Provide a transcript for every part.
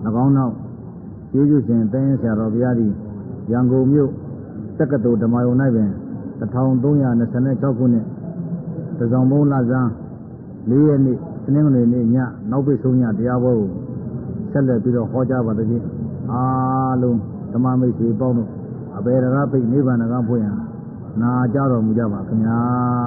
၎င်းနောက်ကျေးဇူးရှင်သင်းဆရာတော်ဘုရားသည်ရန်ကုန်မြို့တက္ကသိုလ်ဓမ္မယုံ၌ပင်1326ခုနှစ်တစောင်းဘုံလဆန်း4 ရက်နေ့တနင်္ဂနွေနေ့ညနောက်ပိတ်ဆုံးညတရားပွဲကိုဆက်လက်ပြီးတော့ဟောကြားပါသဖြင့်အားလုံးဓမ္မမိတ်ဆွေပေါင်းတို့အဘေရကပိတ်နိဗ္ဗာန်ကဖွင့်ရန်နာကြတော်မူကြပါခင်ဗျာ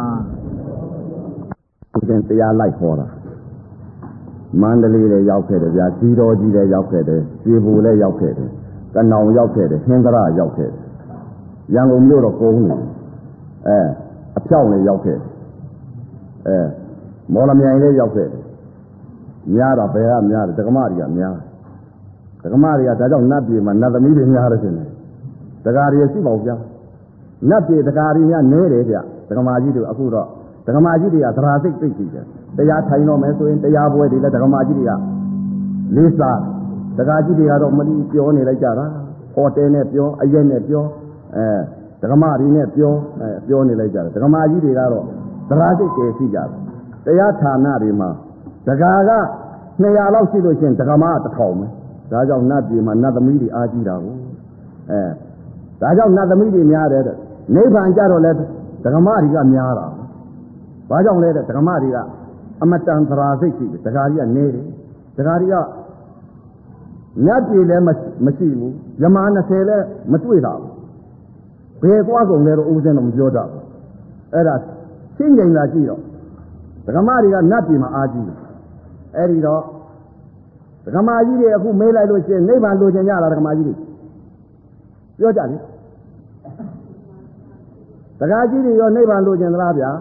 ဒီတရားလိုက်ဟောတာမန္တလေးလည်းရောက်ခဲ့တယ်ဗျာစီတော်ကြီးလည်းရောက်ခဲ့တယ်ကျေပူလည်းရောက်ခဲ့တယ်ကနောင်ရောက်ခဲ့တယ်ဟင်္ဒရာရောက်ခဲ့တယ်ရန်ကုန်မြို့တော့ကုန်းနေအဖြောင်းလည်းရောက်ခဲ့တယ်မော်လမြိုင်လည်းရောက်ခဲ့တယ်များတော့ဘယ်ကများတယ်ဒကမတွေကများဒကမတွေကဒါကြောင့်နတ်ပြည်မှာနတ်သမီးတွေများတယ်ရှင်ဒကာတွေရှိပါဦးဗျာနတ်ပြည်ဒကာတွေများနဲတယ်ဗျဒကမာကြီးတွေအခုတော့ဒကမာကြီးတွေကသရာစိတ်သိကြည့်တယ်တရားထိုင်တော့မယ်ဆိုရင်တရားပွဲတွေလည်းဒကမာကြီးတွေကလေးစားဒကာကြီးတွေကတော့မလီပြောနေလိုက်ကြတာဟောတယ်နဲ့ပြောအရက်နဲ့ပြောဒကမာတွေနဲ့ပြောနေလိုက်ကြတယ်ဒကမာကြီးတွေကတော့သရာစိတ်တွေရှိကြတယ်တရားဌာနတွေမှာဒကာက200လောက်ရှိလို့ရှိရင်ဒကမာ1000ပဲဒါကြောင့်နတ်ပြည်မှာနတ်သမီးတွေအားကြီးတာကိုဒါကြောင့်နတ်သမီးတွေများတယ်တဲ့နိဗ္ဗာန်ကြတော့လဲဒကမာတွေကများတာဘာကြောင့်လဲတဲ့ဒကမာတွေကအမတန်သရာစိတ်ရှိတယ်ဒကာကြီးကနေတယ်ဒကာကြီးကမြတ်ပြည်လည်းမရှိဘူးယမ20လည်းမတွေ့တာဘူးဘယ်သွားကုန်လဲတော့ဦးဇင်းတော့မပြောတတ်ဘူးအဲ့ဒါရှင်းကြင်လာကြည့်တော့ဒကမာတွေကနတ်ပြည်မှာအားကြီးတယ်အဲ့ဒီတော့ဒကမာကြီးတွေအခုမေးလိုက်လို့ရှိရင်နိဗ္ဗာန်လိုချင်ကြလားဒကမာကြီးတွေပြောကြလေဒကာကြီးတွေရောနိဗ္ဗာန်လိုချင်သလားဗျာ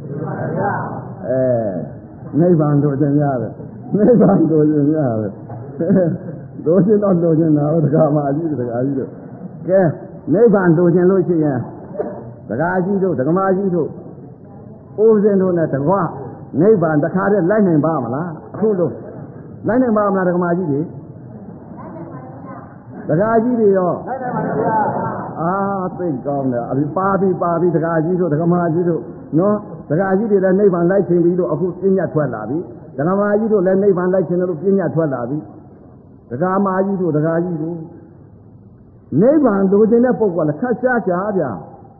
နိဗ္ဗာန်လိုချင်ရတယ်နိဗ္ဗာန်လိုချင်ရတယ်လိုချင်တော့လိုချင်တာဒကာမကြီးဒကာကြီးတို့ကဲနိဗ္ဗာန်လိုချင်လို့ရှိရင်ဒကာကြီးတို့ဒကမာကြီးတို့ဦးဇင်းတို့နဲ့တကွာနိဗ္ဗာန်တခါတည်းလိုက်နိုင်ပါမလားအခုလို့လိုက်နိုင်ပါမလားဒကမာကြီးတွေဒကာကြီးတွေရောလိုက်နိုင်ပါဗျာသိကောင်းတယ်အပြီပါပြီဒကာကြီးတို့ဒကမာကြီးတို့နော်ဒကာကြီးတွေလည်းနိဗ္ဗာန်လိုက်ချင်ပြီလို့အခုပြညတ်ထွက်လာပြီဒကမာကြီးတို့လည်းနိဗ္ဗာန်လိုက်ချင်တယ်လို့ပြညတ်ထွက်လာပြီဒကာမာကြီးတို့ဒကာကြီးတို့နိဗ္ဗာန်လိုချင်တဲ့ပုဂ္ဂိုလ်ကခက်ရှားရှားဗျာ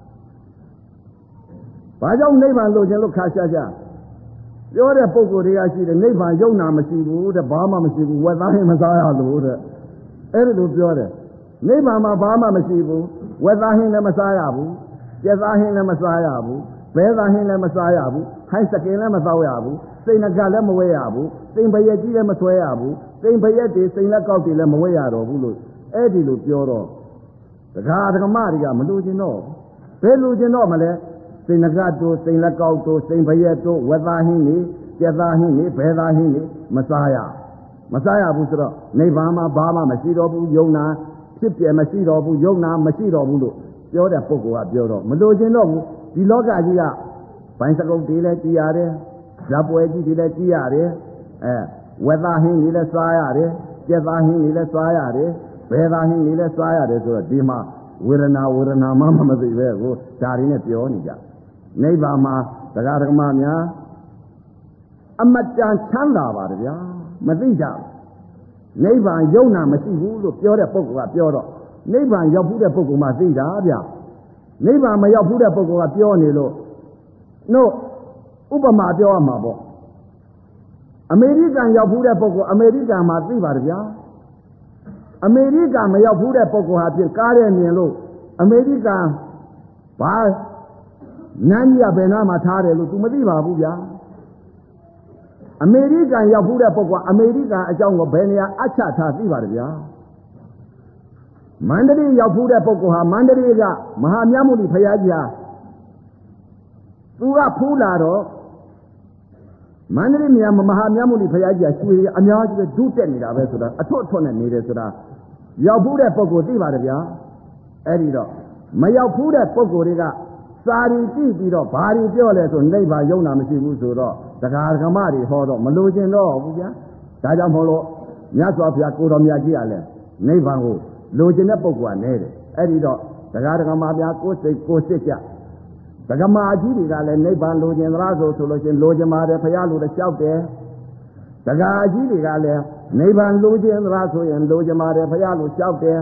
ဘာကြောင့်နိဗ္ဗာန်လိုချင်လို့ခက်ရှားရှားပြောတဲ့ပုဂ္ဂိုလ်တွေကရှိတယ်နိဗ္ဗာန်ယုံနာမရှိဘူးတဲ့ဘာမှမရှိဘူးဝက်သားဟင်းမစားရလို့တဲ့အဲ့ဒါလိုပြောတယ်နိဗ္ဗာန်မှာဘာမှမရှိဘူးဝက်သားဟင်းလည်းမစားရဘူးကြက်သားဟင်းလည်းမစားရဘူးဘဲသားဟင်းလည်းမစားရဘူးဟိုင်းစကင်လည်းမသောက်ရဘူးစိန်နှကလည်းမဝဲရဘူးစိန်ပရက်ကြီးလည်းမဆွဲရဘူးစိန်ပရက်တွေစိန်လက်ကောက်တွေလည်းမဝဲရတော့ဘူးလို့အဲ့ဒီလိုပြောတော့ဒကာဒကမတွေကမလို့ကျင်တော့ဘယ်လိုကျင်တော့မလဲစိန်နှကတို့စိန်လက်ကောက်တို့စိန်ပရက်တို့ဝက်သားဟင်းတွေကြက်သားဟင်းတွေဘဲသားဟင်းတွေမစားရဘူးဆိုတော့နိဗ္ဗာန်မှာဘာမှမရှိတော့ဘူးယုံနာဖြစ်ပြမရှိတော့ဘူးယုံနာမရှိတော့ဘူးလို့ပြောတဲ့ပုဂ္ဂိုလ်ကပြောတော့မလို့ကျင်တော့ဘူးဒီလောကကြီးကဘိုင်းစကုတ်တွေလည်းကြည်ရတယ်ဇာပွဲကြီးတွေလည်းကြည်ရတယ်ဝက်သားဟင်းတွေလည်းစားရတယ်ကြက်သားဟင်းတွေလည်းစားရတယ်ဘဲသားဟင်းတွေလည်းစားရတယ်ဆိုတော့ဒီမှာဝေဒနာမှမသိပဲကိုဒါတွေနဲ့ပြောနေကြနိဗ္ဗာန်မှာဒကာဒကမများအမတန်ချမ်းသာပါတယ်ဗျာမသိကြဘူးနိဗ္ဗာန်ယုံနာမရှိဘူးလို့ပြောတဲ့ပုဂ္ဂိုလ်ကပြောတော့နိဗ္ဗာန်ရောက်ဘူးတဲ့ပုဂ္ဂိုလ်မှသိတာဗျာနိဗ္ဗာန်မရောက်ဘူးတဲ့ပုဂ္ဂိုလ်ကပြောနေလို့တို့ဥပမာပြောရမှာပေါ့အမေရိကန်ရောက်ဘူးတဲ့ပုဂ္ဂိုလ်အမေရိကန်မှာသိပါတယ်ဗျာအမေရိကန်မရောက်ဘူးတဲ့ပုဂ္ဂိုလ်ဟာဖြင့်ကားတဲ့မြင်လို့အမေရိကန်ဘာနန်းကြီးကဘယ်နားမှာထားတယ်လို့ तू မသိပါဘူးဗျာအမေရိကန်ရောက်ဘူးတဲ့ပုဂ္ဂိုလ်အမေရိကန်အကြောင်းကိုဘယ်နေရာအချထားသိပါတယ်ဗျာမန္တလေးရောက်ဘူးတဲ့ပုဂ္ဂိုလ်ဟာမန္တလေးကမဟာမြတ်မုနီဘုရားကြီးဟာသူကဖူးလာတော့မန္တလေးမြတ်မဟာမြတ်မုနီဘုရားကြီးကရွှေအများကြီးပဲဒုတက်နေတာပဲဆိုတာအထွတ်နဲ့နေတယ်ဆိုတာရောက်ဘူးတဲ့ပုဂ္ဂိုလ်သိပါတယ်ဗျာအဲ့ဒီတော့မရောက်ဘူးတဲ့ပုဂ္ဂိုလ်တွေကစာရီကြည့်ပြီးတော့ဘာတွေပြောလဲဆိုနိဗ္ဗာန်ယုံနာမရှိဘူးဆိုတော့ဒကာဒကမတွေဟောတော့မလို့ကျင်တော့ဘူးဗျာဒါကြောင့်မို့လို့မြတ်စွာဘုရားကိုတော်မြတ်ကြီးကလည်းနိဗ္ဗာန်ကိုလိုချင်တဲ့ပုဂ္ဂိုလ်ကနဲတယ်အဲ့ဒီတော့ဒကာဒကမများကိုယ်စိတ်ကြဒကမာကြီးတွေကလည်းနိဗ္ဗာန်လိုချင်သလားဆိုလို့ချင်းလိုချင်ပါတယ်ဘုရားလိုလည်းလျှောက်တယ်ဒကာကြီးတွေကလည်းနိဗ္ဗာန်လိုချင်သလားဆိုရင်လိုချင်ပါတယ်ဘုရားလို့လျှောက်တယ်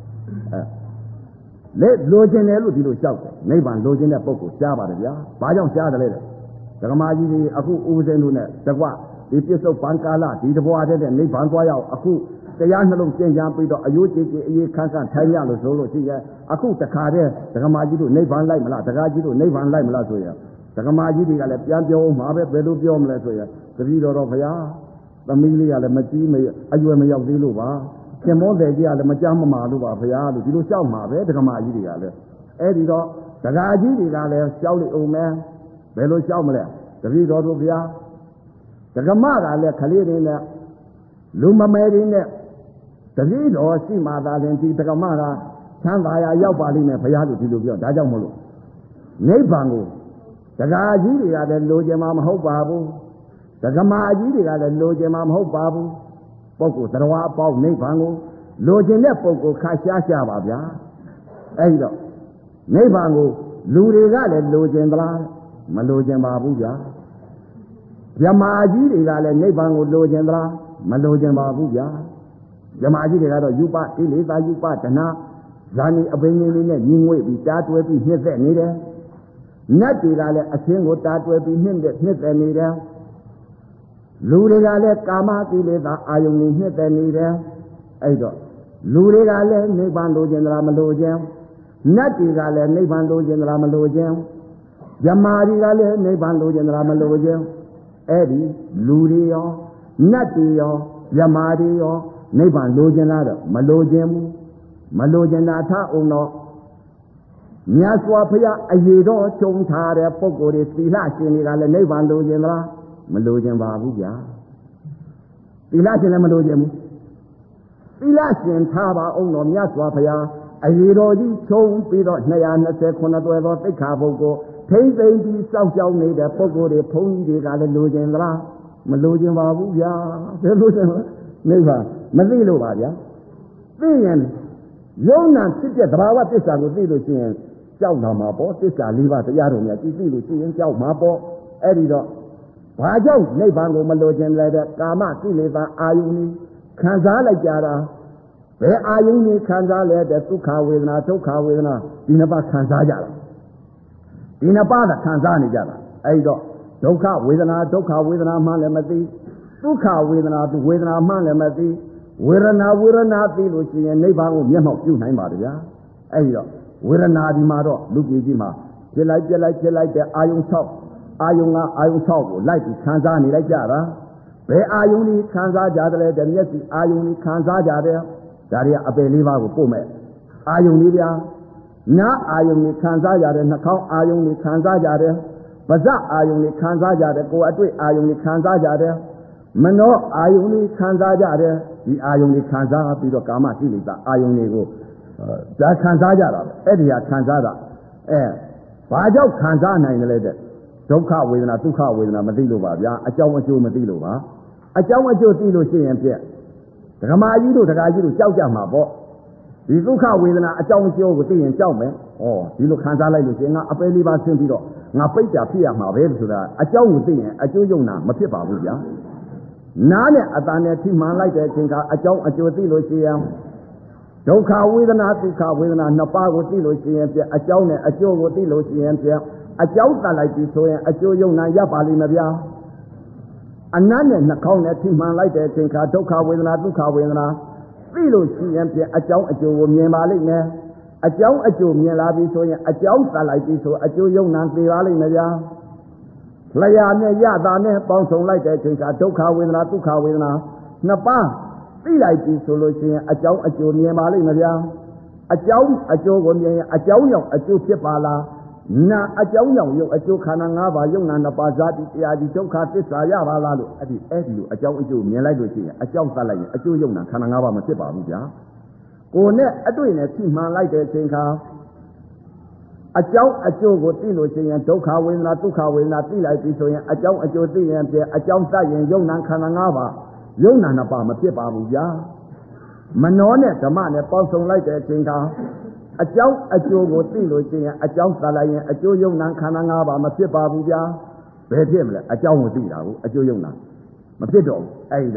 လက်လိုချင်တယ်လို့ဒီလိုလျှောက်တယ်နိဗ္ဗာန်လိုချင်တဲ့ပုဂ္ဂိုလ်ရှားပါတယ်ဗျာဘာကြောင့်ရှားတယ်လဲတဲ့ဓမ္မကြီးကြီးအခုဥပဇင်းတို့နဲ့တကွဒီပြစ္ဆုတ်ပံကာလဒီတဘွားတဲ့နိဗ္ဗာန်သွားရအောင်အခုတရားနှလုံးကျင့်ကြံပြီးတော့အယိုးကြည်ကြည်အေးခန်းခန်းထိုင်ရလို့ဆိုလို့ရှိရဲ့အခုတခါတည်းဓမ္မကြီးတို့နိဗ္ဗာန်လိုက်မလားတခါကြီးတို့နိဗ္ဗာန်လိုက်မလားဆိုရင်ဓမ္မကြီးတွေကလည်းပြန်ပြောမှာပဲဘယ်လိုပြောမလဲဆိုရင်တပည့်တော်ဘုရားသမီးလေးကလည်းမကြီးမအရွယ်မရောက်သေးလို့ပါခင်မောတဲ့ကြီးကလည်းမကြမ်းမမာလို့ပါဘုရားလို့ဒီလိုလျှောက်မှာပဲဓမ္မကြီးတွေကလည်းအဲ့ဒီတော့ဒကာကြီးတွေကလည်းလျှောက်လိုက်အောင်မယ်ဘယ်လိုလျှောက်မလဲတပည့်တော်တို့ဘုရားဒကမကလည်းခလေးတွေနဲ့လူမမယ်တွေနဲ့တပည့်တော်ရှိမှသာရင်ဒီဒကမကချမ်းသာရာရောက်ပါလိမ့်မယ်ဘုရားလို့ဒီလိုပြောဒါကြောင့်မလို့နိဗ္ဗာန်ကိုဒကာကြီးတွေကလည်းလိုချင်မှာမဟုတ်ပါဘူးဒကမာကြီးတွေကလည်းလိုချင်မှာမဟုတ်ပါဘူးပုဂ္ဂိုလ်တရားအပေါင်းနိဗ္ဗာန်ကိုလိုချင်တဲ့ပုဂ္ဂိုလ်ခါရှားပါဗျာအဲ့ဒီတော့နိဗ္ဗာန်ကိုလူတွေကလည်းလိုချင်သလားမလိုချင်ပါဘူးဗျာဓမ္မာကြီးတွေကလည်းနိဗ္ဗာန်ကိုလိုချင်သလားမလိုချင်ပါဘူးဗျာဓမ္မာကြီးတွေကတော့ယူပကိလေသာယူပတဏှာဇာတိအပင်ကြီးလေးနဲ့ညီငွေ့ပြီးတားတွဲပြီးနှိမ့်သက်နေတယ်နတ်တွေကလည်းအချင်းကိုတားတွဲပြီးနှိမ့်သက်နေတယ်လူတွေကလည်းကာမကိလေသာအာယုန်ကြီးနှိမ့်သက်နေတယ်အဲ့တော့လူတွေကလည်းနိဗ္ဗာန်လိုချင်သလားမလိုချင်နတ်တွေကလည်းနိဗ္ဗာန်လိုချင်သလားမလိုချင်ဓမ္မာတွေကလည်းနိဗ္ဗာန်လိုချင်သလားမလိုချင်အဲ့ဒီလူတွေရောနတ်တွေရောဓမ္မာတွေရောနိဗ္ဗာန်လိုချင်လားတော့မလိုချင်ဘူးမလိုချင်တာထားအောင်တော့မြတ်စွာဘုရားအရေးတော်ခြုံထားတဲ့ပုဂ္ဂိုလ်တွေသီလရှင်တွေကလည်းနိဗ္ဗာန်လိုချင်သလားမလိုချင်ပါဘူးဗျာသီလရှင်လည်းမလိုချင်ဘူးသီလရှင်ထားပါအောင်တော့မြတ်စွာဘုရားအရေးတော်ကြီးခြုံပြီးတော့229တွဲသောသိက္ခာပုဂ္ဂိုလ်ထိမ့်သိမ့်ပြီးစောင့်ရှောက်နေတဲ့ပုဂ္ဂိုလ်တွေဘုန်းကြီးတွေကလည်းလိုချင်သလားမလိုချင်ပါဘူးဗျာဘယ်လိုလဲနိဗ္ဗာန်မသိလို့ပါဗျာသိရင်ယုံနာဖြစ်တဲ့သဘာဝသစ္စာကိုသိလို့ရှိရင်ကြောက်လာမှာပေါ့သစ္စာ၄ပါးတရားတော်များသိလို့ရှိရင်ကြောက်မှာပေါ့အဲ့ဒီတော့ဘာကြောင့်နိဗ္ဗာန်ကိုမလိုချင်လဲတဲ့ကာမကိလေသာအာယုန်ကြီးခံစားလိုက်ကြတာဘယ်အာယုန်ကြီးခံစားလဲတဲ့ဒုက္ခဝေဒနာဒုက္ခဝေဒနာဒီနှစ်ပါးခံစားကြတာဒီနှစ်ပါးကခံစားနေကြတာအဲ့တော့ဒုက္ခဝေဒနာဒုက္ခဝေဒနာမှလည်းမသိဒုက္ခဝေဒနာဝေဒနာမှလည်းမသိဝေဒနာသိလို့ရှိရင်နိဗ္ဗာန်ကိုမျက်မှောက်ပြုနိုင်ပါတယ်ဗျာအဲ့ဒီတော့ဝေဒနာဒီမှာတော့လူကြီးကြီးမှာဖြစ်လိုက်တဲ့အာယုံ6အာယုံကအာယုံ6ကိုလိုက်ပြီးခံစားနေလိုက်ကြတာဘယ်အာယုံကြီးခံစားကြတယ်တဲ့မျက်စိအာယုံကြီးခံစားကြတယ်ဒါတွေကအပယ်လေးပါးကိုပို့မဲ့အာယုံလေးဗျာနားအာယုံကြီးခံစားကြတယ်နှာခေါင်းအာယုံကြီးခံစားကြတယ်ပါးစပ်အာယုံကြီးခံစားကြတယ်ကိုယ်အတွေ့အာယုံကြီးခံစားကြတယ်မနောအာယုန်ကြီးခံစားကြတယ်ဒီအာယုန်ကြီးခံစားပြီးတော့ကာမကိလေသာအာယုန်တွေကိုဒါခံစားကြတာပဲအဲ့ဒီဟာခံစားတာဘာကြောင့်ခံစားနိုင်တယ်လဲတဲ့ဒုက္ခဝေဒနာဒုက္ခဝေဒနာမသိလို့ပါဗျာအကြောင်းအကျိုးမသိလို့ပါအကြောင်းအကျိုးသိလို့ရှိရင်ဖြင့်ဒကမာကြီးတို့ဒကာကြီးတို့ကြောက်ကြမှာပေါ့ဒီဒုက္ခဝေဒနာအကြောင်းအကျိုးကိုသိရင်ကြောက်မယ်ဒီလိုခံစားလိုက်လို့ရှိရင်ငါအပယ်လေးပါဆင်းပြီးတော့ငါပိတ်တာဖြစ်ရမှာပဲဆိုတာအကြောင်းကိုသိရင်အကျိုးယုံနာမဖြစ်ပါဘူးဗျာနားနဲ့အတန်နဲ့ထိမှန်လိုက်တဲ့အချိန်ကအကြောင်းအကျိုးသိလို့ရှိရင်ဒုက္ခဝေဒနာဒုက္ခဝေဒနာနှစ်ပါးကိုသိလို့ရှိရင်ပြအကြောင်းနဲ့အကျိုးကိုသိလို့ရှိရင်ပြအကြောင်းတတ်လိုက်ပြီဆိုရင်အကျိုးယုံနာရပါလိမ့်မယ်ဗျာအနတ်နဲ့နှာခေါင်းနဲ့ထိမှန်လိုက်တဲ့အချိန်ကဒုက္ခဝေဒနာဒုက္ခဝေဒနာသိလို့ရှိရင်ပြအကြောင်းအကျိုးကိုမြင်ပါလိမ့်မယ်အကြောင်းအကျိုးမြင်လာပြီဆိုရင်အကြောင်းတတ်လိုက်ပြီဆိုအကျိုးယုံနာသိပါလိမ့်မယ်ဗျာလျာနဲ့ရတာနဲ့ပေါင်းစုံလိုက်တဲ့အချိန်ကဒုက္ခဝေဒနာဒုက္ခဝေဒနာနှစ်ပါးသိလိုက်ပြီဆိုလို့ရှိရင်အကြောင်းအကျိုးမြင်ပါလိမ့်မယ်ဗျာအကြောင်းအကျိုးကိုမြင်ရင်အကြောင်းကြောင့်အကျိုးဖြစ်ပါလားနာအကြောင်းကြောင့်ရုပ်အကျိုးခန္ဓာ၅ပါးယုံနာနှစ်ပါးဇာတိတရားကြီးဒုက္ခသစ္စာရပါလားလို့အဲ့ဒီလိုအကြောင်းအကျိုးမြင်လိုက်လို့ရှိရင်အကြောင်းသတ်လိုက်ရင်အကျိုးယုံနာခန္ဓာ၅ပါးမဖြစ်ပါဘူးဗျာကိုယ်နဲ့အတွေ့နဲ့ထိမှန်လိုက်တဲ့အချိန်ကအကြောင်းအကျိုးကိုသိလို့ရှိရင်ဒုက္ခဝေဒနာဒုက္ခဝေဒနာသိလိုက်ပြီဆိုရင်အကြောင်းအကျိုးသိရင်ပြအကြောင်းသတ်ရင်ယုံနာခန္ဓာ၅ပါးယုံနာနှစ်ပါးမဖြစ်ပါဘူးဗျာမနောနဲ့ဓမ္မနဲ့ပေါင်းစုံလိုက်တဲ့အချိန်ကအကြောင်းအကျိုးကိုသိလို့ရှိရင်အကြောင်းသတ်လိုက်ရင်အကျိုးယုံနာခန္ဓာ၅ပါးမဖြစ်ပါဘူးဗျာဘယ်ဖြစ်မလဲအကြောင်းကိုသိတာကိုအကျိုးယုံနာမဖြစ်တော့ဘူးအဲ့ဒီတော့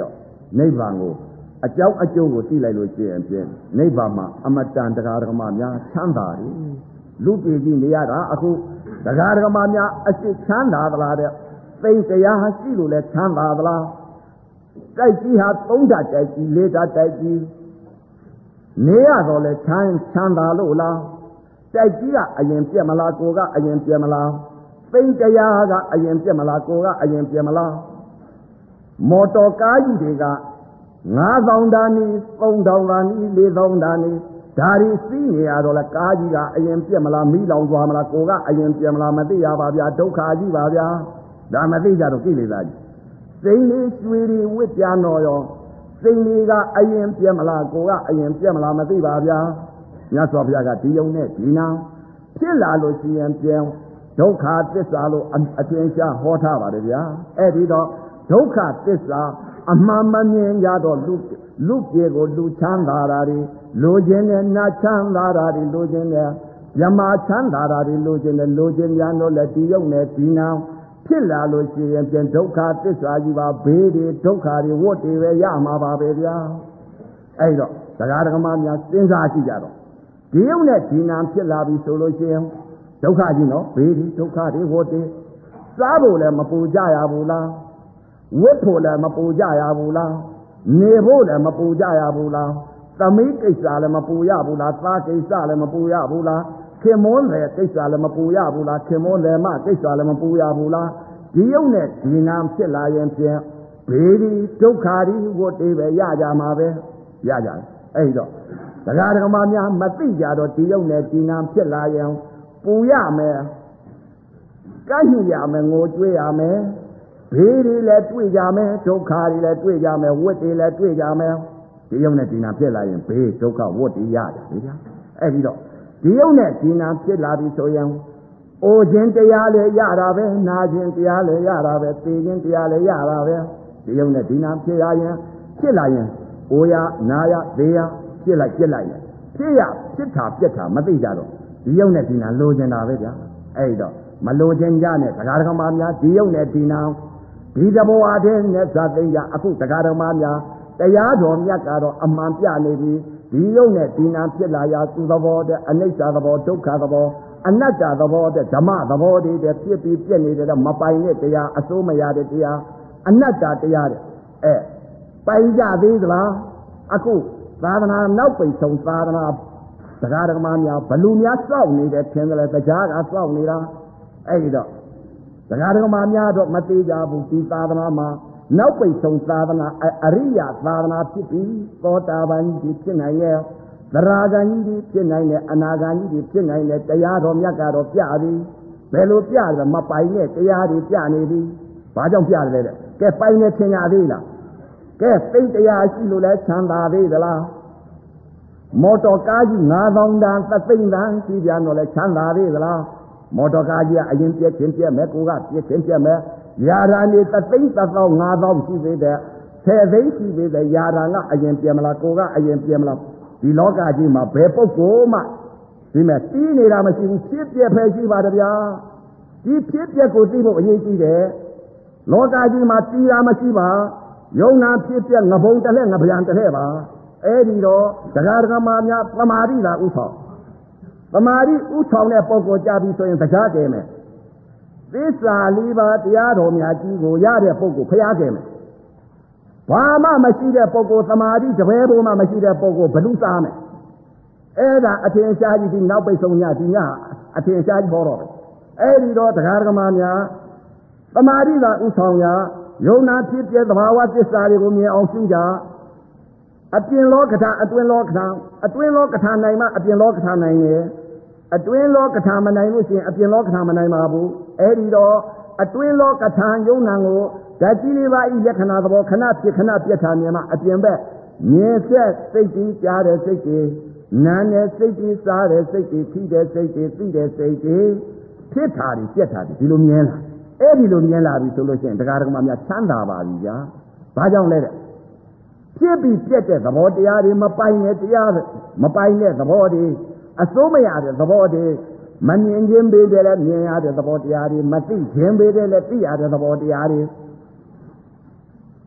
နိဗ္ဗာန်ကိုအကြောင်းအကျိုးကိုသိလိုက်လို့ရှိရင်ဖြင့်နိဗ္ဗာန်မှာအမတန်တရားဓမ္မများချမ်းသာတယ်လူပြည်ကြီးနေရတာအခုတရားဓမ္မများအစစ်ချမ်းသာသလားတဲ့သိတရားရှိလို့လဲချမ်းသာသလားတိုက်ကြီးဟာ3ဓာတ်တိုက်ကြီး4ဓာတ်တိုက်ကြီးနေရတော့လဲချမ်းသာလို့လားတိုက်ကြီးကအရင်ပြက်မလားကိုကအရင်ပြက်မလားသိတရားကအရင်ပြက်မလားကိုကအရင်ပြက်မလားမော်တော်ကားကြီးတွေက9000တန်းနီး3000တန်းနီး4000တန်းနီးဒါရီစီးနေရတော့လဲကားကြီးကအရင်ပြက်မလားမီးလောင်သွားမလားကိုကအရင်ပြက်မလားမသိရပါဗျာဒုက္ခကြီးပါဗျာဒါမသိကြတော့ကိလေသာကြီးစိန်လေးရွှေတွေဝစ်ပြန်တော့ရောစိန်လေးကအရင်ပြက်မလားကိုကအရင်ပြက်မလားမသိပါဗျာမြတ်စွာဘုရားကဒီယုံနဲ့ဒီနာဖြစ်လာလို့ရှိရင်ပြန်ဒုက္ခသစ္စာလို့အထင်ရှားဟောထားပါတယ်ဗျာအဲ့ဒီတော့ဒုက္ခသစ္စာအမှန်မမြင်ကြတော့လူပြေကိုလူချမ်းသာတာတွေလိုချင်တဲ့နတ်ချမ်းသာတာတွေလိုချင်တဲ့မြမချမ်းသာတာတွေလိုချင်တဲ့လိုချင်များတော့လည်းဒီယုံနဲ့ဒီနာဖြစ်လာလို့ရှိရင်ပြန်ဒုက္ခသစ္စာကြီးပါဘေးတွေဒုက္ခတွေဝတ်တွေပဲရမှာပါပဲဗျာအဲ့တော့တရားဓမ္မများစဉ်းစားကြည့်ကြတော့ဒီယုံနဲ့ဒီနာဖြစ်လာပြီဆိုလို့ရှိရင်ဒုက္ခကြီးနော်ဘေးတွေဒုက္ခတွေဝတ်တွေစားဖို့လည်းမပူကြရဘူးလားဝတ်ဖို့လည်းမပူကြရဘူးလားနေဖို့လည်းမပူကြရဘူးလားသမီးကိစ္စလည်းမပူရဘူးလားသားကိစ္စလည်းမပူရဘူးလားခင်မွန်းလေကိစ္စလည်းမပူရဘူးလားခင်မွန်းလေမကိစ္စလည်းမပူရဘူးလားဒီယုံနဲ့ဒီနာဖြစ်လာရင်ဖြင့်ဘေးဒီဒုက္ခဒီဝတ်တွေပဲရကြမှာပဲရကြတယ်အဲ့တော့တရားဓမ္မများမသိကြတော့ဒီယုံနဲ့ဒီနာဖြစ်လာရင်ပူရမယ်ကန့်ညှရမယ်ငိုကြွေးရမယ်ဘေးတွေလည်းတွေ့ကြမယ်ဒုက္ခတွေလည်းတွေ့ကြမယ်ဝတ်တွေလည်းတွေ့ကြမယ်ဒီယုံနဲ့ဒီနာဖြစ်လာရင်ဘေးဒုက္ခဝတ်တွေရတယ်ဗျာအဲ့ဒီတော့ဒီယုံနဲ့ဒီနာဖြစ်လာပြီဆိုရင်အိုခြင်းတရားလည်းရတာပဲနာခြင်းတရားလည်းရတာပဲသိခြင်းတရားလည်းရတာပဲဒီယုံနဲ့ဒီနာဖြစ်ရရင်ဖြစ်လာရင်အိုရနာရသေရဖြစ်လိုက်ရင်ဖြစ်ရဖြစ်တာပြက်တာမသိကြတော့ဒီယုံနဲ့ဒီနာလိုချင်တာပဲဗျာအဲ့တော့မလိုချင်ကြနဲ့တရားဓမ္မများဒီယုံနဲ့ဒီနာဒီတဘောအတဲ့နဲ့ဇာသိရအခုတရားဓမ္မများတရားတော်မြတ်ကတော့အမှန်ပြနေပြီဒီယုံနဲ့ဒီနာဖြစ်လာရာသူသဘောတဲ့အနိစ္စသဘောဒုက္ခသဘောအနတ္တသဘောတဲ့ဓမ္မသဘောတွေတဲ့ဖြစ်ပြီးပြက်နေတဲ့မပိုင်တဲ့တရားအစိုးမရတဲ့တရားအနတ္တတရားတဲ့ပိုင်ကြသေးသလားအခုသာသနာနောက်ပိတ်ဆုံးသာသနာတရားဓမ္မများဘလူများစောင့်နေတယ်ထင်တယ်လေတရားကစောင့်နေတာအဲ့ဒီတော့တရားဓမ္မများတော့မသေးကြဘူးဒီသာသနာမှာနောက်ပိတ်ဆုံးသာသနာအရိယသာသနာဖြစ်ပြီးသောတာပန်ကြီးဖြစ်နိုင်ရဲ့သရဂန်ကြီးဖြစ်နိုင်တဲ့အနာဂန်ကြီးဖြစ်နိုင်တဲ့တရားတော်မြတ်ကတော့ပြပြီဘယ်လိုပြလဲမပိုင်တဲ့တရားတွေပြနေပြီဘာကြောင့်ပြတယ်လဲကဲပိုင်နေထင်ရသေးလားကဲသိတရားရှိလို့လဲချမ်းသာသေးသလားမော်တော်ကားကြီး9000တန်းသသိန်းတန်းရှိပြန်တော့လဲချမ်းသာသေးသလားမော်တော်ကားကြီးကအရင်ပြက်ချင်းပြက်မယ်ကိုကပြက်ချင်းပြက်မယ်ယာရာနေသသိန်း5000ရှိသေးတယ်10သိန်းရှိသေးတယ်ယာရာကအရင်ပြက်မလားကိုကအရင်ပြက်မလားဒီလောကကြီးမှာဘယ်ပုဂ္ဂိုလ်မှဒီမဲ့တီးနေတာမရှိဘူးဖြစ်ပြက်ပဲရှိပါတယ်ဗျာဒီဖြစ်ပြက်ကိုသိဖို့အရေးကြီးတယ်လောကကြီးမှာတီးတာမရှိပါယုံနာဖြစ်ပြက်ငဘုံတစ်လှည့်ငဗျံတစ်လှည့်ပါအဲ့ဒီတော့တရားဓမ္မများသမာဓိသာဥဆောင်သမာဓိဥဆောင်တဲ့ပုဂ္ဂိုလ်ကြပြီဆိုရင်တရားကျဲမယ်သစ္စာလေးပါးတရားတော်များကြီးကိုရတဲ့ပုဂ္ဂိုလ်ဖျားကျဲမယ်ဘာမှမရှိတဲ့ပုဂ္ဂိုလ်သမာဓိတပည့်ဘုံမှမရှိတဲ့ပုဂ္ဂိုလ်ဘလူစားမယ်အဲ့ဒါအထင်ရှားကြီးဒီနောက်ပိတ်ဆုံးညဒီညအထင်ရှားကြီးဟောတော့ပဲအဲ့ဒီတော့တရားဓမ္မများသမာဓိသာဥဆောင်ရယုံနာဖြစ်ပြသဘာဝသစ္စာတွေကိုမြင်အောင်ရှုကြအပြင်လောကထာအတွင်းလောကထာအတွင်းလောကထာနိုင်မှအပြင်လောကထာနိုင်တယ်အတွင်းလောကထာမနိုင်လို့ရှိရင်အပြင်လောကထာမနိုင်ပါဘူးအဲ့ဒီတော့အတွင်းလောကထာယုံနာကိုဓာတ်ကြီးလေးပါဤလက္ခဏာသဘောခဏဖြစ်ခဏပြတ်တာမြင်မှအပြင်ဘက်မြင်ဆက်စိတ်ကြီးကြားတဲ့စိတ်ကြီးနားနဲ့စိတ်ကြီးစားတဲ့စိတ်ကြီးထိတဲ့စိတ်ကြီးသိတဲ့စိတ်ကြီးဖြစ်တာတွေပြတ်တာတွေဒီလိုမြင်လာအဲ့ဒီလိုမြင်လာပြီဆိုလို့ရှိရင်တရားဓမ္မများချမ်းသာပါပြီဗျာဘာကြောင့်လဲတဲ့ဖြစ်ပြီးပြတ်တဲ့သဘောတရားတွေမပိုင်တဲ့တရားမပိုင်တဲ့သဘောတွေအစိုးမရတဲ့သဘောတွေမမြင်ခြင်းပေတဲ့လည်းမြင်ရတဲ့သဘောတရားတွေမသိခြင်းပေတဲ့လည်းသိရတဲ့သဘောတရားတွေ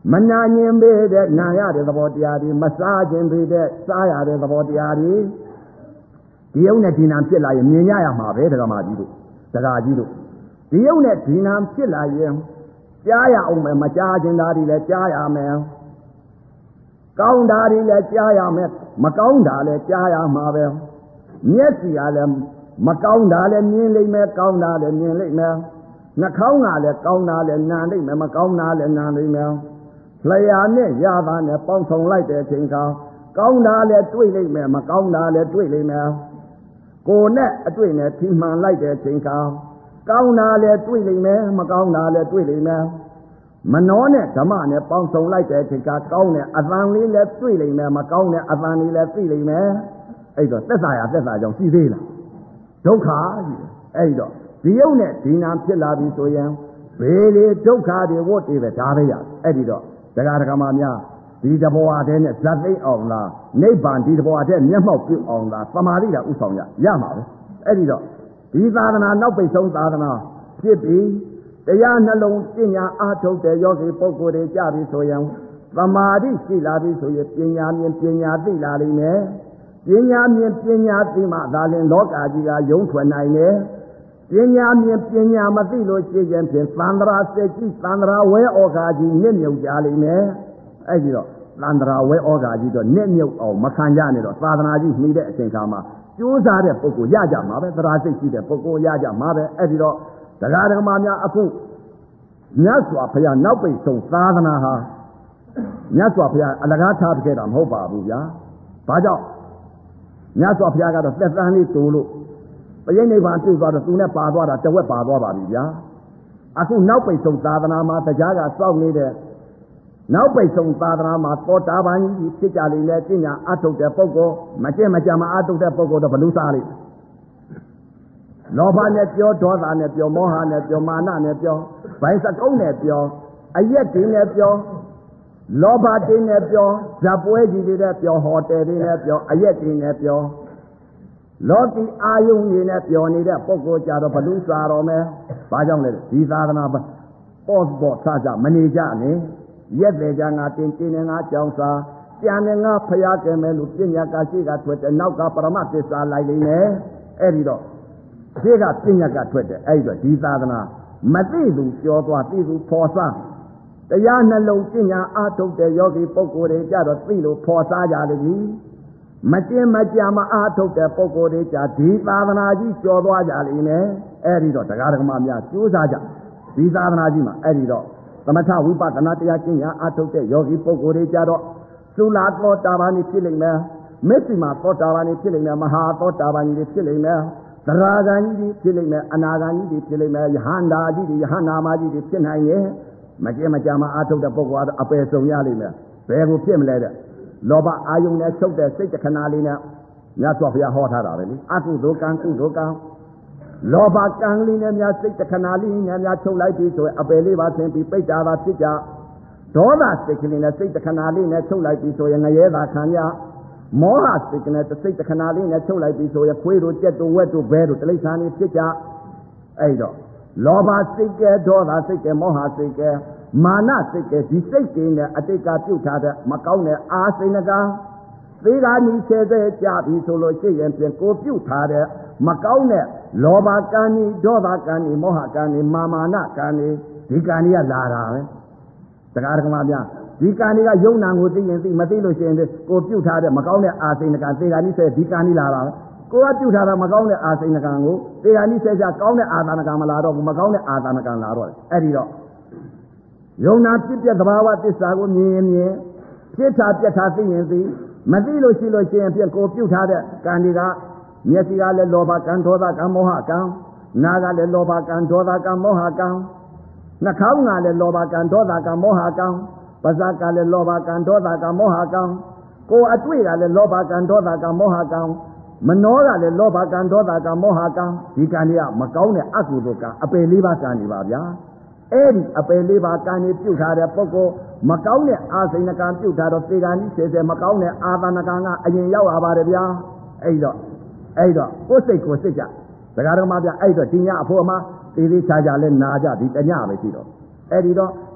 မနာညင်ပေတဲ့နာရတဲ့သဘောတရားတွေမစားခြင်းပေတဲ့စားရတဲ့သဘောတရားတွေဒီယုံနဲ့ဒီနာဖြစ်လာရင်မြင်ရရမှာပဲဒကာမကြီးတို့ဒကာကြီးတို့ဒီယုံနဲ့ဒီနာဖြစ်လာရင်ကြားရအောင်မယ်မကြားခြင်းသားတွေလည်းကြားရမယ်ကောင်းတာတွေလည်းကြားရမယ်မကောင်းတာလည်းကြားရမှာပဲမျက်စိကလည်းမကောင်းတာလည်းမြင်လိမ့်မယ်ကောင်းတာလည်းမြင်လိမ့်မယ်နှာခေါင်းကလည်းကောင်းတာလည်းနားလိမ့်မယ်မကောင်းတာလည်းနားလိမ့်မယ်လျှာနဲ့ရတာနဲ့ပေါင်းဆောင်လိုက်တဲ့အချိန်ကောင်းတာလည်းတွေ့လိမ့်မယ်မကောင်းတာလည်းတွေ့လိမ့်မယ်ကိုယ်နဲ့အတွေ့နဲ့ထိမှန်လိုက်တဲ့အချိန်ကောင်းတာလည်းတွေ့လိမ့်မယ်မကောင်းတာလည်းတွေ့လိမ့်မယ်မနှောနဲ့ဓမ္မနဲ့ပေါင်းစုံလိုက်တဲ့အချိန်ကောင်းတဲ့အသံလေးလည်းတွေ့လိမ့်မယ်မကောင်းတဲ့အသံလေးလည်းသိလိမ့်မယ်အဲ့တော့သက်သာကြောင့်ရှိသေးလားဒုက္ခကြီးအဲ့တော့ဒီယုံနဲ့ဒီနာဖြစ်လာပြီဆိုရင်ဘေးလေဒုက္ခတွေဝတ်တွေပဲဒါပဲရအဲ့ဒီတော့ဒကာဒကာမများဒီတဘောအတဲ့နဲ့ဇတ်သိအောင်လားနိဗ္ဗာန်ဒီတဘောအတဲ့မျက်မှောက်ပြုအောင်လားသမာဓိတာဥဆောင်ရမှာပဲအဲ့ဒီတော့ဒီသာသနာနောက်ပိတ်ဆုံးသာသနာဖြစ်ပြီးတရားနှလုံးပညာအားထုတ်တဲ့ယောဂီပုဂ္ဂိုလ်တွေကြပြီဆိုရင်သမာဓိရှိလာပြီဆိုရင်ပညာမြင်ပညာသိလာလိမ့်မယ်ပညာမြင်ပညာသိမှသာလျှင်လောကကြီးကယုံထွက်နိုင်တယ်ပညာမြင်ပညာမသိလို့ရှိရင်ဖြင့်သန္တရာစက်ကြီးသန္တရာဝဲဩဃာကြီးနစ်မြုပ်ကြလိမ့်မယ်အဲ့ဒီတော့သန္တရာဝဲဩဃာကြီးတော့နစ်မြုပ်အောင်မခံကြနဲ့တော့သာသနာကြီးနှီးတဲ့အချိန်ခါမှာကြိုးစားတဲ့ပုဂ္ဂိုလ်ရကြမှာပဲသရာစိတ်ရှိတဲ့ပုဂ္ဂိုလ်ရကြမှာပဲအဲ့ဒီတော့တရားဓမ္မများအခုမြတ်စွာဘုရားနောက်ပိတ်ဆုံးသာသနာဟာမြတ်စွာဘုရားအလကားထားခဲ့တာမဟုတ်ပါဘူးဗျာဘာကြောင့်မြတ်စွာဘုရားကတော့သက်တမ်းလေးတိုးလို့ပရိနိဗ္ဗာန်ပြုသွားတော့သူနဲ့ပါသွားတာတဝက်ပါသွားပါပြီဗျာအခုနောက်ပိတ်ဆုံးသာသနာမှာတရားကစောင့်နေတဲ့နောက်ပိတ်ဆုံးသာသနာမှာသောတာပန်ကြီးဖြစ်ကြလိမ့်မယ်ပညာအထုတ်တဲ့ပုဂ္ဂိုလ်မကျင့်မကြံမအထုတ်တဲ့ပုဂ္ဂိုလ်တော့ဘယ်လိုစားလိမ့်လောဘနဲ့ပြောဒေါသနဲ့ပြောမောဟနဲ့ပြောမာနနဲ့ပြောဘိုင်းစကုံးနဲ့ပြောအရက်တွေနဲ့ပြောလောဘတွေနဲ့ပြောဇပ်ပွဲကြီးတွေနဲ့ပြောဟောတယ်တွေနဲ့ပြောအရက်တွေနဲ့ပြောလောကီအာယုန်တွေနဲ့ပြောနေတဲ့ပုဂ္ဂိုလ်ကြတော့ဘလူစားတော်မယ်ဘာကြောင့်လဲဒီသာသနာပေါ့ဆာကြမနေကြနဲ့ရက်တယ်ကြငါတင်နေငါကြောင်းစားကြံနေငါဖျားကဲမယ်လို့ပညာကရှိကထွက်တဲ့နောက်ကပရမသစ္စာလိုက်နေတယ်အဲ့ဒီတော့ဒီကပညာကထွက်တယ်အဲ့ဒီတော့ဒီသာသနာမသိသူပြောသွားသိသူဖော်စားတရားနှလုံးပညာအားထုတ်တဲ့ယောဂီပုဂ္ဂိုလ်တွေကြတော့သိလို့ဖော်စားကြလိမ့်မယ်မကျင်မကြမအားထုတ်တဲ့ပုဂ္ဂိုလ်တွေကြဒီသာသနာကြီးကျော်သွားကြလိမ့်မယ်အဲ့ဒီတော့တရားဓမ္မများကြိုးစားကြဒီသာသနာကြီးမှာအဲ့ဒီတော့သမထဝိပဿနာတရားကျင့်ရာအားထုတ်တဲ့ယောဂီပုဂ္ဂိုလ်တွေကြတော့သုလာသောတာပန်ဖြစ်လိမ့်မယ်မစ္စည်းမသောတာပန်ဖြစ်လိမ့်မယ်မဟာသောတာပန်ကြီးဖြစ်လိမ့်မယ်သရဂန်ကြီးဖြစ်လိမ့်မယ်အနာဂန်ကြီးဖြစ်လိမ့်မယ်ယဟန္တာကြီးယဟန္နာမကြီးဖြစ်နိုင်ရဲ့မကျင်မကြမအားထုတ်တဲ့ပုဂ္ဂိုလ်ကတော့အပယ်ဆုံးရလိမ့်မယ်ဘယ်ကိုဖြစ်မလဲတဲ့လောဘအာယုန်နဲ့ချုပ်တဲ့စိတ်တခဏလေးနဲ့မြတ်စွာဘုရားဟောထားတာပဲလေအကုသိုလ်ကံကုသိုလ်ကံလောဘကံလေးနဲ့များစိတ်တခဏလေးနဲ့များချုပ်လိုက်ပြီဆိုရင်အပယ်လေးပါဆင်းပြီးပိတ်တာသာဖြစ်ကြဒေါသစိတ်ကလေးနဲ့စိတ်တခဏလေးနဲ့ချုပ်လိုက်ပြီဆိုရင်ငရဲသာခံရမောဟစိတ်ကနဲ့စိတ်တခဏလေးနဲ့ချုပ်လိုက်ပြီဆိုရင်ခွေးတို့ကြက်တို့ဝက်တို့ဘဲတို့တိရစ္ဆာန်တွေဖြစ်ကြအဲ့တော့လောဘစိတ်ကဲဒေါသစိတ်ကဲမောဟစိတ်ကဲမာနစိတ်ကဲဒီစိတ်တွေနဲ့အတိတ်ကပြုတ်ထားတဲ့မကောင်းတဲ့အာစိဏကသေဃာနိစေတဲ့ကြပြီဆိုလို့ရှိရင်ပြင်ကိုပြုတ်ထားတဲ့မကောင်းတဲ့လောဘကံဤဒေါသကံဤမောဟကံဤမာနကံဤဒီကံတွေကလာတာပဲတရားဓမ္မများဒီကံတွေကယုံနာကိုသိရင်သိမသိလို့ရှိရင်ကိုပြုတ်ထားတဲ့မကောင်းတဲ့အာစိဏကသေဃာနိစေဒီကံဤလာတာပဲကိုကပြုတ်ထားတာမကောင်းတဲ့အာစိဏကံကိုသေဃာနိစေကြကောင်းတဲ့အာသနာကံမလာတော့ဘူးမကောင်းတဲ့အာသနာကံလာတော့တယ်အဲ့ဒီတော့ယုံနာဖြစ်ပြသဘာဝသစ္စာကိုမြင်ရင်မြင်ဖြစ်တာပြက်တာသိရင်သိမသိလို့ရှိလို့ရှိရင်ပြင်ကိုပြုတ်ထားတဲ့ကံတွေကမျက်စိကလည်းလောဘကံဒေါသကံမောဟကံနားကလည်းလောဘကံဒေါသကံမောဟကံနှာခေါင်းကလည်းလောဘကံဒေါသကံမောဟကံပါးစပ်ကလည်းလောဘကံဒေါသကံမောဟကံကိုယ်အတွေ့ကလည်းလောဘကံဒေါသကံမောဟကံမနှောကလည်းလောဘကံဒေါသကံမောဟကံဒီကံတွေကမကောင်းတဲ့အကုသိုလ်ကံအပယ်လေးပါးကံတွေပါဗျာအဲ့ဒီအပယ်လေးပါးကံတွေပြုတ်ထားတဲ့ပုဂ္ဂိုလ်မကောင်းတဲ့အာစိဏကံပြုတ်ထားတော့သေကံကြီးဆဲမကောင်းတဲ့အာသနာကံကအရင်ရောက်လာပါတယ်ဗျာအဲ့တော့ကိုယ်စိတ်ကိုစစ်ကြဒကာတော်မဗျာအဲ့တော့ဒီညအဖို့အမသေးသေးချာချာလဲနာကြဒီတညပဲရှိတော့အဲ့ဒီတော့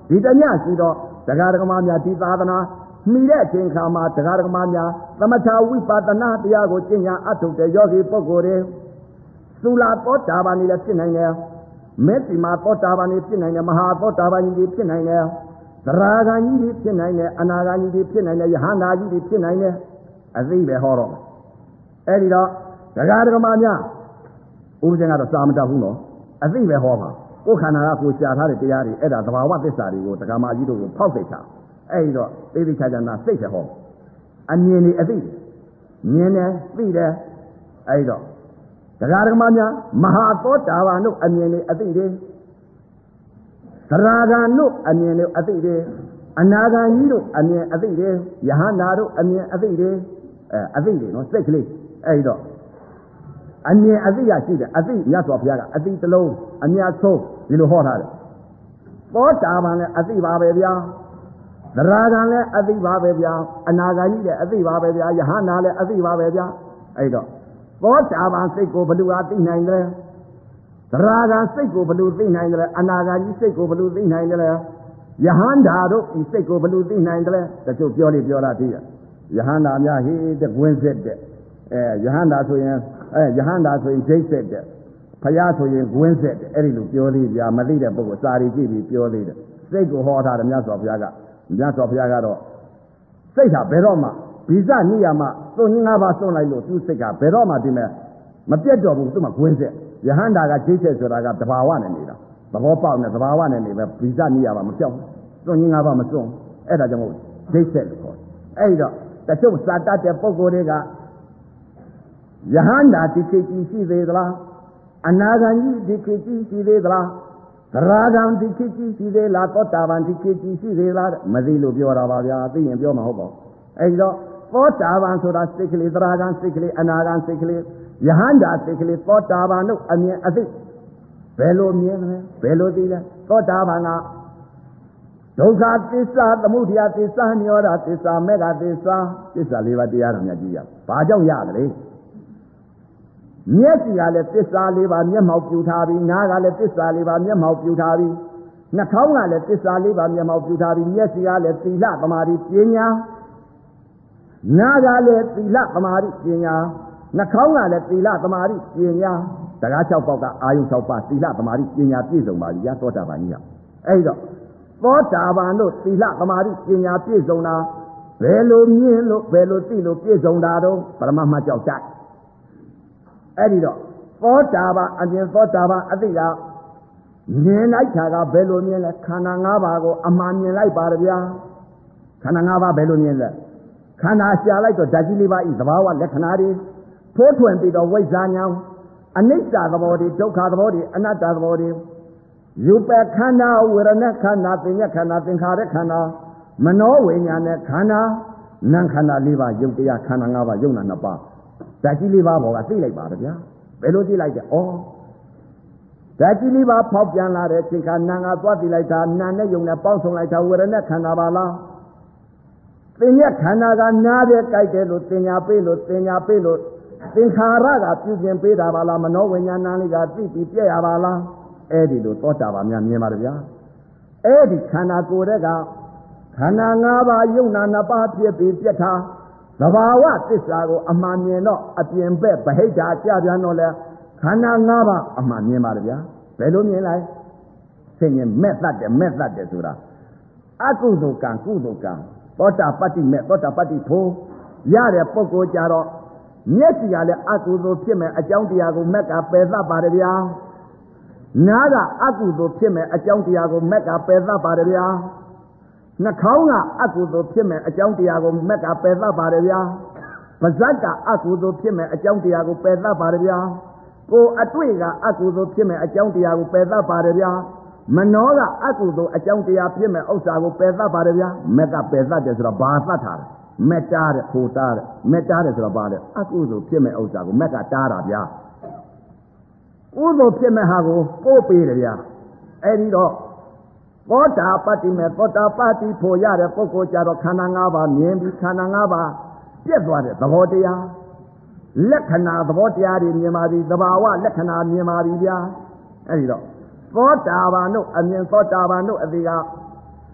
ဒီတညရှိတော့တရားဓမ္မများဒီသာသနာမိတဲ့အချိန်ခါမှာတရားဓမ္မများသမထဝိပဿနာတရားကိုကျင့်ကြံအထုတ်တဲ့ယောဂီပုဂ္ဂိုလ်တွေသုလာသောတာပန်တွေလည်းဖြစ်နိုင်တယ်မေတ္တိမာသောတာပန်တွေဖြစ်နိုင်တယ်မဟာသောတာပန်ကြီးတွေဖြစ်နိုင်တယ်သရဂန်ကြီးတွေဖြစ်နိုင်တယ်အနာဂန်ကြီးတွေဖြစ်နိုင်တယ်ယဟန္တာကြီးတွေဖြစ်နိုင်တယ်အသိပဲဟောတော့အဲ့ဒီတော့တရားဓမ္မများဥပဒေကတော့စာမတတ်ဘူးနော်အသိပဲဟောပါကိုယ်ခန္ဓာကကိုရှားထားတဲ့တရားတွေအဲ့ဒါသဘာဝသစ္စာတွေကိုတရားမကြီးတို့ကိုဖောက်သိချအဲ့ဒီတော့သိသိချာချာနာစိတ်ပဲဟောအမြင်နေအသိမြင်တယ်သိတယ်အဲ့ဒီတော့တရားဓမ္မများမဟာသောတာပန်တို့အမြင်နေအသိတွေသရဂန်တို့အမြင်တွေအသိတွေအနာဂန်ကြီးတို့အမြင်အသိတွေယဟန္တာတို့အမြင်အသိတွေအသိတွေနော်စိတ်ကလေးအဲ့ဒီတော့အမြင်အသိရရှိတယ်အသိမြတ်စွာဘုရားကအသိတစ်လုံးအမြတ်ဆုံးဒီလိုဟောထားတယ်သောတာပန်လည်းအသိပါပဲဗျာသရဂံလည်းအသိပါပဲဗျာအနာဂါကြီးလည်းအသိပါပဲဗျာယဟန္တာလည်းအသိပါပဲဗျာအဲ့တော့သောတာပန်စိတ်ကိုဘယ်လိုအားသိနိုင်တယ်သရဂံစိတ်ကိုဘယ်လိုသိနိုင်တယ်အနာဂါကြီးစိတ်ကိုဘယ်လိုသိနိုင်တယ်ယဟန္တာတို့ဒီစိတ်ကိုဘယ်လိုသိနိုင်တယ်တချို့ပြောလာသေးတယ်ယဟန္တာများဟေးတဲ့ကွင်းဆက်တဲ့ယဟန္တာဆိုရင်ယဟန္တာဆိုရင်ဒိဋ္ဌက်တဲ့ဖယားဆိုရင်ကွင်းဆက်တဲ့အဲ့ဒီလိုပြောသေးကြမသိတဲ့ပုဂ္ဂိုလ်စာရီကြည့်ပြီးပြောသေးတယ်စိတ်ကိုဟောထားတယ်မြတ်စွာဘုရားကတော့စိတ်ဟာဘယ်တော့မှဗီဇနိယမသုံးငါးပါးသုံးလိုက်လို့သူစိတ်ကဘယ်တော့မှဒီမဲ့မပြတ်တော့ဘူးသူမှကွင်းဆက်ယဟန္တာကဒိဋ္ဌက်ဆိုတာကတဘာဝနဲ့နေတာသဘောပေါက်နဲ့တဘာဝနဲ့နေပဲဗီဇနိယမမပြောင်းသုံးငါးပါးမသုံးအဲ့ဒါကြောင့်မို့ဒိဋ္ဌက်လို့ခေါ်အဲ့တော့တချို့စာတတ်တဲ့ပုဂ္ဂိုလ်တွေကယဟန္တာဒီခေတ်ကြီးရှိသေးသလားအနာဂံကြီးဒီခေတ်ကြီးရှိသေးသလားသရဂံဒီခေတ်ကြီးရှိသေးလားသောတာပန်ဒီခေတ်ကြီးရှိသေးလားမသိလို့ပြောတာပါဗျာသိရင်ပြောမှာဟုတ်ပါဘူးအဲဒီတော့သောတာပန်ဆိုတာစိတ်ကလေးသရဂံစိတ်ကလေးအနာဂံစိတ်ကလေးယဟန္တာစိတ်ကလေးသောတာပန်တို့အမြင်အသိဘယ်လိုမြင်လဲဘယ်လိုသိလဲသောတာပန်ကဒုက္ခသစ္စာသမုဒယသစ္စာနိရောဓသစ္စာမေဃသစ္စာသစ္စာ၄ပါးတရားတော်များကြည့်ရဘာကြောင့်ရတယ်မျက်စိကလည်းသစ္စာ၄ပါးမျက်မှောက်ပြုထားပြီးနားကလည်းသစ္စာ၄ပါးမျက်မှောက်ပြုထားပြီးနှာခေါင်းကလည်းသစ္စာ၄ပါးမျက်မှောက်ပြုထားပြီးမျက်စိကလည်းသီလသမာဓိပညာနားကလည်းသီလသမာဓိပညာနှာခေါင်းကလည်းသီလသမာဓိပညာတရား၆ပေါက်ကအာယု၆ပါးသီလသမာဓိပညာပြည့်စုံပါပြီရသောတာပန်ကြီးကအဲ့တော့သောတာပန်တို့သီလသမာဓိပညာပြည့်စုံတာဘယ်လိုမြင်လို့ဘယ်လိုသိလို့ပြည့်စုံတာတော့ပရမတ်မှကြောက်တတ်အဲ့ဒီတော့သောတာပန်အမြင်သောတာပန်အသိကမြင်လိုက်တာကဘယ်လိုမြင်လဲခန္ဓာ၅ပါးကိုအမှန်မြင်လိုက်ပါဗျာခန္ဓာ၅ပါးဘယ်လိုမြင်လဲခန္ဓာရှာလိုက်တော့ဓာတ်ကြီး၄ပါးဤသဘာဝလက္ခဏာတွေထိုးထွင်းပြီးတော့ဝိဇ္ဇာညာအနိစ္စသဘောတွေဒုက္ခသဘောတွေအနတ္တသဘောတွေယူပခန္ဓာဝေဒနာခန္ဓာသင်ညက်ခန္ဓာသင်္ခါရခန္ဓာမနောဝိညာဉ်နဲ့ခန္ဓာနာခန္ဓာ၄ပါးယုတ်တရားခန္ဓာ၅ပါးယုတ်နာ၂ပါးဓာတ်ကြီး၄ပါးပေါ်ကသိလိုက်ပါဗျာဘယ်လိုသိလိုက်တဲ့ဩဓာတ်ကြီး၄ပါးဖောက်ပြန်လာတဲ့ချိန်ခါနာငါသွားသိလိုက်တာနာနဲ့ယုံနဲ့ပေါင်းစုံလိုက်တာဝေဒနာခန္ဓာပါလားသင်ညက်ခန္ဓာကနားတဲ့ကြိုက်တယ်လို့သင်ညာပေးလို့သင်ညာပေးလို့သင်္ခါရကပြုပြင်ပေးတာပါလားမနောဝိညာဏလေးကသိပြီးပြည့်ရပါလားအဲ့ဒီလိုသောတာပန်များမြင်ပါဗျာအဲ့ဒီခန္ဓာကိုယ်တဲ့ကခန္ဓာ၅ပါးယုံနာ၂ပါးဖြစ်ပြီးပြတ်တာသဘာဝသစ္စာကိုအမှန်မြင်တော့အပြင်ဘက်ဗဟိတကြပြန်တော့လဲခန္ဓာ၅ပါးအမှန်မြင်ပါဗျာဘယ်လိုမြင်လိုက်ဆင်ញင်မဲ့တတ်တယ်ဆိုတာအကုသိုလ်ကံကုသိုလ်ကံသောတာပတ္တိမဲ့သောတာပတ္တိဖို့ရတဲ့ပုဂ္ဂိုလ်ကြတော့မျက်စိကလည်းအကုသိုလ်ဖြစ်မဲ့အကြောင်းတရားကိုမက်ကပယ်သတ်ပါတယ်ဗျာနားကအကုသိုလ်ဖြစ်မဲ့အကြောင်းတရားကိုမက်ကပယ်သတ်ပါတယ်ဗျာနှာခေါင်းကအကုသိုလ်ဖြစ်မဲ့အကြောင်းတရားကိုမက်ကပယ်သတ်ပါတယ်ဗျာပါးစပ်ကအကုသိုလ်ဖြစ်မဲ့အကြောင်းတရားကိုပယ်သတ်ပါတယ်ဗျာကိုယ်အတွေ့ကအကုသိုလ်ဖြစ်မဲ့အကြောင်းတရားကိုပယ်သတ်ပါတယ်ဗျာမနောကအကုသိုလ်အကြောင်းတရားဖြစ်မဲ့ဥစ္စာကိုပယ်သတ်ပါတယ်ဗျာမက်ကပယ်သတ်တယ်ဆိုတော့ဘာသတ်တာလဲမက်တားတဲ့ခိုတားတဲ့မက်တားတယ်ဆိုတော့ဘာလဲအကုသိုလ်ဖြစ်မဲ့ဥစ္စာကိုမက်ကတားတာဗျာကုသိုလ်ဖြစ်မဲ့ဟာကိုပို့ပေးတယ်ဗျာအဲ့ဒီတော့သောတာပတ္တိမဲ့သောတာပတ္တိဖို့ရတဲ့ပုဂ္ဂိုလ်ကြတော့ခန္ဓာ၅ပါးမြင်ပြီးခန္ဓာ၅ပါးပြည့်သွားတဲ့သဘောတရားလက္ခဏာသဘောတရားတွေမြင်ပါပြီသဘာဝလက္ခဏာမြင်ပါပြီဗျာအဲ့ဒီတော့သောတာပန်တို့အမြင်သောတာပန်တို့အတိက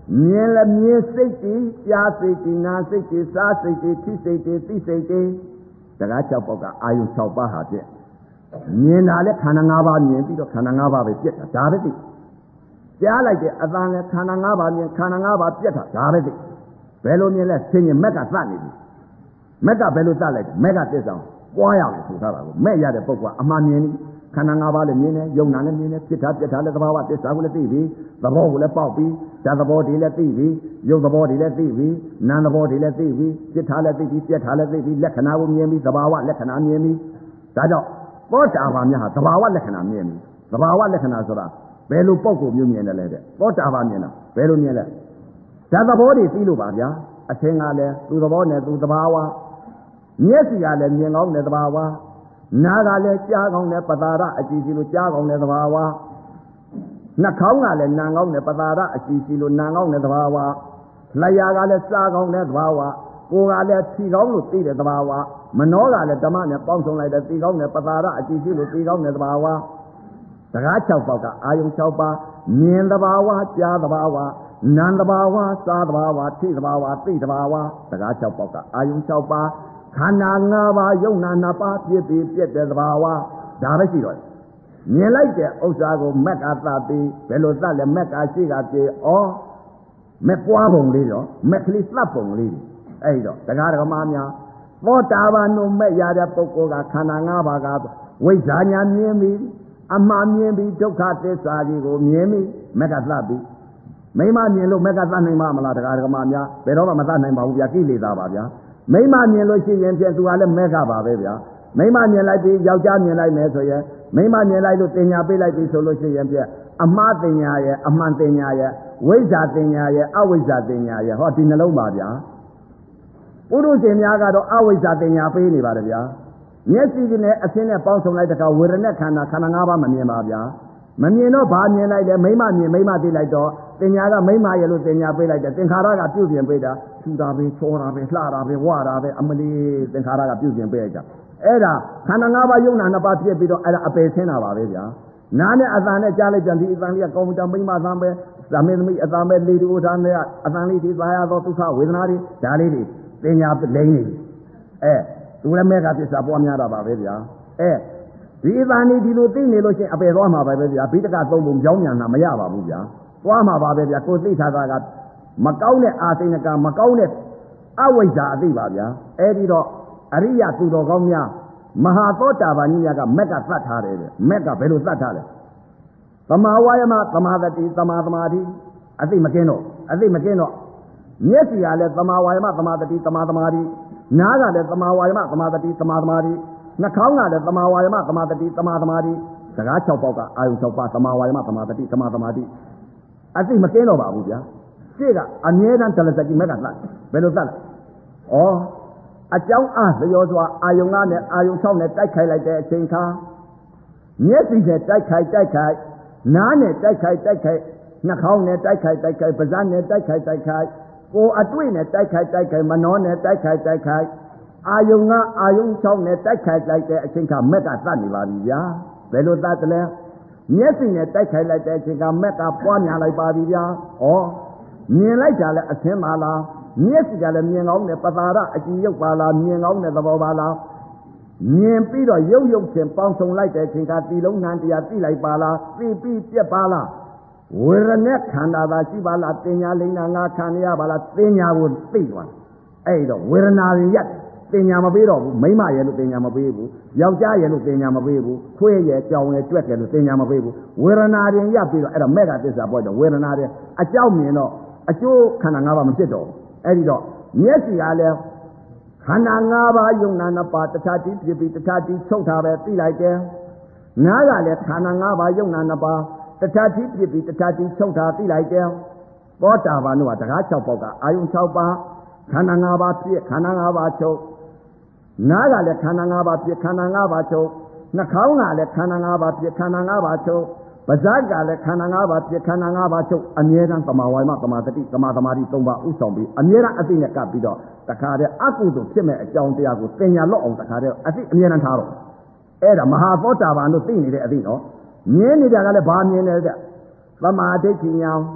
မြင်လည်းမြင်စိတ်တည်ကြားစိတ်တည်နာစိတ်တည်စားစိတ်တည်ထိစိတ်တည်သိစိတ်တည်တကား6ပေါက်ကအာယုံ6ပါးဟာဖြင့်မြင်တာလည်းခန္ဓာ5ပါးမြင်ပြီးတော့ခန္ဓာ5ပါးပဲပြက်တာဒါပဲသိကြားလိုက်တဲ့အသံလည်းခန္ဓာ5ပါးမြင်ခန္ဓာ5ပါးပြက်တာဒါပဲသိဘယ်လိုမြင်လဲဆင်းရင်မက်ကသတ်နေပြီမက်ကဘယ်လိုသတ်လိုက်မက်ကသစ္စာပွားရမယ်ဆိုထားတာကိုမဲ့ရတဲ့ပုဂ္ဂိုလ်ကအမှန်မြင်ပြီခန္ဓာ5ပါးလည်းမြင်တယ်ယုံနာလည်းမြင်တယ်ဖြစ်တာပြက်တာလည်းသဘာဝသစ္စာကိုလည်းသိပြီသဘောကိုလည်းပေါက်ပြီဓာတ်သဘောတွေလည်းသိပြီယုတ်သဘောတွေလည်းသိပြီနာမ်သဘောတွေလည်းသိပြီဖြစ်တာလည်းသိပြီပြက်တာလည်းသိပြီလက္ခဏာကိုမြင်ပြီသဘာဝလက္ခဏာမြင်ပြီဒါကြောင့်သောတာပန်များဟာသဘာဝလက္ခဏာမြင်ပြီသဘာဝလက္ခဏာဆိုတာဘယ်လိုပုံကိုမျိုးမြင်တယ်လဲတဲ့သောတာပန်မြင်တာဘယ်လိုမြင်လဲဓာတ်သဘောတွေသိလို့ပါဗျာအထင်ကလည်းသူသဘောနဲ့သူသဘာဝမျက်စိကလည်းမြင်ကောင်းတဲ့သဘာဝနားကလည်းကြားကောင်းတဲ့ပတာရအကြည့်ရှိလို့ကြားကောင်းတဲ့သဘာဝနှာခေါင်းကလည်းနာကောင်းတဲ့ပတာရအကြည့်ရှိလို့နာကောင်းတဲ့သဘာဝလျှာကလည်းစားကောင်းတဲ့သဘာဝကိုယ်ကလည်းဖြီကောင်းလို့သိတဲ့သဘာဝမနှောကလည်းဓမ္မနဲ့ပေါင်းစုံလိုက်တဲ့သိကောင်းတဲ့ပတာရအကြည့်ရှိလို့သိကောင်းတဲ့သဘာဝတကား6ပေါက်ကအာယုံ6ပါးမြင်သဘာဝကြားသဘာဝနာမ်သဘာဝစားသဘာဝထိသဘာဝသိသဘာဝတကား6ပေါက်ကအာယုံ6ပါးခန္ဓာ5ပါးယုံနာ2ပါးပြည့်ပြီးပြည့်တဲ့သဘာဝဒါပဲရှိတော့မြင်လိုက်တဲ့ဥစ္စာကိုမက်ကသပြီးဘယ်လိုသလဲမက်ကရှိကပြေဩမက်ပွားပုံလေးတော့မက်ကလေးသတ်ပုံလေးအဲ့တော့တရားဓမ္မများသောတာပန်တို့မဲ့ရတဲ့ပုဂ္ဂိုလ်ကခန္ဓာ5ပါးကဝိဇ္ဇာညာမြင်ပြီးအမှန်မြင်ပြီးဒုက္ခသစ္စာကြီးကိုမြင်ပြီးမက်ကသတ်ပြီးမိမမြင်လို့မက်ကသတ်နိုင်မှာမလားတရားဓမ္မများဘယ်တော့မှမသတ်နိုင်ပါဘူးဗျာကိလေသာပါဗျာမိမမြင်လို့ရှိရင်ဖြင့်သူကလည်းမက်ကပါပဲဗျာမိမမြင်လိုက်ပြီးယောက်ျားမြင်လိုက်မယ်ဆိုရင်မိမမြင်လိုက်လို့တင်ညာပေးလိုက်ပြီးဆိုလို့ရှိရင်ဖြင့်အမှားတင်ညာရဲ့အမှန်တင်ညာရဲ့ဝိဇ္ဇာတင်ညာရဲ့အဝိဇ္ဇာတင်ညာရဲ့ဟောဒီနှလုံးပါဗျာပုရုษင်များကတော့အဝိဇ္ဇာတင်ညာပေးနေပါတယ်ဗျာမျက်စိနဲ့အသင်းနဲ့ပေါင်းစုံလိုက်တဲ့အခါဝေဒနာခန္ဓာ5ပါးမမြင်ပါဗျာမမြင်တော့ဘာမြင်လိုက်လဲမိမမြင်မိမသိလိုက်တော့တင်ညာကမိမရဲ့လို့တင်ညာပေးလိုက်တယ်သင်္ခါရကပြုတ်ပြင်ပေးတာထူတာပဲချောတာပဲလှတာပဲဝတာပဲအမလီသင်္ခါရကပြုတ်ပြင်ပေးလိုက်တာအဲ့ဒါခန္ဓာ5ပါးယုံနာ2ပါးဖြစ်ပြီးတော့အဲ့ဒါအပယ်ဆင်းတာပါပဲဗျာနားနဲ့အသံနဲ့ကြားလိုက်ပြန်ဒီအသံလေးကကောင်းတာမိမသံပဲဇမင်းသမီးအသံပဲလေတူထားနေအသံလေးဒီသာရသောဒုက္ခဝေဒနာတွေဒါလေးတွေတင်ညာလိမ့်နေသူလည်းမဲ့ကပစ္စပွားများတာပါပဲဗျာဒီအသံလေးဒီလိုသိနေလို့ရှိရင်အပယ်သွားမှာပါပဲဗျာဘိတကသုံးပုံကြောင်းညာနာမရပါဘူးဗျာသွားမှာပါပဲဗျာကိုသိထားတာကမကောင်းတဲ့အာသိဏကမကောင်းတဲ့အဝိဇ္ဇာအသိပါဗျာအဲ့ဒီတော့အရိယသူတော်ကောင်းများမဟာသောတာပန်ကြီးများကမက်ကသတ်ထားတယ်မက်ကဘယ်လိုသတ်ထားလဲသမာဝါယမသမာသတိသမာသမာဓိအသိမကင်းတော့မျက်စိကလည်းသမာဝါယမသမာသတိသမာသမာဓိနားကလည်းသမာဝါယမသမာသတိသမာသမာဓိနှာခေါင်းကလည်းသမာဝါယမသမာသတိသမာသမာဓိစကား6ပေါက်ကအာယု6ပါးသမာဝါယမသမာသတိသမာသမာဓိအသိမကင်းတော့ပါဘူးဗျာရှေ့ကအမြဲတမ်းတလစကြီးမက်ကသတ်ဘယ်လိုသတ်လဲအကြောင်းအားလျော်စွာအာယုံ9နဲ့အာယုံ6နဲ့တိုက်ခိုက်လိုက်တဲ့အချိန်ခါမျက်စိနဲ့တိုက်ခိုက်နားနဲ့တိုက်ခိုက်နှာခေါင်းနဲ့တိုက်ခိုက်ပါးစပ်နဲ့တိုက်ခိုက်ကိုယ်အတွေ့နဲ့တိုက်ခိုက်မနှောနဲ့တိုက်ခိုက်အာယုံ9အာယုံ6နဲ့တိုက်ခိုက်လိုက်တဲ့အချိန်ခါမက်ကသတ်နေပါပြီဗျာဘယ်လိုသတ်တယ်လဲမျက်စိနဲ့တိုက်ခိုက်လိုက်တဲ့အချိန်ကမက်ကပွားများလိုက်ပါပြီဗျာမြင်လိုက်တာလဲအသင်းပါလားမျက်စိကလည်းမြင်ကောင်းတဲ့ပတာရအကြည့်ရုပ်ပါလားမြင်ကောင်းတဲ့သဘောပါလားမြင်ပြီးတော့ရုပ်ချင်းပေါင်းစုံလိုက်တဲ့အချိန်ကတီလုံးနှံတရားသိလိုက်ပါလားသိပြီးပြက်ပါလားဝေရณะခန္ဓာသာရှိပါလားတင်ညာလိမ့်နာငါခံရပါလားတင်ညာကိုသိသွားအဲ့တော့ဝေဒနာရင်ရက်တင်ညာမပေးတော့ဘူးမိမရဲ့လို့တင်ညာမပေးဘူးယောက်ျားရဲ့လို့တင်ညာမပေးဘူးခွေးရဲ့ကြောင်ရဲ့ကြွက်ရဲ့လို့တင်ညာမပေးဘူးဝေဒနာရင်ရက်ပြီးတော့အဲ့တော့မဲ့ကသစ္စာပေါ်တော့ဝေဒနာရင်အကြောင်းမြင်တော့အကျိုးခန္ဓာ5ပါးမဖြစ်တော့အဲ့ဒီတော့မျက်စိကလည်းခန္ဓာ5ပါးယုံနာ2ပါးတခြားတည်းဖြစ်ပြီးတခြားတည်းချုပ်တာပဲသိလိုက်တယ်နားကလည်းခန္ဓာ5ပါးယုံနာ2ပါးတခြားတည်းဖြစ်ပြီးတခြားတည်းချုပ်တာသိလိုက်တယ်သောတာပန်တို့ကတကား6ပေါက်ကအာယုံ6ပါးခန္ဓာ5ပါးဖြစ်ခန္ဓာ5ပါးချုပ်နားကလည်းခန္ဓာ5ပါးဖြစ်ခန္ဓာ5ပါးချုပ်နှာခေါင်းကလည်းခန္ဓာ5ပါးဖြစ်ခန္ဓာ5ပါးချုပ်ပါးစပ်ကလည်းခန္ဓာ5ပါးဖြစ်ခန္ဓာ5ပါးချုပ်အမြဲတမ်းသမာဝါယမသမာသတိသမာသမာဓိ3ပါးဥဆောင်ပြီးအမြဲတမ်းအသိနဲ့ကပ်ပြီးတော့တခါတည်းအကုသိုလ်ဖြစ်မဲ့အကြောင်းတရားကိုသင်ညာလော့အောင်တခါတည်းအသိအမြဲတမ်းထားတော့အဲ့ဒါမဟာသောတာပန်တို့သိနေတဲ့အသိနော်မြင်နေတာကလည်းဘာမြင်လဲတဲ့သမာဓိဋ္ဌိညာ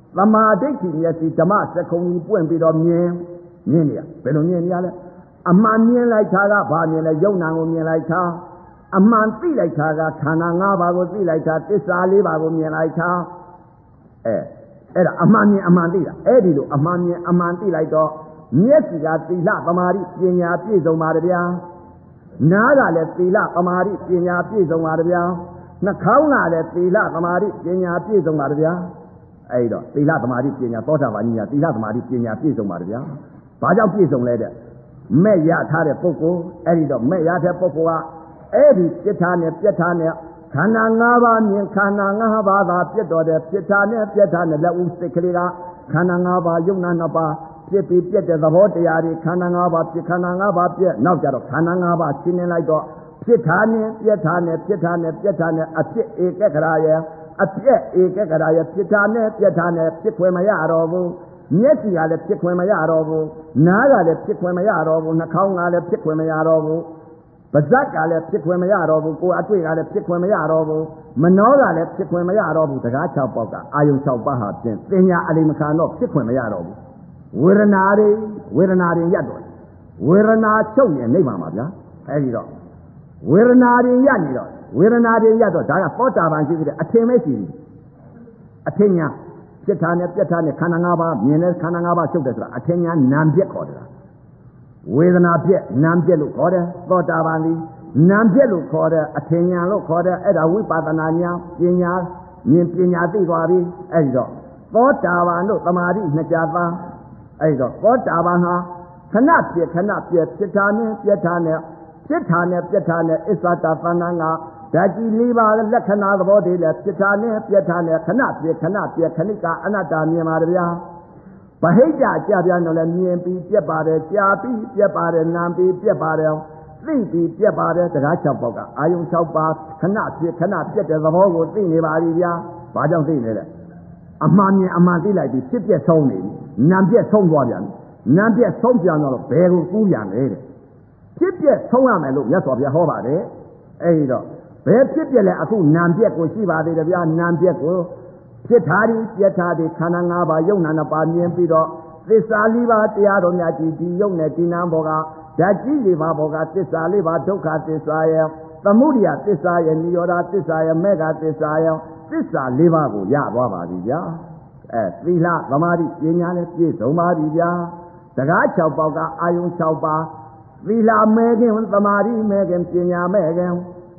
သမာဓိဋ္ဌိမျက်စိဓမ္မစကုံကြီးပွင့်ပြီးတော့မြင်နေရဘယ်လိုမြင်နေရလဲအမှန်မြင်လိုက်တာကဘာမြင်လဲယုံနာကိုမြင်လိုက်တာအမှန်သိလိုက်တာကခန္ဓာ၅ပါးကိုသိလိုက်တာသစ္စာ၄ပါးကိုမြင်လိုက်တာအဲ့ဒါအမှန်မြင်အမှန်သိတာအဲ့ဒီလိုအမှန်မြင်အမှန်သိလိုက်တော့မျက်စိကသီလသမာဓိပညာပြည့်စုံပါတယ်ဗျာနားကလည်းသီလသမာဓိပညာပြည့်စုံပါတယ်ဗျာနှာခေါင်းကလည်းသီလသမာဓိပညာပြည့်စုံပါတယ်ဗျာအဲ့တော့သီလသမာဓိပညာသောတာပန်ကြီးကသီလသမာဓိပညာပြည့်စုံပါတယ်ဗျာဘာကြောင့်ပြည့်စုံလဲတဲ့မဲ့ရထားတဲ့ပုဂ္ဂိုလ်အဲ့ဒီတော့မဲ့ရတဲ့ပုဂ္ဂိုလ်ကအဲ့ဒီပြစ်ထားနဲ့ပြက်ထားနဲ့ခန္ဓာ၅ပါးမြင်ခန္ဓာ၅ပါးသာပြစ်တော်တဲ့ပြစ်ထားနဲ့ပြက်ထားနဲ့လက်ဦးစိတ်ကလေးကခန္ဓာ၅ပါးယုံနာ၅ပါးပြစ်ပြီးပြက်တဲ့သဘောတရားတွေခန္ဓာ၅ပါးပြစ်ခန္ဓာ၅ပါးပြက်နောက်ကြတော့ခန္ဓာ၅ပါးရှင်းနေလိုက်တော့ပြစ်ထားနဲ့ပြက်ထားနဲ့ပြစ်ထားနဲ့ပြက်ထားနဲ့အဖြစ်ဧကခရာရဲ့အပြက်ဧကခရာရဲ့ပြစ်ထားနဲ့ပြက်ထားနဲ့ဖြစ်ခွင့်မရတော့ဘူးမျက်စိကလည်းဖြစ်ခွင့်မရတော့ဘူးနားကလည်းဖြစ်ခွင့်မရတော့ဘူးနှာခေါင်းကလည်းဖြစ်ခွင့်မရတော့ဘူးပါးစပ်ကလည်းဖြစ်ခွင့်မရတော့ဘူးကိုယ်အတွေ့ကလည်းဖြစ်ခွင့်မရတော့ဘူးမနှောကလည်းဖြစ်ခွင့်မရတော့ဘူးတကား6ပေါက်ကအာယုံ6ပါးဟာဖြင့်သင်ညာအလိမခံတော့ဖြစ်ခွင့်မရတော့ဘူးဝေဒနာတွေရပ်တော့ဝေဒနာချုပ်ရင်နိဗ္ဗာန်ပါဗျာအဲဒီတော့ဝေဒနာတွေရပ်နေတော့ဝေဒနာတွေရပ်တော့ဒါကသောတာပန်ရှိတဲ့အထင်မဲ့ရှိတယ်အထင်ညာပြစ်ထားနဲ့ပြက်ထားနဲ့ခန္ဓာ၅ပါးမြင်တဲ့ခန္ဓာ၅ပါးချုပ်တယ်ဆိုတာအထင်ညာနာမ်ပြက်ခေါ်တယ်ဝေဒနာပြက်နာမ်ပြက်လို့ခေါ်တယ်သောတာပန်ဒီနာမ်ပြက်လို့ခေါ်တယ်အထင်ညာလို့ခေါ်တယ်အဲ့ဒါဝိပဿနာညာပညာမြင်ပညာသိသွားပြီအဲ့ဒီတော့သောတာပန်တို့သမာဓိနှစ်ကြသားအဲ့ဒီတော့သောတာပန်ဟာခဏပြက်ခဏပြက်ဖြစ်တာနဲ့ပြက်တာနဲ့ဖြစ်တာနဲ့ပြက်တာနဲ့အစ္ဆတာသဏ္ဍာန်ကဓာတ်ကြီး၄ပါးလက္ခဏာသဘောတွေလည်းဖြစ်တာနဲ့ပြက်တာနဲ့ခဏပြက်ခဏပြက်ခဏကအနတ္တမြင်ပါတယ်ဗျာဗဟိတကြပြန်တော့လည်းမြင်ပြီးပြက်ပါတယ်ကြာပြီးပြက်ပါတယ်နာမ်ပြီးပြက်ပါတယ်သိပြီးပြက်ပါတယ်တကား6ပေါက်ကအာယုံ6ပါးခဏပြက်ခဏပြက်တဲ့သဘောကိုသိနေပါပြီဗျာဘာကြောင့်သိနေလဲအမှန်မြင်အမှန်သိလိုက်ပြီးဖြစ်ပြက်ဆုံးနေပြီနာမ်ပြက်ဆုံးသွားပြန်နာမ်ပြက်ဆုံးပြန်တော့ဘယ်ကိုကူးပြန်လဲတဲ့ဖြစ်ပြက်ဆုံးရမယ်လို့မြတ်စွာဘုရားဟောပါတယ်အဲဒီတော့ဘယ်ဖြစ်ပြက်လဲအခုနာမ်ပြက်ကိုရှိပါသေးတယ်ဗျာနာမ်ပြက်ကိုဖြစ်ထားသည်ပြက်ထားသည်ခန္ဓာ၅ပါးယုံနာ၅ပါးမြင်ပြီးတော့သစ္စာ၄ပါးတရားတော်များကြီးဒီယုံနဲ့ဒီနာဘောကဓာတ်ကြီး၄ပါးဘောကသစ္စာ၄ပါးဒုက္ခသစ္စာရဲ့သမုဒယသစ္စာရဲ့နိရောဓသစ္စာရဲ့မေဃသစ္စာရဲ့သစ္စာ၄ပါးကိုရသွားပါပြီဗျာသီလသမာဓိပညာနဲ့ပြည့်စုံပါပြီဗျာတကား6ပေါက်ကအာယုံ6ပါးသီလမဲခင်သမာဓိမဲခင်ပညာမဲခင်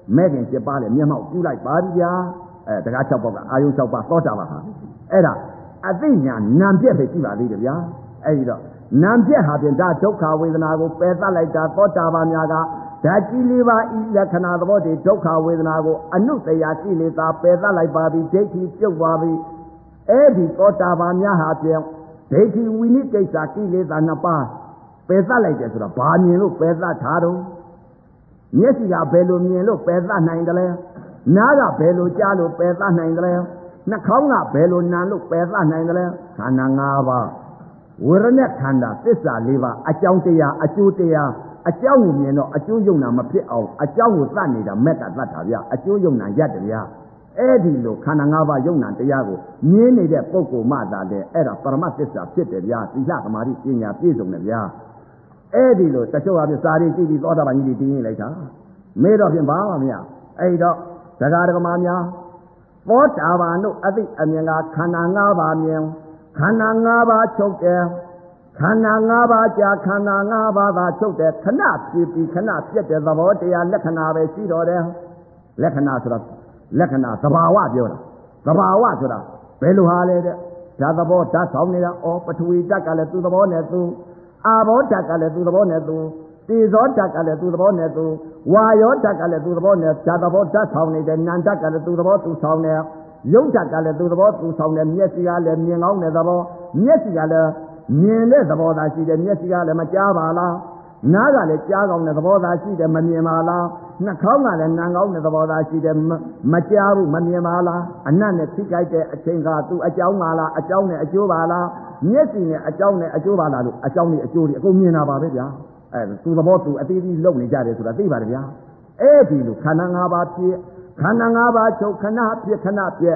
7ပါးလည်းမျက်မှောက်ပြုလိုက်ပါပြီဗျာတကား6ပေါက်ကအာယုံ6ပါးသောတာပန်ဟာအဲ့ဒါအသိဉာဏ်နာမ်ပြက်ပဲရှိပါသေးတယ်ဗျာအဲ့ဒီတော့နာမ်ပြက်ဟာဖြင့်ဒါဒုက္ခဝေဒနာကိုပယ်သတ်လိုက်တာသောတာပန်များကဓာတ်ကြီး၄ပါးဤလက္ခဏာသဘောတွေဒုက္ခဝေဒနာကိုအနုတ္တရာကိလေသာပယ်သတ်လိုက်ပါပြီဒိဋ္ဌိပြုတ်သွားပြီအဲ့ဒီသောတာပန်များဟာဖြင့်ဒိဋ္ဌိဝိနိကိစ္စကိလေသာ2ပါးပယ်သတ်လိုက်တယ်ဆိုတော့ဘာမြင်လို့ပယ်သတ်ထားတော့မျက်စိကဘယ်လိုမြင်လို့ပယ်သတ်နိုင်တယ်လဲနားကဘယ်လိုကြားလို့ပယ်သတ်နိုင်တယ်လဲနှာခေါင်းကဘယ်လိုနာလို့ပယ်သတ်နိုင်တယ်လဲခန္ဓာ၅ပါးဝေဒနာခန္ဓာသစ္စာ၄ပါးအကြောင်းတရားအကျိုးတရားအကြောင်းကိုမြင်တော့အကျိုးယုံနာမဖြစ်အောင်အကြောင်းကိုသတ်နေတာမက်ကသတ်တာဗျအကျိုးယုံနာရက်တယ်ဗျအဲ့ဒီလိုခန္ဓာ၅ပါးယုံနာတရားကိုမြင်နေတဲ့ပုဂ္ဂိုလ်မှသာတဲ့အဲ့ဒါပရမတ်သစ္စာဖြစ်တယ်ဗျသီလသမာဓိပညာပြည့်စုံတယ်ဗျအဲ့ဒီလိုတချို့ကပြစာရီကြည့်ပြီးသောတာပန်ကြီးတွေတင်းလိုက်တာမေးတော့ဖြင့်ဘာမှမရအဲ့တော့ဒကာဒကမာများသောတာပန်တို့အသိအမြင်ကခန္ဓာ၅ပါးမြင်ခန္ဓာ၅ပါးချုပ်တယ်ခန္ဓာ၅ပါးကြာခန္ဓာ၅ပါးသာချုပ်တယ်ခဏဖြစ်ပြီးခဏပြက်တဲ့သဘောတရားလက္ခဏာပဲရှိတော့တယ်လက္ခဏာဆိုတော့လက္ခဏာသဘာဝပြောတာသဘာဝဆိုတာဘယ်လိုဟာလဲတဲ့ဓာတ်သဘောဓာတ်ဆောင်နေတာဩပထဝီဓာတ်ကလည်းသူ့သဘောနဲ့သူအာဘောဓာတ်ကလည်းသူ့သဘောနဲ့သူတေဇောဓာတ်ကလည်းသူ့သဘောနဲ့သူဝါယောဓာတ်ကလည်းသူ့သဘောနဲ့ဓာတ်သဘောဓာတ်ဆောင်နေတယ်နံဓာတ်ကလည်းသူ့သဘောသူဆောင်နေရုပ်ဓာတ်ကလည်းသူ့သဘောသူဆောင်နေမျက်စိကလည်းမြင်ကောင်းတဲ့သဘောမျက်စိကလည်းမြင်တဲ့သဘောသာရှိတယ်မျက်စိကလည်းမကြားပါလားနားကလည်းကြားကောင်းတဲ့သဘောသာရှိတယ်မမြင်ပါလားနှာခေါင်းကလည်းနံကောင်းတဲ့သဘောသာရှိတယ်မကြားဘူးမမြင်ပါလားအနတ်နဲ့ထိကြိုက်တဲ့အချိန်ကသူ့အကြောင်းပါလားအကြောင်းနဲ့အကျိုးပါလားမျက်စိနဲ့အကြောင်းနဲ့အကျိုးပါလားလို့အကြောင်းနဲ့အကျိုးတွေအကုန်မြင်တာပါပဲဗျာသူ့သဘောသူအသေးသေးလုံနေကြတယ်ဆိုတာသိပါတယ်ဗျာအဲ့ဒီလိုခန္ဓာ၅ပါးဖြစ်ခန္ဓာ၅ပါးချုပ်ခဏဖြစ်ခဏပြက်ခ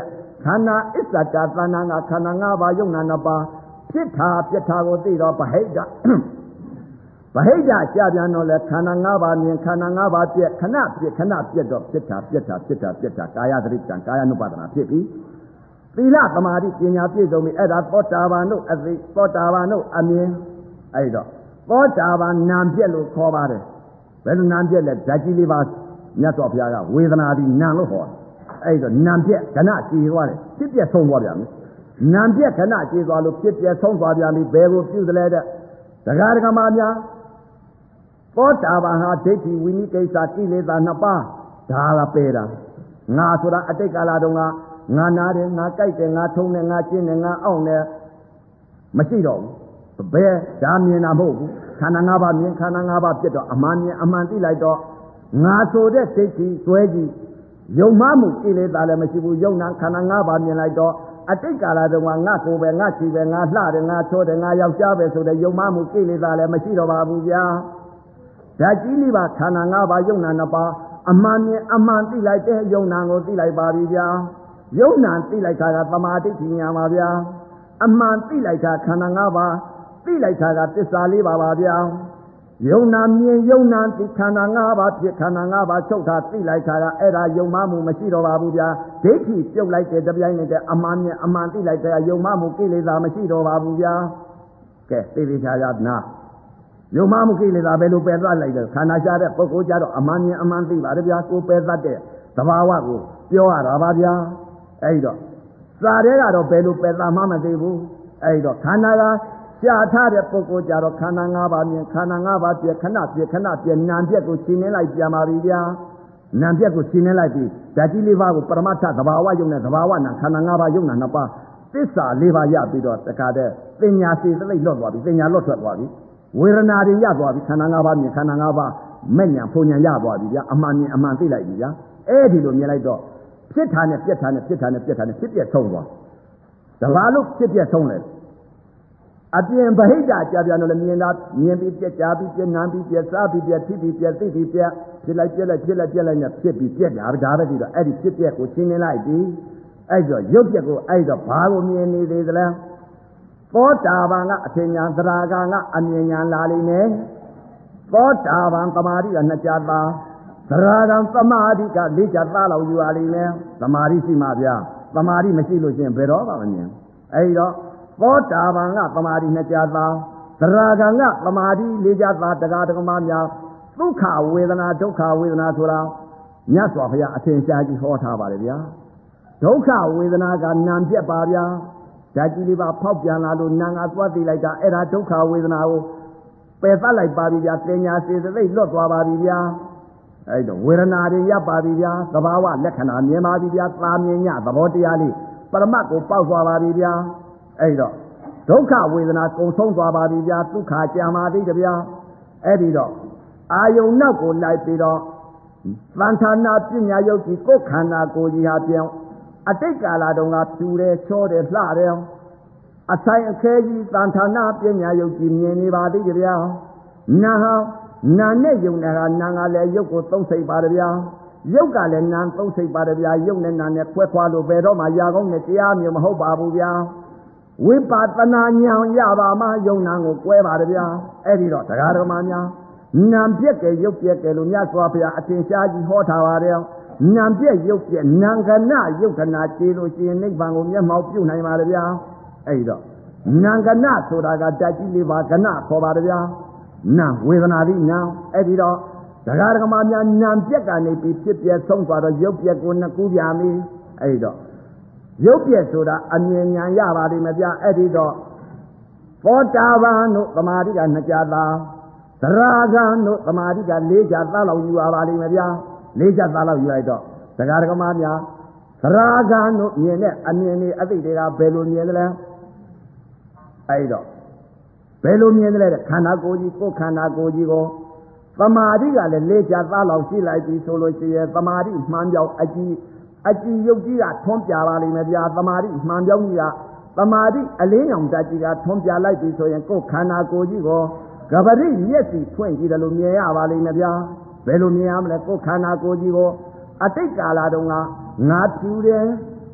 ခန္ဓာအစ္ဆတာသဏ္ဍာန်ကခန္ဓာ၅ပါးယုံနာနှစ်ပါးဖြစ်တာပြက်တာကိုသိတော့ဗဟိတဗဟိတကြာပြန်တော့လေခန္ဓာ၅ပါးမြင်ခန္ဓာ၅ပါးပြက်ခဏပြက်ခဏပြက်တော့ဖြစ်တာပြက်တာဖြစ်တာပြက်တာကာယသတိတံကာယ ानु ပါဒနာဖြစ်ပြီသီလသမာဓိပညာပြည့်စုံပြီအဲ့ဒါသောတာပန်တို့အသိသောတာပန်တို့အမြင်အဲ့တော့သောတာပန်နာမ်ပြက်လို့ခေါ်ပါတယ်ဘယ်လိုနာမ်ပြက်လဲဓာတ်ကြီးလေးပါမြတ်စွာဘုရားကဝေဒနာဒီနာမ်လို့ခေါ်တယ်အဲ့တော့နာမ်ပြက်ကဏကြည်သွားတယ်ဖြစ်ပြက်ဆုံးသွားပြန်ပြီနာမ်ပြက်ကဏကြည်သွားလို့ဖြစ်ပြက်ဆုံးသွားပြန်ပြီဘယ်ကိုပြုသလဲတဲ့ဒကာဒကမာများသောတာပန်ဟာဒိဋ္ဌိဝိနိကိစ္စကိလေသာနှစ်ပါးဒါကပယ်တာငါဆိုတာအတိတ်ကာလတုန်းကငါနာတယ်ငါကြိုက်တယ်ငါထုံးတယ်ငါကျင်းတယ်ငါအောင့်တယ်မရှိတော့ဘူးဘယ်ဒါမြင်တာမဟုတ်ဘူးခန္ဓာ၅ပါးမြင်ခန္ဓာ၅ပါးပြတ်တော့အမှန်မြင်အမှန်သိလိုက်တော့ငါဆိုတဲ့ဒိဋ္ဌိစွဲကြည့်ယုံမှမှုကိလေသာလည်းမရှိဘူးယုံနာခန္ဓာ၅ပါးမြင်လိုက်တော့အတိတ်ကာလတုန်းကငါကိုယ်ပဲငါချီပဲငါလှတယ်ငါချောတယ်ငါယောက်ျားပဲဆိုတဲ့ယုံမှမှုကိလေသာလည်းမရှိတော့ပါဘူးဗျာဓာတ်ကြီးလေးပါခန္ဓာ၅ပါးယုံနာနှစ်ပါးအမှန်မြင်အမှန်သိလိုက်တဲ့ယုံနာကိုသိလိုက်ပါပြီဗျာယုံနာသိလိုက်တာကသမာဓိဋ္ဌိညာပါဗျာအမှန်သိလိုက်တာခန္ဓာ၅ပါးသိလိုက်တာကသစ္စာ၄ပါးပါဗျာယုံနာမြင်ယုံနာသိခန္ဓာ၅ပါးဖြစ်ခန္ဓာ၅ပါးချုပ်တာသိလိုက်တာကအဲ့ဒါယုံမှမှုမရှိတော့ပါဘူးဗျာဒိဋ္ဌိပြုတ်လိုက်တဲ့တပြိုင်နက်တည်းအမှန်မြင်အမှန်သိလိုက်တဲ့ယုံမှမှုကိလေသာမရှိတော့ပါဘူးဗျာကဲသိသိချာချာနာယုံမှမှုကိလေသာဘယ်လိုပယ်သလိုက်လဲခန္ဓာရှားတဲ့ပုဂ္ဂိုလ်ကြတော့အမှန်မြင်အမှန်သိပါတယ်ဗျာကိုပယ်သတ်တဲ့သဘာဝကိုပြောရတာပါဗျာအဲ့တော့စာတဲ့ကတော့ဘယ်လိုပယ်သမှမသိဘူးအဲ့တော့ခန္ဓာကရှားထားတဲ့ပုဂ္ဂိုလ်ကြတော့ခန္ဓာ၅ပါးမြင်ခန္ဓာ၅ပါးပြခဏပြခဏပြနာမ်ပြက်ကိုရှင်းနေလိုက်ပြန်ပါပြီဗျာနာမ်ပြက်ကိုရှင်းနေလိုက်ပြီးဓာတ်ကြီး၄ပါးကိုပရမတ္ထသဘာဝယုံနဲ့သဘာဝနာခန္ဓာ၅ပါးယုံနာနှစ်ပါးသစ္စာ၄ပါးရပြီးတော့တခါတည်းပညာစေတသိက်လွတ်သွားပြီပညာလွတ်ထွက်သွားပြီဝေဒနာတွေရသွားပြီခန္ဓာ၅ပါးမြင်ခန္ဓာ၅ပါးမဲ့ညာဖုန်ညာရသွားပြီဗျာအမှန်မြင်အမှန်သိလိုက်ပြီဗျာအဲ့ဒီလိုမြင်လိုက်တော့ဖြစ်တာနဲ့ပြက်တာနဲ့ဖြစ်တာနဲ့ပြက်တာနဲ့ဖြစ်ပြက်ဆုံးသွားဒါဘာလို့ဖြစ်ပြက်ဆုံးလဲအပြင်ဗဟိတကြာပြန်တော့လည်းမြင်တာမြင်ပြီးပြက်ကြပြီးပြက်နာပြီးပြက်စားပြီးပြက်ထိပြီးပြက်သိပြီးပြက်ဖြစ်လိုက်ပြက်လိုက်ဖြစ်လိုက်ပြက်လိုက်နဲ့ဖြစ်ပြီးပြက်တာဒါပဲဒီတော့အဲ့ဒီဖြစ်ပြက်ကိုရှင်းနေလိုက်ပြီးအဲ့တော့ရုပ်ပြက်ကိုအဲ့တော့ဘာကိုမြင်နေသေးသလဲသောတာပန်ကအထင်ညာသရဂံကအမြင်ညာလာလိမ့်မယ်သောတာပန်သမာဓိကနှစ်ကြသာသရဂံသမာဓိက၄ကြသာလောက်ယူရလိမ့်မယ်သမာဓိရှိမှဗျာသမာဓိမရှိလို့ရှင်ဘယ်တော့မှမမြင်အဲ့တော့သောတာပန်ကသမာဓိနှစ်ကြသာသရဂံကသမာဓိ၄ကြသာတရားဓမ္မများဒုက္ခဝေဒနာဒုက္ခဝေဒနာဆိုတာမြတ်စွာဘုရားအထင်ရှားကြီးဟောထားပါတယ်ဗျာဒုက္ခဝေဒနာကနာမ်ပြက်ပါဗျာဓာတ်ကြီးလေးပါဖောက်ပြန်လာလို့နာငါသွားသိလိုက်တာအဲ့ဒါဒုက္ခဝေဒနာကိုပယ်သတ်လိုက်ပါပြီဗျာပညာစေတသိက်လွတ်သွားပါပြီဗျာအဲ့တော့ဝေဒနာတွေရပ်ပါပြီဗျာသဘာဝလက္ခဏာမြင်ပါပြီဗျာသာမြင်ညသဘောတရားလေးပရမတ်ကိုပေါက်သွားပါပြီဗျာအဲ့တော့ဒုက္ခဝေဒနာကုံဆုံးသွားပါပြီဗျာဒုက္ခကြာမာသေးတယ်ဗျာအဲ့ဒီတော့အာယုံနောက်ကိုလိုက်ပြီးတော့သံဌာနာပညာယုတ်ကြီးကိုယ်ခန္ဓာကိုယ်ကြီးဟာပြောင်းအတိတ်ကာလတုန်းကဖြူတယ်ချောတယ်လှတယ်အဆိုင်အခဲကြီးသံဌာနာပညာယုတ်ကြီးမြင်နေပါသေးတယ်ဗျာနာဟာနာနဲ့ယုံနေတာနာကလည်းယုတ်ကိုသုံးစိတ်ပါတယ်ဗျာယုတ်ကလည်းနာသုံးစိတ်ပါတယ်ဗျာယုတ်နဲ့နာနဲ့ခွဲခွာလို့ဘယ်တော့မှရာကောင်းနဲ့တရားမျိုးမဟုတ်ပါဘူးဗျာဝိပဿနာဉာဏ်ရပါမှယုံနာကိုကွဲပါတယ်ဗျာအဲ့ဒီတော့တရားတော်မှာများနာပြက်ကဲယုတ်ပြက်ကဲလို့မြတ်စွာဘုရားအထင်ရှားကြီးဟောထားပါတယ်နာပြက်ယုတ်ပြက်နာကနာယုတ်ကနာကျေလို့ရှိရင်နိဗ္ဗာန်ကိုမျက်မှောက်ပြုနိုင်ပါတယ်ဗျာအဲ့ဒီတော့နာကနာဆိုတာကဓာတ်ကြီးလေးပါကနာခေါ်ပါတယ်ဗျာနာဝေဒနာသည်နာအဲ့ဒီတော့တရားဓမ္မများနာပြက်ကနေပြီးဖြစ်ပြဆုံးသွားတော့ယုတ်ပြက်ကိုနှစ်ခုပြပြီအဲ့ဒီတော့ရုပ်ပြက်ဆိုတာအမြင်ဉာဏ်ရပါလိမ့်မယ်ဗျာအဲ့ဒီတော့သောတာပန်တို့သမာဓိကနှစ်ကြသာသရဂံတို့သမာဓိက၄ကြသာလောက်ယူရပါလိမ့်မယ်ဗျာ၄ကြသာလောက်ယူလိုက်တော့တရားဓမ္မများသရဂံတို့မြင်တဲ့အမြင်တွေအသိတွေကဘယ်လိုမြင်သလဲအဲ့တော့ဘယ်လိုမြင်သလဲခန္ဓာကိုယ်ကြီးကိုယ်ခန္ဓာကိုယ်ကြီးကိုသမာဓိကလည်း၄ကြသာလောက်ရှိလိုက်ပြီဆိုလို့ရှိရင်သမာဓိမှန်ပြောင်းအကြည့်ရုပ်ကြီးကထွန်းပြပါလိမ့်မယ်ဗျာသမာဓိမှန်ပြောင်းကြီးကသမာဓိအလင်းရောင်ဓာတ်ကြီးကထွန်းပြလိုက်ပြီဆိုရင်ကိုယ်ခန္ဓာကိုယ်ကြီးကိုကပရိမျက်စိဖွင့်ကြည့်တယ်လို့မြင်ရပါလိမ့်မယ်ဗျာဘယ်လိုမြင်ရမလဲကိုယ်ခန္ဓာကိုယ်ကြီးကိုအတိတ်ကာလတုန်းကငါဖြူတယ်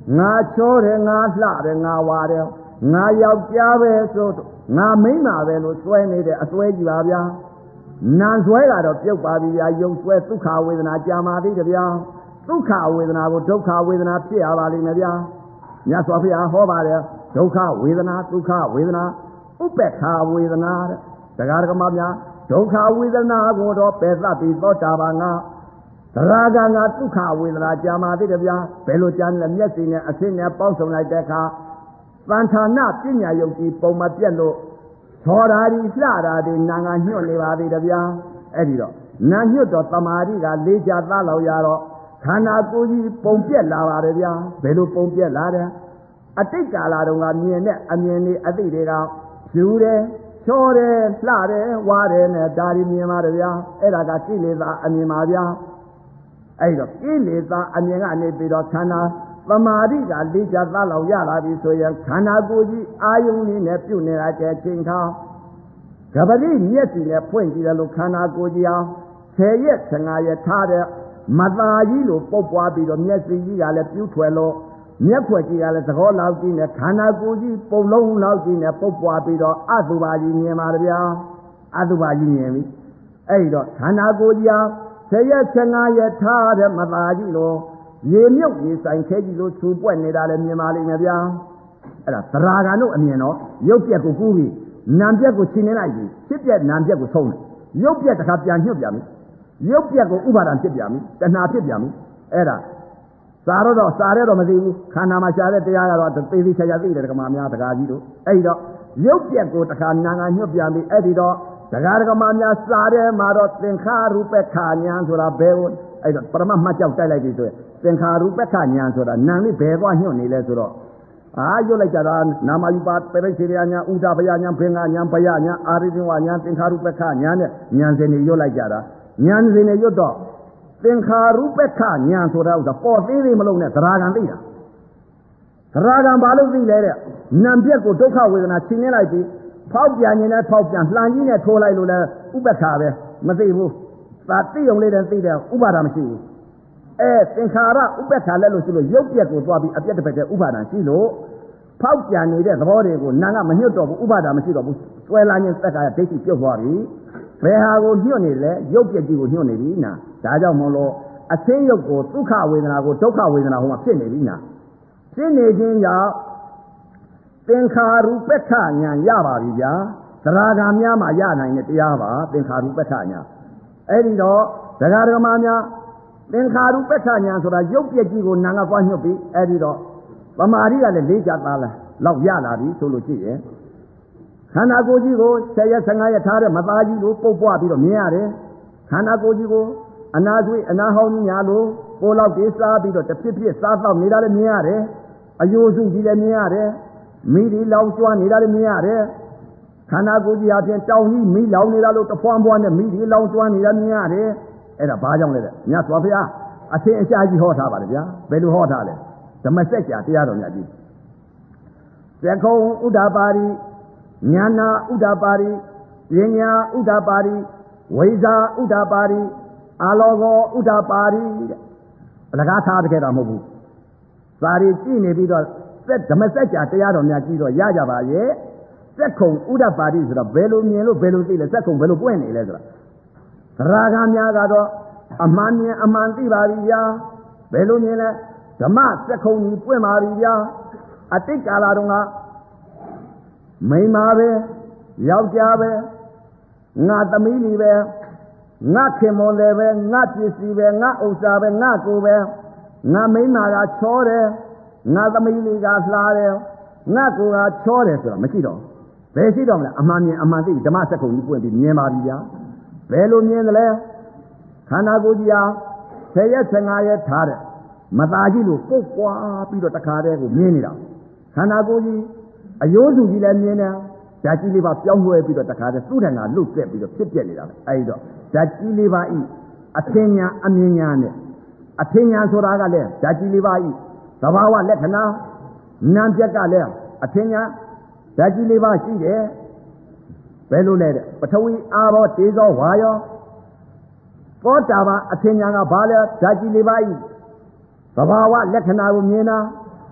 ငါချောတယ်ငါလှတယ်ငါဝါတယ်ငါယောက်ျားပဲဆိုငါမိန်းမပဲလို့စွဲနေတဲ့အစွဲကြီးပါဗျာနာစွဲကတော့ပြုတ်ပါပြီဗျာယုံစွဲဒုက္ခဝေဒနာကြာမာသေးတယ်ဗျာဒုက္ခဝေဒနာကိုဒုက္ခဝေဒနာဖြစ်ရပါလိမ့်မယ်ဗျာမြတ်စွာဘုရားဟောပါတယ်ဒုက္ခဝေဒနာဒုက္ခဝေဒနာဥပ္ပခာဝေဒနာတဲ့တရားဓမ္မများဒုက္ခဝေဒနာကိုတော့ပယ်သပြီးသောတာပန်ကသရဂံကဒုက္ခဝေဒနာကြာမာသေးတယ်ဗျာဘယ်လိုကြာလဲမျက်စိနဲ့အဆင်းနဲ့ပေါင်းစုံလိုက်တဲ့အခါသံဌာနပညာယုတ်ကြီးပုံမပြတ်လို့သောဓာရီလှတာတွေနာငါညွတ်နေပါသေးတယ်ဗျာအဲ့ဒီတော့နာညွတ်တော့တမာရီကလေးချသားလောက်ရတော့ခန္ဓာကိုယ်ကြီးပုံပြက်လာပါတယ်ဗျာဘယ်လိုပုံပြက်လာတယ်အတိတ်ကာလတုန်းကမြင်တဲ့အမြင်တွေအသိတွေကဖြူတယ်ချောတယ်လှတယ်ဝါတယ်နဲ့ဒါတွေမြင်ပါတယ်ဗျာအဲ့ဒါကကိလေသာအမြင်ပါဗျာအဲ့တော့ကိလေသာအမြင်ကနေပြီးတော့ခန္ဓာသမာဓိကလေးချသားလောက်ရလာပြီဆိုရင်ခန္ဓာကိုယ်ကြီးအာယုန်လေးနဲ့ပြုတ်နေတာတဲ့ချိန်ခါကပတိမျက်စိနဲ့ဖွင့်ကြည့်တယ်လို့ခန္ဓာကိုယ်ကြီးအောင်10 ရက်15ရက်ထားတဲ့မသာကြီးလို့ပုတ်ပွားပြီးတော့မျက်စိကြီးကလည်းပြူးထွယ်လို့မျက်ခွက်ကြီးကလည်းသကောလောက်ကြီးနဲ့ခန္ဓာကိုယ်ကြီးပုံလုံးလောက်ကြီးနဲ့ပုတ်ပွားပြီးတော့အတုပါကြီးမြင်ပါတယ်ဗျာအတုပါကြီးမြင်ပြီအဲ့ဒီတော့ခန္ဓာကိုယ်ကြီးအောင်10 ရက်15ရက်ထားတဲ့မသာကြီးလို့ရေမြုပ်ရေဆိုင်ခဲကြီးလို့ခြူပွက်နေတာလည်းမြင်ပါလိမ့်မယ်ဗျာအဲ့ဒါသရာဂံတို့အမြင်တော့ရုပ်ပြက်ကိုကူးပြီးနာမ်ပြက်ကိုရှင်းနေလိုက်ပြီဖြစ်ပြက်နာမ်ပြက်ကိုဆုံးတယ်ရုပ်ပြက်တစ်ခါပြန်ညှွတ်ပြန်ပြီရုပ်ပြက်ကိုဥပါဒံဖြစ်ပြန်ပြီတဏှာဖြစ်ပြန်ပြီအဲ့ဒါစားတော့မသိဘူးခန္ဓာမှာရှားတဲ့တရားကတော့သေသေးချာချာသိတယ်ဓမ္မများတရားကြီးတို့အဲ့ဒီတော့ရုပ်ပြက်ကိုတစ်ခါနာငါညှွတ်ပြန်ပြီအဲ့ဒီတော့တရားဓမ္မများစားတယ်မှာတော့သင်္ခါရုပ္ပခာညာဆိုတာဘယ်ကိုအဲ့တော့ပရမတ်မှတ်ကြောက်တိုက်လိုက်ပြီဆိုရင်သင်္ခါရုပ္ပခာညာဆိုတာနာမ်လေးဘယ်သွားညှွတ်နေလဲဆိုတော့ရွတ်လိုက်ကြတာနာမယူပါပရိစ္ဆေရညာဥဒပယညာဘင်္ဂညာဘယညာအာရိတိဝညာသင်္ခါရုပ္ပခညာနဲ့ညာစင်တွေရွတ်လိုက်ကြတာညာစင်တွေရွတ်တော့သင်္ခါရုပ္ပခညာဆိုတာဥစ္စာပေါ်သေးသေးမလုံးနဲ့သရာဂံသိတာသရာဂံဘာလို့သိလဲတဲ့နာမ်ပြက်ကိုဒုက္ခဝေဒနာချိန်နေလိုက်ပြီးဖောက်ပြန်ရင်လည်းဖောက်ပြန်လှန်ကြီးနဲ့ထိုးလိုက်လို့လည်းဥပ္ပခါပဲမသိဘူးသာသိုံလေးတည်းသိတယ်ဥပါဒမရှိဘူးသင်္ခါရဥပ္ပခါလက်လို့ရှိလို့ရုပ်ပြက်ကိုသွားပြီးအပြက်တစ်ဖက်တည်းဥပါဒံရှိလို့ဖောက်ပြန်နေတဲ့သဘောတွေကိုနာကမညှွတ်တော့ဘူးဥပါဒံမရှိတော့ဘူးဆွဲလာခြင်းသက်ကဒိဋ္ဌိပြုတ်သွားပြီဘယ်ဟာကိုညှွတ်နေလဲရုပ်ပြက်ကြီးကိုညှွတ်နေပြီနာဒါကြောင့်မလို့အသိရုပ်ကိုဒုက္ခဝေဒနာကိုဒုက္ခဝေဒနာဟိုမှာဖြစ်နေပြီနာဖြစ်နေခြင်းကြောင့်သင်္ခါရုပ္ပခညာရပါပြီဗျာသရဂံများမှာရနိုင်တဲ့တရားပါသင်္ခါရုပ္ပခညာအဲ့ဒီတော့ဒကာဒကမများသင်္ခါရုပ္ပခညာဆိုတာရုပ်ပြက်ကြီးကိုနာငါပွားညှွတ်ပြီးအဲ့ဒီတော့ပမာရိကလည်းလေးချသားလားလောက်ရလာပြီဆိုလို့ရှိရင်ခန္ဓာကိုယ်ကြီးကို10 ရက်15ရက်ထားတဲ့မသားကြီးကိုပုတ်ပွားပြီးတော့မြင်ရတယ်ခန္ဓာကိုယ်ကြီးကိုအနာသွေးအနာဟောင်းညာလို့ပိုလောက်တွေစားပြီးတော့တစ်ဖြစ်ဖြစ်စားတော့နေတာလည်းမြင်ရတယ်အယိုးစုကြီးလည်းမြင်ရတယ်မိဒီလောင်ကျွမ်းနေတာလည်းမြင်ရတယ်ခန္ဓာကိုယ်ကြီးအပြင်တောင်ကြီးမိလောင်နေတာလို့တဖွမ်းဖွမ်းနဲ့မိဒီလောင်ကျွမ်းနေတာမြင်ရတယ်အဲ့ဒါဘာကြောင့်လဲတဲ့မြတ်စွာဘုရားအထင်အရှားကြီးဟောထားပါလေဗျာဘယ်လိုဟောထားလဲဓမ္မစကြာတရားတော်များကြီးသက္ကုံဥဒ္ဓပါရိဉာဏဥဒ္ဓပါရိပညာဥဒ္ဓပါရိဝိဇာဥဒ္ဓပါရိအာလောကောဥဒ္ဓပါရိတဲ့အလကားထားတခဲ့တာမဟုတ်ဘူးသာရီကြည့်နေပြီးတော့ဓမ္မစကြာတရားတော်များကြီးတော့ရကြပါရဲ့သက္ကုံဥဒ္ဓပါရိဆိုတော့ဘယ်လိုမြင်လို့ဘယ်လိုသိလဲသက္ကုံဘယ်လိုပွင့်နေလဲဆိုတာသရဂံများကတော့အမှန်မြင်အမှန်သိပါပြီဗျာဘယ်လိုမြင်လဲဓမ္မသက္ကုံကြီးပွင့်ပါပြီဗျာအတိတ်ကာလတုန်းကမိန်းမပဲယောက်ျားပဲငါသမီးလေးပဲငါခင်မွန်လည်းပဲငါပစ္စည်းပဲငါဥစ္စာပဲငါကိုယ်ပဲငါမိန်းမကချောတယ်ငါသမီးလေးကလှတယ်ငါကိုယ်ကချောတယ်ဆိုတာမရှိတော့ဘယ်ရှိတော့မလဲအမှန်မြင်အမှန်သိဓမ္မသက္ကုံကြီးပွင့်ပြီးမြင်ပါပြီဗျာဘယ်လိုမြင်သလဲခန္ဓာကိုယ်ကြီးဟာ10 ရက်15ရက်ထားတဲ့မသားကြီးလို့ပုတ်ပွားပြီးတော့တခါတည်းကိုမြင်နေတာခန္ဓာကိုယ်ကြီးအယိုးစုကြီးလည်းမြင်တယ်ဓာတ်ကြီးလေးပါပြောင်းလဲပြီးတော့တခါတည်းသူ့ထံကလွတ်တက်ပြီးတော့ဖြစ်ပြနေတာပဲအဲဒီတော့ဓာတ်ကြီးလေးပါဤအထင်ညာအမြင်ညာနဲ့အထင်ညာဆိုတာကလည်းဓာတ်ကြီးလေးပါဤသဘာဝလက္ခဏာနာမ်ပြက်ကလည်းအထင်ညာဓာတ်ကြီးလေးပါရှိတယ်ဘယ်လိုလဲတဲ့ပထဝီအာဘောတေဇောဝါယောသောတာပန်အထင်ညာကဘာလဲဓာတ်ကြီးလေးပါဤသဘာဝလက္ခဏာကိုမြင်တာ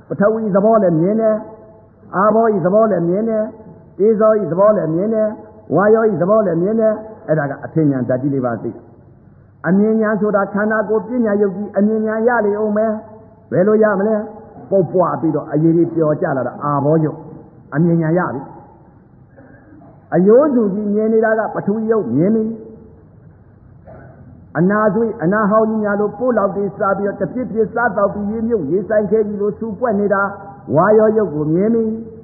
ပထဝီသဘောလည်းမြင်တယ်အာဘောဤသဘောလည်းမြင်တယ်တေဇောဤသဘောလည်းမြင်တယ်ဝါယောဤသဘောလည်းမြင်တယ်အဲ့ဒါကအထင်ညာဓာတ်ကြီးလေးပါသိအမြင်ညာဆိုတာခန္ဓာကိုယ်ပညာယုတ်ကြီးအမြင်ညာရလေအောင်မယ်ဘယ်လိုရမလဲပုတ်ပွားပြီးတော့အရေးကြီးပျော်ကြလာတာအာဘောယုတ်အမြင်ညာရပြီအယိုးစုကြီးမြင်နေတာကပထဝီယုတ်မြင်ပြီအနာသွေးအနာဟောင်းကြီးများလို့ပို့လောက်ပြီးစားပြီးတော့တပြစ်ပြစ်စားတော့ပြီးရေမြုပ်ရေဆိုင်ခဲကြီးလို့စူပွက်နေတာဝါရောယုတ်ကိုမြင်ပြီ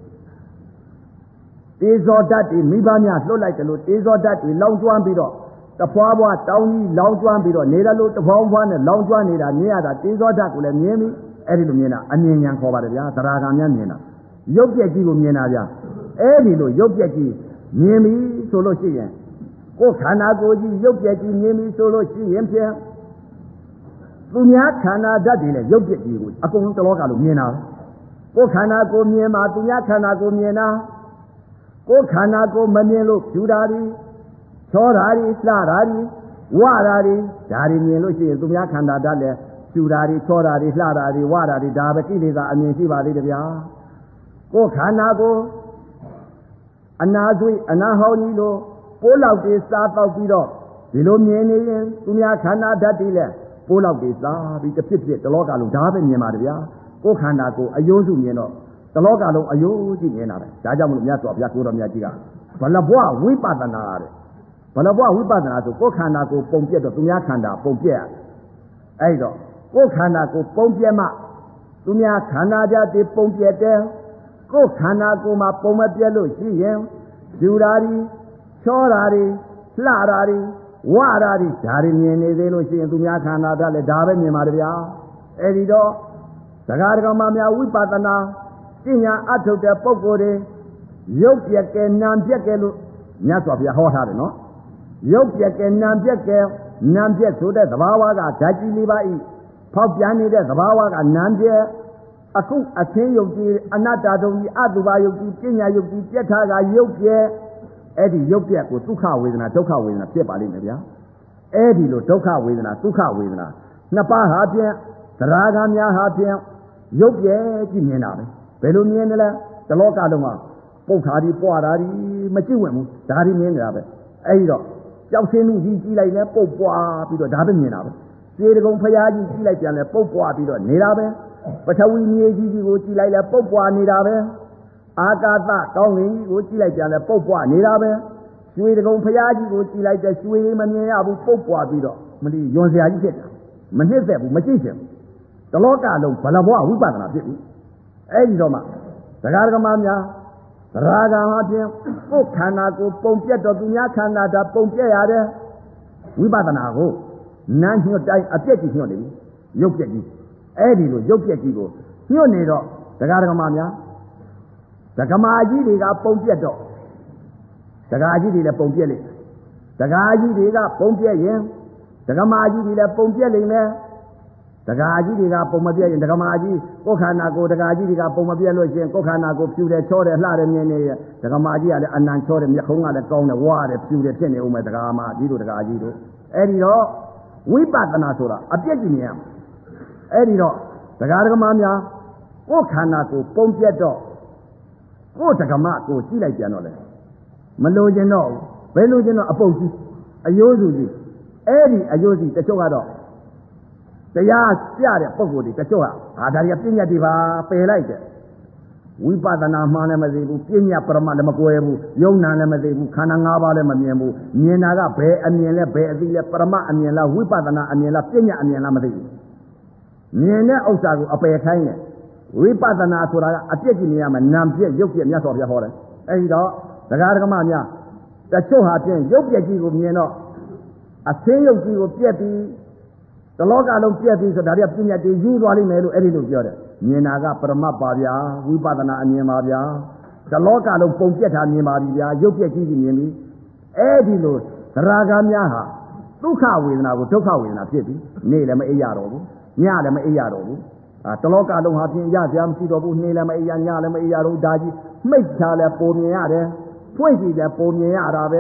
တေဇောဓာတ်တွေမိဘများလွတ်လိုက်တယ်လို့တေဇောဓာတ်တွေလောင်ကျွမ်းပြီးတော့တဖွာဖွာတောင်းကြီးလောင်ကျွမ်းပြီးတော့နေတယ်လို့တဖွာဖွာနဲ့လောင်ကျွမ်းနေတာမြင်ရတာတေဇောဓာတ်ကိုလည်းမြင်ပြီအဲ့ဒီလိုမြင်တာအမြင်ဉာဏ်ခေါ်ပါတယ်ဗျာသရဂံများမြင်တာရုပ်ပြက်ကြီးကိုမြင်တာဗျာအဲ့ဒီလိုရုပ်ပြက်ကြီးမြင်ပြီဆိုလို့ရှိရင်ကိုယ်ခန္ဓာကိုယ်ကြီးရုပ်ပြက်ကြီးမြင်ပြီဆိုလို့ရှိရင်ဖြင့်သူများခန္ဓာဓာတ်တွေလည်းရုပ်ပြက်ကြီးကိုအကုန်လုံးတလောကလုံးမြင်တာကိုယ်ခန္ဓာကိုယ်မြင်မှသူများခန္ဓာကိုယ်မြင်တာကိုယ်ခန္ဓာကိုယ်မမြင်လို့ဖြူတာတွေချောတာတွေလှတာတွေဝတာတွေဒါတွေမြင်လို့ရှိရင်သူများခန္ဓာဓာတ်လည်းဖြူတာတွေချောတာတွေလှတာတွေဝတာတွေဒါပဲကိလေသာအမြင်ရှိပါသေးတယ်ဗျာကိုယ်ခန္ဓာကိုယ်အနာသွေးအနာဟောင်းကြီးလို့ပိုးလောက်တွေစားတော့ပြီးတော့ဒီလိုမြင်နေရင်သူများခန္ဓာဓာတ်တွေလည်းပိုးလောက်တွေစားပြီးတစ်ဖြစ်ဖြစ်တလောကလုံးဒါပဲမြင်ပါတယ်ဗျာကိုယ်ခန္ဓာကိုယ်အယိုးစုမြင်တော့တလောကလုံးအယိုးကြည့်မြင်တာပဲဒါကြောင့်မလို့မြတ်စွာဘုရားကိုတော်မြတ်ကြီးကဘလဘွားဝိပဿနာတဲ့ဘလဘွားဝိပဿနာဆိုကိုယ်ခန္ဓာကိုယ်ပုံပြက်တော့သူများခန္ဓာပုံပြက်အဲ့တော့ကိုယ်ခန္ဓာကိုယ်ပုံပြက်မှသူများခန္ဓာဓာတ်တွေပုံပြက်တယ်ကိုယ်ခန္ဓာကိုယ်မှာပုံမပြက်လို့ရှိရင်ယူတာတွေချောတာတွေလှတာတွေဝတာတွေဒါတွေမြင်နေသေးလို့ရှိရင်သူများခန္ဓာဓာတ်လည်းဒါပဲမြင်ပါတယ်ဗျာအဲ့ဒီတော့သက္ကာရကမများဝိပဿနာပညာအထုတ်တဲ့ပုဂ္ဂိုလ်တွေရုပ်ပြက်ကဲနာမ်ပြက်ကဲလို့မြတ်စွာဘုရားဟောထားတယ်နော်ရုပ်ပြက်ကဲနာမ်ပြက်ကဲနာမ်ပြက်ဆိုတဲ့သဘာဝကဓာတ်ကြီးလေးပါဤဖောက်ပြန်နေတဲ့သဘာဝကနာမ်ပြက်အခုအသင်းယုတ်ကြီးအနတ္တတုံကြီးအတုပါယုတ်ကြီးပညာယုတ်ကြီးပြက်ထားကရုပ်ပြက်အဲ့ဒီရုပ်ပြက်ကိုဒုက္ခဝေဒနာဒုက္ခဝေဒနာဖြစ်ပါလိမ့်မယ်ဗျာအဲ့ဒီလိုဒုက္ခဝေဒနာဒုက္ခဝေဒနာနှစ်ပါးဟာဖြင့်သရဂံများဟာဖြင့်ရုပ်ပြက်ကြည့်မြင်တာပဲဘယ်လိုမြင်တယ်လဲတလောကလုံးမှာပုတ်ခါဒီပွားတာဒီမကြည့်ဝင်ဘူးဒါဒီမြင်နေတာပဲအဲ့ဒီတော့ကြောက်စင်းမှုကြီးကြီးလိုက်လဲပုတ်ပွားပြီးတော့ဒါပဲမြင်တာပဲခြေတကုံဖျားကြီးကြီးလိုက်ပြန်လဲပုတ်ပွားပြီးတော့နေတာပဲပထဝီမြေကြီးကြီးကိုကြည့်လိုက်လဲပုတ်ပွားနေတာပဲအာကာသကောင်းကင်ကြီးကိုကြည့်လိုက်ပြန်လဲပုတ်ပွားနေတာပဲရွှေတကုံဖျားကြီးကိုကြည့်လိုက်တဲ့ရွှေမမြင်ရဘူးပုတ်ပွားပြီးတော့မလီယွန်စရာကြီးဖြစ်တာမနှစ်သက်ဘူးမကြည့်ချင်ဘူးတလောကလုံးဘလဘွားဝိပဿနာဖြစ်ပြီအဲ့ဒီတော့မှသက္ကာရကမများသရဂံဟာဖြင့်ကိုယ်ခန္ဓာကိုပုံပြတ်တော့သူများခန္ဓာဓာတ်ပုံပြတ်ရတယ်ဝိပဿနာကိုနန်းညွတ်တိုင်းအပြက်ကြီးညွတ်နေပြီရုပ်ပြက်ကြီးအဲ့ဒီလိုရုပ်ပြက်ကြီးကိုညွတ်နေတော့သက္ကာရကမများဒကမာကြီးတွေကပုံပြတ်တော့ဒကာကြီးတွေလည်းပုံပြက်လိမ့်ဒကာကြီးတွေကပုံပြက်ရင်ဒကမာကြီးတွေလည်းပုံပြက်လိမ့်မယ်ဒကာကြီးတွေကပုံမပြက်ရင်ဒကမာကြီးကိုယ်ခန္ဓာကိုဒကာကြီးတွေကပုံမပြက်လို့ရှိရင်ကိုယ်ခန္ဓာကိုဖြူတယ်ချောတယ်လှတယ်မြင်နေရဒကမာကြီးကလည်းအနံချောတယ်မျက်ခုံးကလည်းကောင်းတယ်ဝါတယ်ဖြူတယ်ဖြစ်နေဦးမယ်ဒကာမကြီးတို့ဒကာကြီးတို့အဲ့ဒီတော့ဝိပဿနာဆိုတာအပြက်ကြီးမြင်ရမှာအဲ့ဒီတော့ဒကာဒကမများကိုယ်ခန္ဓာကိုပုံပြက်တော့ကိုယ်ဒကမကိုကြည့်လိုက်ပြန်တော့လေမလိုချင်တော့ဘယ်လိုချင်တော့အပုတ်ကြီးအယိုးစုကြီးအဲ့ဒီအယိုးကြီးတချို့ကတော့တရားပြတဲ့ပုံကိုယ်တွေတချို့ဟာဒါတွေကပြဉ္ညာတွေပါပယ်လိုက်တယ်ဝိပဿနာမှလည်းမသိဘူးပြဉ္ညာပရမတ်လည်းမကွဲဘူးယုံနာလည်းမသိဘူးခန္ဓာ၅ပါးလည်းမမြင်ဘူးမြင်တာကဘယ်အမြင်လဲဘယ်အသိလဲပရမတ်အမြင်လားဝိပဿနာအမြင်လားပြဉ္ညာအမြင်လားမသိဘူးမြင်တဲ့ဥစ္စာကိုအပယ်ခိုင်းတယ်ဝိပဿနာဆိုတာကအပြစ်ကြီးနေရမယ်နာမ်ပြည့်ရုပ်ပြည့်မြတ်စွာဘုရားဟောတယ်အဲဒီတော့ဒကာဒကမများတချို့ဟာဖြင့်ရုပ်ပြည့်ကြီးကိုမြင်တော့အသင်းရုပ်ကြီးကိုပြက်ပြီးတလောကလုံးပြက်ပြီးဆိုဒါတွေကပြဉ္ညာတွေယူသွားလိမ့်မယ်လို့အဲ့ဒီလိုပြောတယ်မြင်တာကပရမတ်ပါဗျာဝိပဿနာအမြင်ပါဗျာတလောကလုံးပုံပြက်တာမြင်ပါပြီဗျာရုပ်ပြက်ကြီးကြီးမြင်ပြီအဲ့ဒီလိုသရဂံများဟာဒုက္ခဝေဒနာကိုဒုက္ခဝေဒနာဖြစ်ပြီနေ့လည်းမအိပ်ရတော့ဘူးညလည်းမအိပ်ရတော့ဘူးတလောကလုံးဟာဖြင့်ရကြမရှိတော့ဘူးနေ့လည်းမအိပ်ရညလည်းမအိပ်ရတော့ဒါကြီးမိတ်ချလည်းပုံမြင်ရတယ်ဖွင့်ကြည့်လည်းပုံမြင်ရတာပဲ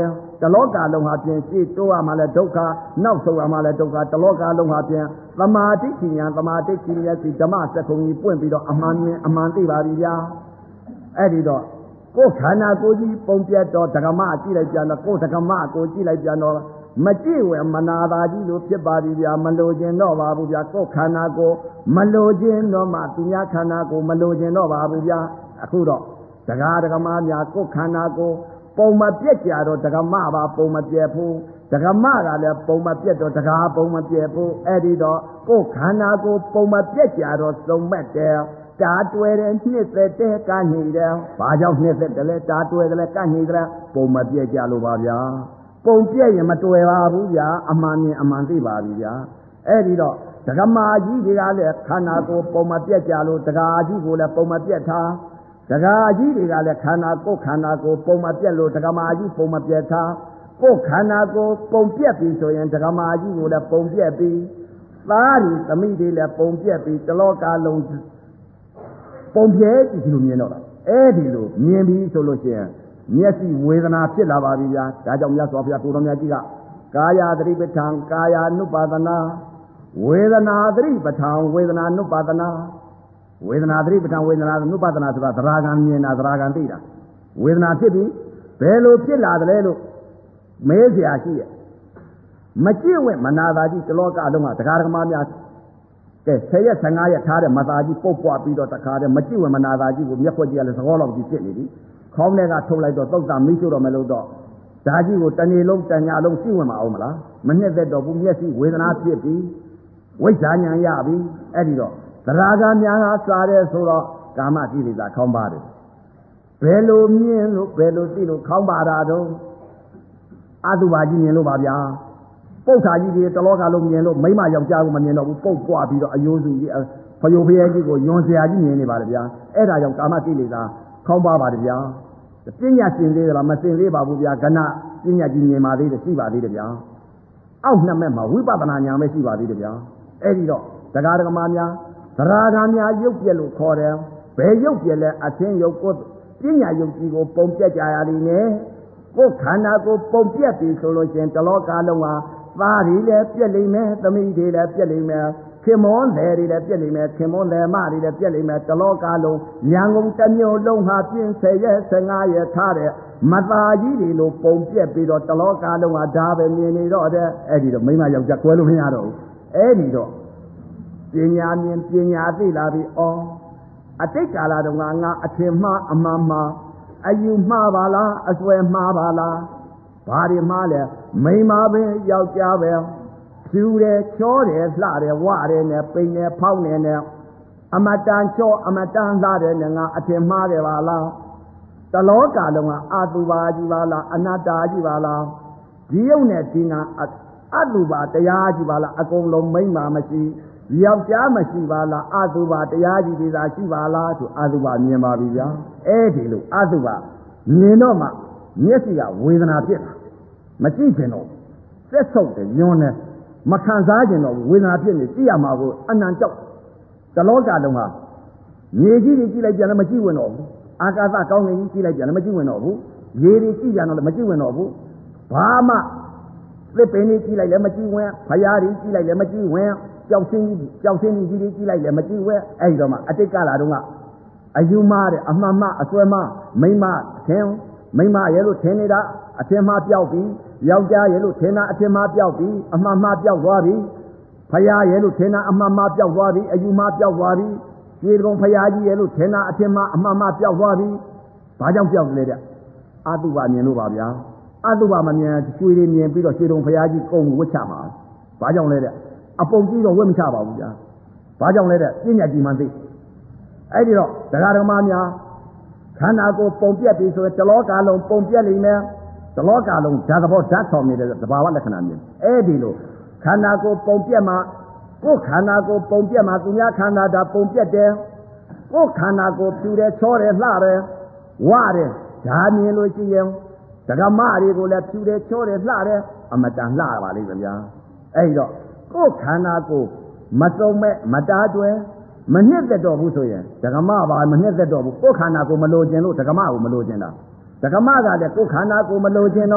တလောကလုံးဟာဖြင့်ရှေ့တိုးရမှလည်းဒုက္ခနောက်ဆုံးရမှလည်းဒုက္ခတလောကလုံးဟာဖြင့်သမာဓိဉာဏ်သမာဓိဉာဏ်ရဲ့ဓမ္မစက္ကုံကြီးပွင့်ပြီးတော့အမှန်မြင်အမှန်သိပါပြီဗျာအဲ့ဒီတော့ကိုယ်ခန္ဓာကိုယ်ကြီးပုံပြတ်တော့ဓကမကြည့်လိုက်ပြန်တော့ကိုယ်ဓကမကိုကြည့်လိုက်ပြန်တော့မကြည့်ဝဲမနာသာကြီးလို့ဖြစ်ပါပြီဗျာမလိုခြင်းတော့ပါဘူးဗျာကိုယ်ခန္ဓာကိုယ်မလိုခြင်းတော့မှသူများခန္ဓာကိုယ်မလိုခြင်းတော့ပါဘူးဗျာအခုတော့ဒကာဒကမများကိုယ်ခန္ဓာကိုယ်ပုံမပြက်ကြတော့ဒကမပါပုံမပြက်ဘူးဒကမကလည်းပုံမပြက်တော့ဒကာပုံမပြက်ဘူးအဲ့ဒီတော့ကိုယ်ခန္ဓာကိုယ်ပုံမပြက်ကြတော့စုံမဲ့တယ်တာတွယ်တယ်နှစ်သက်တဲ့ကညိတယ်ဘာကြောင့်နှစ်သက်တယ်လဲတာတွယ်တယ်လဲကညိတယ်ပုံမပြက်ကြလို့ပါဗျာပုံပြက်ရင်မတွယ်ပါဘူးဗျာအမှန်မြင်အမှန်သိပါပြီဗျာအဲ့ဒီတော့ဒကမာကြီးတွေကလည်းခန္ဓာကိုယ်ပုံမပြက်ကြလို့ဒကာကြီးကိုလည်းပုံမပြက်ထားဒကာကြီးတွေကလည်းခန္ဓာကိုယ်ခန္ဓာကိုယ်ပုံမပြက်လို့ဒကမာကြီးပုံမပြက်ထားကိုယ်ခန္ဓာကိုယ်ပုံပြက်ပြီဆိုရင်ဒကမာကြီးကိုလည်းပုံပြက်ပြီသားတွေသမီးတွေလည်းပုံပြက်ပြီတလောကလုံးပုံပြဲကြည့်လို့မြင်တော့တာအဲ့ဒီလိုမြင်ပြီဆိုလို့ရှိရင်မျက်စိဝေဒနာဖြစ်လာပါပြီဗျာဒါကြောင့်မြတ်စွာဘုရားကိုတော်မြတ်ကြီးကကာယသတိပဋ္ဌာန်ကာယ ानु ပါဒနာဝေဒနာသတိပဋ္ဌာန်ဝေဒနာ ानु ပါဒနာဝေဒနာသတိပဋ္ဌာန်ဝေဒနာ ानु ပါဒနာဆိုတာသရဂံမြင်တာသရဂံသိတာဝေဒနာဖြစ်ပြီဘယ်လိုဖြစ်လာတယ်လို့မဲเสียရှိရဲ့မကြည့်ဝင်မနာသာကြီးတလောကလုံးကတရားဓမ္မများကဲ10ရက်15ရက်ထားတဲ့မသာကြီးပုတ်ပွားပြီးတော့တခါတည်းမကြည့်ဝင်မနာသာကြီးကိုမျက်ခွက်ကြီးကလည်းသကောလောက်ကြီးဖြစ်နေပြီခေါင်းထဲကထုတ်လိုက်တော့သုတ်တာမိရှို့တော့မလို့တော့ဒါကြီးကိုတနေ့လုံးတညလုံးကြည့်ဝင်မအောင်မလားမနှစ်သက်တော့ဘူးမျက်စိဝေဒနာဖြစ်ပြီးဝိဇ္ဇာဉာဏ်ရပြီအဲ့ဒီတော့သရဂါများဟာစားတယ်ဆိုတော့ကာမကိလေသာခေါင်းပါတယ်ဘယ်လိုမြင်လို့ဘယ်လိုသိလို့ခေါင်းပါတာတော့အတုပါကြီးမြင်လို့ပါဗျာပုတ်ခါကြီးတွေတလောကလုံးမြင်လို့မိမယောက်ျားကိုမမြင်တော့ဘူးပုတ်ပွားပြီးတော့အယိုးစုကြီးဖယိုဖယဲကြီးကိုယွန်เสียကြီးမြင်နေပါလေဗျာအဲ့ဒါကြောင့်ကာမကိလေသာခေါင်းပါပါတယ်ဗျာပညာရှင်သေးတယ်လားမရှင်သေးပါဘူးဗျာကဏပညာကြီးမြင်ပါသေးတယ်ရှိပါသေးတယ်ဗျာအောက်နှစ်မဲ့မှာဝိပဿနာဉာဏ်ပဲရှိပါသေးတယ်ဗျာအဲ့ဒီတော့တရားဓမ္မများသရဂံများရုပ်ပြက်လို့ခေါ်တယ်ဘယ်ရုပ်ပြက်လဲအသင်းရုပ်ကိုပညာရုပ်ကြီးကိုပုံပြက်ကြရလိမ့်မယ်ကိုယ်ခန္ဓာကိုပုံပြက်ပြီဆိုလို့ရှင်တလောကလုံးဟာသားတွေလည်းပြက်လိမ့်မယ်သမီးတွေလည်းပြက်လိမ့်မယ်ခင်မွန်တယ်တွေလည်းပြက်လိမ့်မယ်ခင်မွန်တယ်မတွေလည်းပြက်လိမ့်မယ်တလောကလုံးဉာဏ်ကုန်တစ်မျိုးလုံးဟာပြင်း10ရက်15ရက်ထားတဲ့မသားကြီးတွေလိုပုံပြက်ပြီးတော့တလောကလုံးဟာဒါပဲမြင်နေတော့တဲ့အဲ့ဒီတော့မိမယောက်ျားကွဲလို့မရတော့ဘူးအဲ့ဒီတော့ပညာမြင်ပညာသိလာပြီဩအတိတ်ကာလတုန်းကငါအထင်မှားအမှန်မှားအယူမှားပါလားအစွဲမှားပါလားဘာတွေမှားလဲမိန်းမပဲယောက်ျားပဲဖြူတယ်ချောတယ်လှတယ်ဝတယ်နဲ့ပိန်တယ်ဖောင်းတယ်နဲ့အမတန်ချောအမတန်လှတယ်နဲ့ငါအထင်မှားတယ်ပါလားတလောကလုံးကအတုပါကြီးပါလားအနတ္တကြီးပါလားဒီယုံနဲ့ဒီနာအတုပါတရားကြီးပါလားအကုန်လုံးမိန်းမမရှိယောက်ျားမရှိပါလားအတုပါတရားကြီးတွေသာရှိပါလားသူအတုပါမြင်ပါပြီဗျာအဲ့ဒီလိုအတုပါမြင်တော့မှမျက်စိကဝေဒနာဖြစ်တာမကြည့်ချင်တော့သက်ဆုပ်တယ်ညွန်းတယ်မခံစားချင်တော့ဝေဒနာဖြစ်နေကြည့်ရမှာကိုအနံကြောက်တလောကလုံးဟာမြေကြီးတွေကြည့်လိုက်ပြန်လည်းမကြည့်ဝင်တော့ဘူးအာကာသကောင်းကင်ကြီးကြည့်လိုက်ပြန်လည်းမကြည့်ဝင်တော့ဘူးရေတွေကြည့်ပြန်တော့လည်းမကြည့်ဝင်တော့ဘူးဘာမှသစ်ပင်တွေကြည့်လိုက်လည်းမကြည့်ဝင်ဖရားတွေကြည့်လိုက်လည်းမကြည့်ဝင်ကြောက်စင်းကြီးတွေကြည့်လိုက်လည်းမကြည့်ဝင်အဲ့ဒီတော့မှအတိတ်ကလာတော့ကအယူမှားတယ်အမှန်မှအစွဲမှားမိမထင်မိမရဲ့လို့ထင်နေတာအထင်မှားပြောက်ပြီယောက်ျားရဲ့လို့ထင်တာအထင်မှားပြောက်ပြီအမှန်မှားပြောက်သွားပြီဖရားရဲ့လို့ထင်တာအမှန်မှားပြောက်သွားပြီအယူမှားပြောက်သွားပြီခြေကုံဖရားကြီးရဲ့လို့ထင်တာအထင်မှားအမှန်မှားပြောက်သွားပြီဘာကြောင့်ပြောက်လဲတဲ့အတုပါမြင်လို့ပါဗျာအတုပါမမြင်ရွှေတွေမြင်ပြီးတော့ရွှေတုံဖရားကြီးကုံဝတ်ချမှာဘာကြောင့်လဲတဲ့အပုံကြီးတော့ဝတ်မချပါဘူးဗျာဘာကြောင့်လဲတဲ့ပညာကြီးမှသိအဲ့ဒီတော့တရားဓမ္မများခန္ဓာကိုယ်ပုံပြက်ပြီဆိုရင်တလောကလုံးပုံပြက်လိမ့်မယ်တလောကလုံးဓာတ်သဘောဓာတ်ဆောင်နေတဲ့သဘာဝလက္ခဏာမြင်အဲ့ဒီလိုခန္ဓာကိုယ်ပုံပြက်မှာကိုယ်ခန္ဓာကိုယ်ပုံပြက်မှာသူများခန္ဓာဒါပုံပြက်တယ်ကိုယ်ခန္ဓာကိုယ်ဖြူတယ်ချောတယ်လှတယ်ဝတယ်ဒါမြင်လို့ရှိရင်ဒကမတွေကိုလည်းဖြူတယ်ချောတယ်လှတယ်အမတန်လှပါလိမ့်မယ်ဗျာအဲ့ဒီတော့ကိုယ်ခန္ဓာကိုယ်မစုံမဲ့မတားတွယ်မနှစ်သက်တော့ဘူးဆိုရင်ဒကမပါမနှစ်သက်တော့ဘူးကိုယ်ခန္ဓာကိုမလိုချင်လို့ဒကမကိုမလိုချင်တာဒကမကလည်းကိုယ်ခန္ဓာကိုမလိုချင်တော့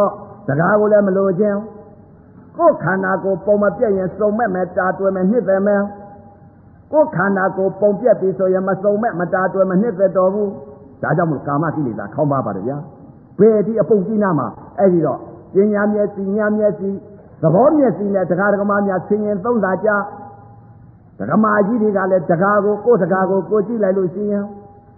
စကားကိုလည်းမလိုခြင်းကိုယ်ခန္ဓာကိုယ်ပုံမပြည့်ရင်စုံမဲ့မဲ့တာတွယ်မဲ့နှစ်သက်မဲ့ကိုယ်ခန္ဓာကိုယ်ပုံပြည့်ပြီဆိုရင်မစုံမဲ့မတာတွယ်မဲ့နှစ်သက်တော်ဘူးဒါကြောင့်မို့ကာမကိလေသာခေါင်းပါပါတယ်ဗျာဘယ်ဒီအပုပ်ကြီးနာမှာအဲ့ဒီတော့ပညာမျက်စိညာမျက်စိသဘောမျက်စိနဲ့တရားဓမ္မများဆင်ရင်သုံးသာကြဒကမာကြီးတွေကလည်းတကားကိုကိုယ်တကားကိုကိုကြည့်လိုက်လို့ရှိရင်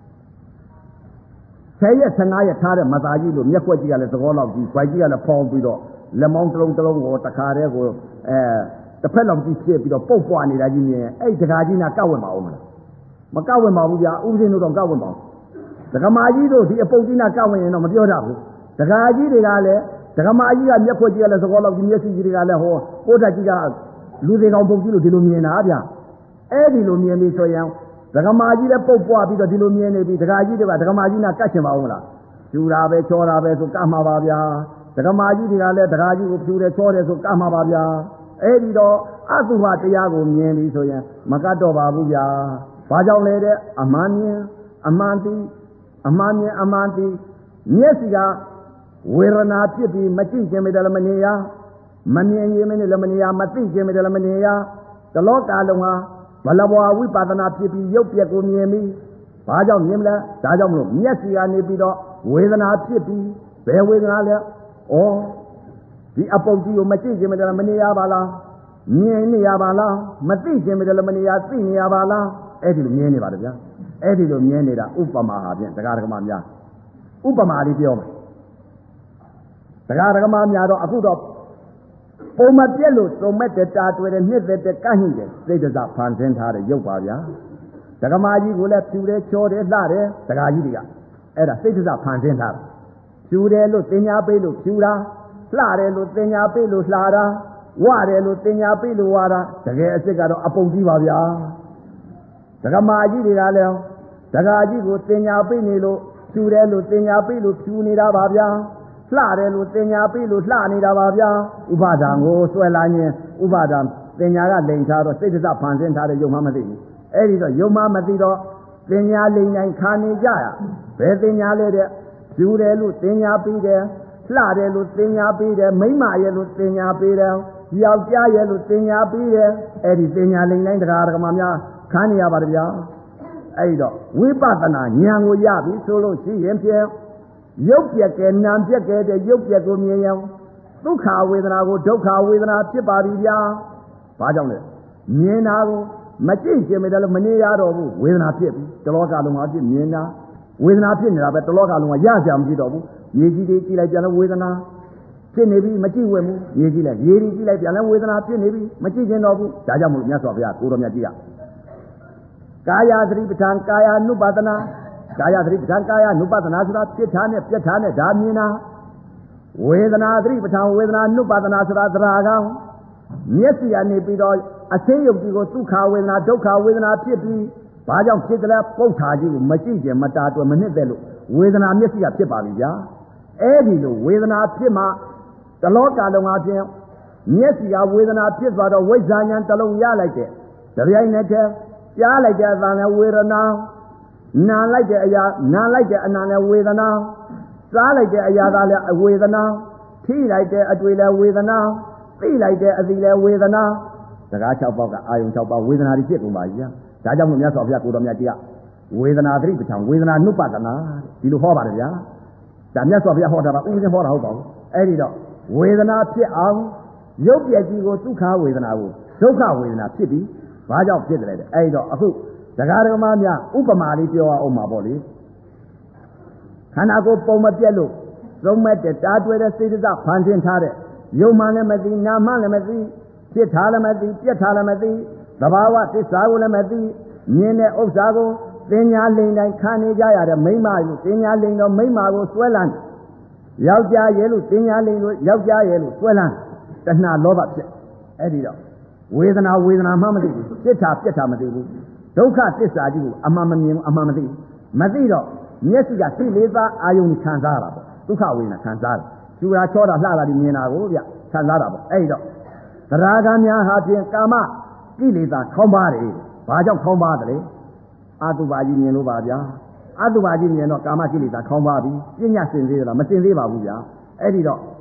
10 ရက်15 ရက်ထားတဲ့မသားကြီးလို့မျက်ခွက်ကြီးကလည်းသဘောလောက်ကြီး၊ဗိုက်ကြီးကလည်းဖောင်းပြီးတော့လက်မောင်းတစ်လုံးကိုတခါတည်းကိုတစ်ဖက်လောက်ကြီးဖြစ်ပြီးတော့ပုတ်ပွားနေတာကြီးမြင်အဲ့တကားကြီးကကောက်ဝင်ပါဦးမလားမကောက်ဝင်ပါဘူးဗျာဥပဒေတို့တော့ကောက်ဝင်ပါဘူးဒကမာကြီးတို့ဒီအပုတ်ကြီးကကောက်ဝင်ရင်တော့မပြောတတ်ဘူးဒကာကြီးတွေကလည်းဒကမာကြီးကမျက်ခွက်ကြီးကလည်းသဘောလောက်ကြီးမျက်စိကြီးတွေကလည်းဟောကိုယ်တက်ကြီးကလူသေးကောင်ပုတ်ကြီးလို့ဒီလိုမြင်တာဗျာအဲ့ဒီလိုမြင်ပြီးဆိုရင်ဒကမာကြီးလည်းပုတ်ပွားပြီးတော့ဒီလိုမြင်နေပြီဒကာကြီးတွေကဒကမာကြီးကကတ်ချင်ပါဦးမလားဖြူတာပဲချောတာပဲဆိုကတ်မှာပါဗျာဒကမာကြီးတွေကလည်းဒကာကြီးကိုဖြူတယ်ချောတယ်ဆိုကတ်မှာပါဗျာအဲ့ဒီတော့အသုဘတရားကိုမြင်ပြီဆိုရင်မကတ်တော့ပါဘူးဗျာဘာကြောင့်လဲတဲ့အမှန်မြင်အမှန်သိအမှန်မြင်အမှန်သိမျက်စိကဝေဒနာဖြစ်ပြီးမကြည့်ခြင်းမတည်းလည်းမနေရမမြင်ခြင်းမနဲ့လည်းမနေရမသိခြင်းမတည်းလည်းမနေရတလောကလုံးဟာဘလဘဝဝိပဿနာဖြစ်ပြီးရုပ်ပြက်ကိုမြင်ပြီးဘာကြောင့်မြင်မလဲဒါကြောင့်မလို့မျက်စိကနေပြီးတော့ဝေဒနာဖြစ်ပြီးဘယ်ဝေဒနာလဲဩဒီအပုပ်ကြီးကိုမကြည့်ခြင်းမတည်းလည်းမနေရပါလားမြင်နေရပါလားမသိခြင်းမတည်းလည်းမနေရသိနေရပါလားအဲ့ဒီလိုမြင်နေပါတယ်ဗျာအဲ့ဒီလိုမြင်နေတာဥပမာဟာဖြင့်တရားဓမ္မများဥပမာလေးပြောမယ်တရားဓမ္မများတော့အခုတော့ပုံမပြက်လို့စုံမဲ့တဲ့တာတွေ့တဲ့နှစ်သက်တဲ့ကန့်ညှိတယ်စိတ်တစဖန်ဆင်းထားတဲ့ရုပ်ပါဗျာဒကမာကြီးကိုလည်းဖြူတယ်ချောတယ်လှတယ်ဒကာကြီးတွေကအဲ့ဒါစိတ်တစဖန်ဆင်းထားတယ်ဖြူတယ်လို့တင်ညာပေးလို့ဖြူတာလှတယ်လို့တင်ညာပေးလို့လှတာဝတယ်လို့တင်ညာပေးလို့ဝတာတကယ်အစ်စ်ကတော့အပုပ်ကြီးပါဗျာဒကမာကြီးတွေကလည်းဒကာကြီးကိုတင်ညာပေးနေလို့ဖြူတယ်လို့တင်ညာပေးလို့ဖြူနေတာပါဗျာလှတယ်လို့တင်ညာပေးလို့လှနေတာပါဗျာဥပါဒံကိုဆွဲလာရင်ဥပါဒံတင်ညာကလိန်ထားတော့စိတ်တစဖန်ဆင်းထားတဲ့ယုံမှမသိဘူးအဲ့ဒီတော့ယုံမှမသိတော့တင်ညာလိန်တိုင်းခါနေကြရဘယ်တင်ညာလဲတဲ့ဖြူတယ်လို့တင်ညာပေးတယ်လှတယ်လို့တင်ညာပေးတယ်မိမရဲ့လို့တင်ညာပေးတယ်ယောက်ျားရဲ့လို့တင်ညာပေးတယ်အဲ့ဒီတင်ညာလိန်တိုင်းတရားဓမ္မများခါနေရပါတယ်ဗျာအဲ့ဒီတော့ဝိပဿနာဉာဏ်ကိုရပြီဆိုလို့ရှိရင်ဖြင့်ရုပ်ပြက်ကဲနာမ်ပြက်ကဲတဲ့ရုပ်ပြက်ကိုမြင်ရင်ဒုက္ခဝေဒနာကိုဒုက္ခဝေဒနာဖြစ်ပါပြီဗျာဘာကြောင့်လဲမြင်တာကိုမကြည့်ခြင်းမတည်းလည်းမနေရတော့ဘူးဝေဒနာဖြစ်ပြီတလောကလုံးမှာဖြစ်မြင်တာဝေဒနာဖြစ်နေတာပဲတလောကလုံးကရကြမဖြစ်တော့ဘူးရေကြီးတွေကြည့်လိုက်ပြန်လဲဝေဒနာဖြစ်နေပြီမကြည့်ဝဲဘူးရေကြီးလိုက်ရေကြီးကြည့်လိုက်ပြန်လဲဝေဒနာဖြစ်နေပြီမကြည့်ခြင်းတော့ဘူးဒါကြောင့်မို့မြတ်စွာဘုရားကိုတော်မြတ်ကြီးကကာယသတိပဋ္ဌာန်ကာယ ानु ပါဒနာကာယသတိပဋ္ဌာန်ကာယ ानु ပါဒနာဆိုတာပြစ်ထားနဲ့ပြက်ထားနဲ့ဒါမြင်တာဝေဒနာသတိပဋ္ဌာန်ဝေဒနာ ानु ပါဒနာဆိုတာသရာကောင်မျက်စိကနေပြီးတော့အသိယုတ်ကြီးကိုဒုက္ခဝေဒနာဒုက္ခဝေဒနာဖြစ်ပြီးဘာကြောင့်ဖြစ်တယ်လဲပုဋ္ဌာကြီးကိုမကြည့်ကြမတာတွယ်မနှစ်သက်လို့ဝေဒနာမျက်စိကဖြစ်ပါပြီဗျာအဲ့ဒီလိုဝေဒနာဖြစ်မှတလောကလုံးအပြင်မျက်စိကဝေဒနာဖြစ်သွားတော့ဝိဇ္ဇာဉာဏ်တစ်လုံးရလိုက်တဲ့တပြိုင်နက်တည်းကြားလိုက်တဲ့အသံနဲ့ဝေဒနာနာလိုက်တဲ့အရာနာလိုက်တဲ့အနာနဲ့ဝေဒနာစားလိုက်တဲ့အရာကလည်းဝေဒနာထိလိုက်တဲ့အတွေ့လည်းဝေဒနာသိလိုက်တဲ့အသီလည်းဝေဒနာစကား6ပေါက်ကအာယုံ6ပေါက်ဝေဒနာတွေဖြစ်ကုန်ပါကြီးဒါကြောင့်မို့မြတ်စွာဘုရားကိုတော်မြတ်ကြီးကဝေဒနာသတိပဋ္ဌာန်ဝေဒနာနုပဒနာဒီလိုဟောပါတယ်ဗျာဒါမြတ်စွာဘုရားဟောတာပါဥပဒေဟောတာဟုတ်ပါဘူးအဲ့ဒီတော့ဝေဒနာဖြစ်အောင်ရုပ်ပြည့်ကြီးကိုဒုက္ခဝေဒနာကိုဒုက္ခဝေဒနာဖြစ်ပြီးဘာကြောင့်ဖြစ်တယ်လဲအဲ့ဒီတော့အခုဒကာဒကမများဥပမာလေးပြောအောင်ပါပေါ့လေခန္ဓာကိုယ်ပုံမပြက်လို့သုံးမဲ့တဲ့တားတွဲတဲ့စိတ်ဓာတ်ဖန်ဆင်းထားတဲ့ယုံမှလည်းမသိနာမှလည်းမသိဖြစ်ထားလည်းမသိပြက်ထားလည်းမသိသဘာဝသစ္စာကိုလည်းမသိမြင်တဲ့ဥစ္စာကိုသင်ညာလိန်တိုင်းခံနေကြရတဲ့မိမကိုသင်ညာလိန်တော့မိမကိုဆွဲလန်းယောက်ျားရဲ့လို့သင်ညာလိန်ကိုယောက်ျားရဲ့လို့ဆွဲလန်းတဏှာလောဘဖြစ်အဲ့ဒီတော့ဝေဒနာမှမသိဘူးပြက်ထားပြက်ထားမသိဘူးဒုက္ခသစ္စာကြီးကိုအမှန်မမြင်ဘူးအမှန်မသိဘူးမသိတော့မျက်စိကသိလေးသားအာယုန်ခံစားရတာပေါ့ဒုက္ခဝေဒနာခံစားတယ်ကျူတာချောတာလှတာဒီမြင်တာကိုဗျခံစားတာပေါ့အဲ့ဒီတော့သရဂံများဟာဖြင့်ကာမကိလေသာခေါင်းပါတယ်ဘာကြောင့်ခေါင်းပါတယ်လဲအတုပါကြီးမြင်လို့ပါဗျာအတုပါကြီးမြင်တော့ကာမကိလေသာခေါင်းပါပြီပညာစင်သေးလားမစင်သေးပါဘူးဗျာအဲ့ဒီတော့